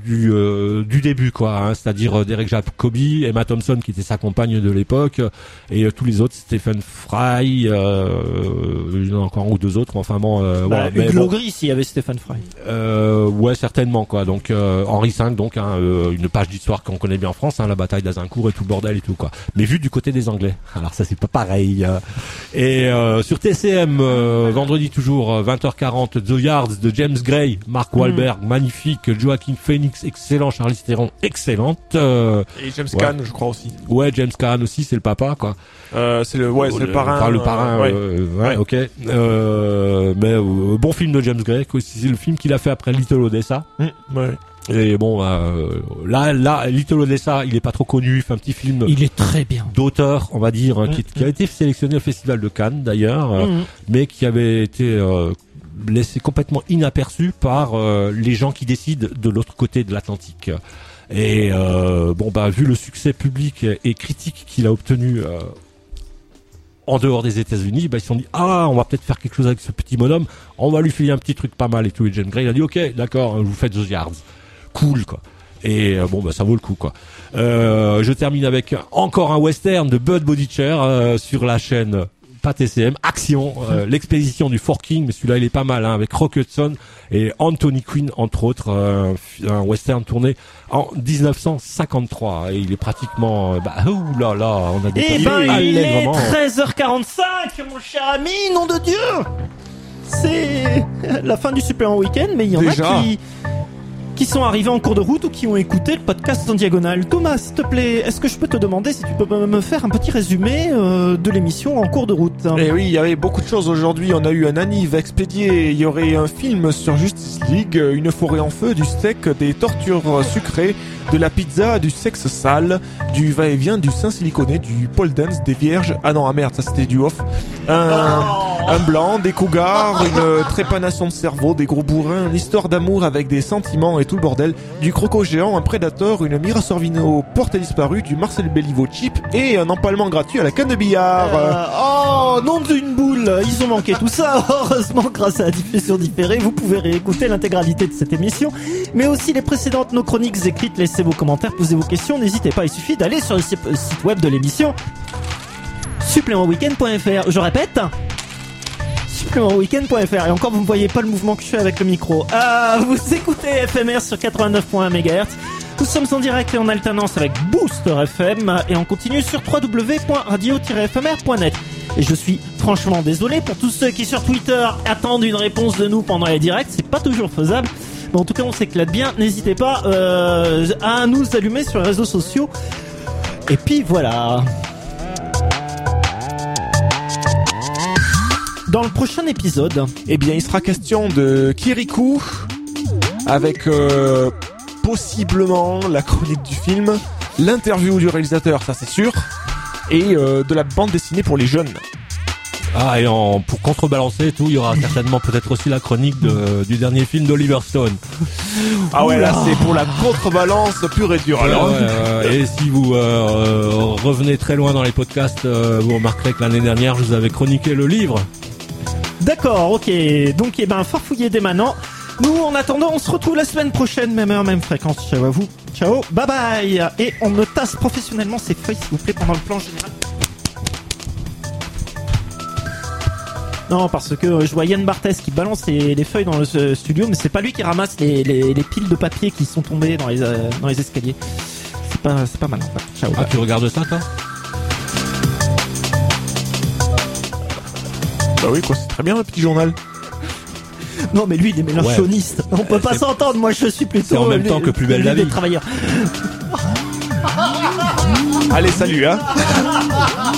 B: du début, quoi, hein, c'est-à-dire Derek Jacobi, Emma Thompson qui était sa compagne de l'époque, et tous les autres, Stephen Fry, il y en a encore un ou deux autres,
A: Hugues Gris, s'il y avait Stephen Fry.
B: Ouais, certainement, quoi. Donc Henri V, donc une page d'histoire qu'on connaît bien en France, la bataille d'Azincourt et tout le bordel et tout, quoi. Mais vu du côté des Anglais. Alors ça c'est pas pareil. Et sur TCM vendredi toujours 20h40, The Yards de James Gray, Mark Wahlberg, magnifique, Joaquin Phoenix, excellent, Charlize Theron, excellente.
C: Et James Caan, je crois aussi.
B: Ouais, James Caan aussi, c'est le papa, quoi.
C: C'est le parrain.
B: Enfin, le parrain, ok. Mais bon film de James Gray, c'est le film qu'il a fait après Little Odessa.
C: Ouais.
B: Et là, Little Odessa, il est pas trop connu, fait un petit film.
A: Il est très bien.
B: D'auteur, on va dire, qui a été sélectionné au Festival de Cannes, d'ailleurs, mais qui avait été laissé complètement inaperçu par les gens qui décident de l'autre côté de l'Atlantique. Et vu le succès public et critique qu'il a obtenu en dehors des États-Unis, ils se sont dit on va peut-être faire quelque chose avec ce petit bonhomme, on va lui filer un petit truc pas mal et tout. Et James Gray il a dit ok, d'accord, vous faites The Yards, cool, quoi. Et ça vaut le coup, quoi. Je termine avec encore un western de Bud Bodicher sur la chaîne pas TCM, Action, l'expédition du Forking, mais celui-là il est pas mal, avec Rock Hudson et Anthony Quinn entre autres, un western tourné en 1953, et il est pratiquement on a des
A: il est 13h45, mon cher ami, nom de Dieu. C'est la fin du Super Week-end, mais il y en a qui sont arrivés en cours de route ou qui ont écouté le podcast en diagonale. Thomas, s'il te plaît, est-ce que je peux te demander si tu peux me faire un petit résumé de l'émission en cours de route?
C: Eh oui, il y avait beaucoup de choses aujourd'hui. On a eu un anniv expédié, il y aurait un film sur Justice League, une forêt en feu, du steak, des tortures sucrées, de la pizza, du sexe sale, du va-et-vient, du sein siliconé, du pole dance, des vierges. Ah non, ah merde, ça c'était du off. Un blanc, des cougars, une trépanation de cerveau, des gros bourrins, une histoire d'amour avec des sentiments et tout le bordel, du croco géant, un prédateur, une Mira Sorvino portée disparue, du Marcel Béliveau cheap et un empalement gratuit à la canne de billard.
A: Oh, nom d'une boule, ils ont manqué tout ça. Heureusement, grâce à la diffusion différée, vous pouvez réécouter l'intégralité de cette émission, mais aussi les précédentes, nos chroniques écrites. Laissez vos commentaires, posez vos questions, n'hésitez pas, il suffit d'aller sur le site web de l'émission supplémentweekend.fr. Je répète, supplémentweekend.fr. Et encore, vous ne voyez pas le mouvement que je fais avec le micro. Vous écoutez FMR sur 89.1 MHz. Nous sommes en direct et en alternance avec Booster FM et on continue sur www.radio-fmr.net. Et je suis franchement désolé pour tous ceux qui sur Twitter attendent une réponse de nous pendant les directs, c'est pas toujours faisable. Mais en tout cas, on s'éclate bien. N'hésitez pas à nous allumer sur les réseaux sociaux. Et puis voilà. Dans le prochain épisode,
C: eh bien, il sera question de Kirikou avec possiblement la chronique du film, l'interview du réalisateur, ça c'est sûr, et de la bande dessinée pour les jeunes.
B: Ah, et pour contrebalancer et tout, il y aura certainement peut-être aussi la chronique du dernier film d'Oliver Stone.
C: Ah ouais, là c'est pour la contrebalance pure et dure. Alors.
B: Et si vous revenez très loin dans les podcasts, vous remarquerez que l'année dernière, je vous avais chroniqué le livre.
A: D'accord, ok. Donc, farfouillez dès maintenant. Nous, en attendant, on se retrouve la semaine prochaine, même heure, même fréquence. Ciao à vous. Ciao, bye bye. Et on me tasse professionnellement ces feuilles, s'il vous plaît, pendant le plan général. Non, parce que je vois Yann Barthès qui balance les feuilles dans le studio, mais c'est pas lui qui ramasse les piles de papier qui sont tombées dans les escaliers. C'est pas mal. En fait. Ciao.
B: Ah, tu regardes ça, toi?
C: Bah oui, quoi, c'est très bien, le petit journal.
A: Non, mais lui, il est mélanchoniste. Ouais. On peut pas s'entendre. Moi, je suis plutôt.
B: C'est en même temps que Plus belle la vie.
A: Des travailleurs.
C: Allez, salut, hein.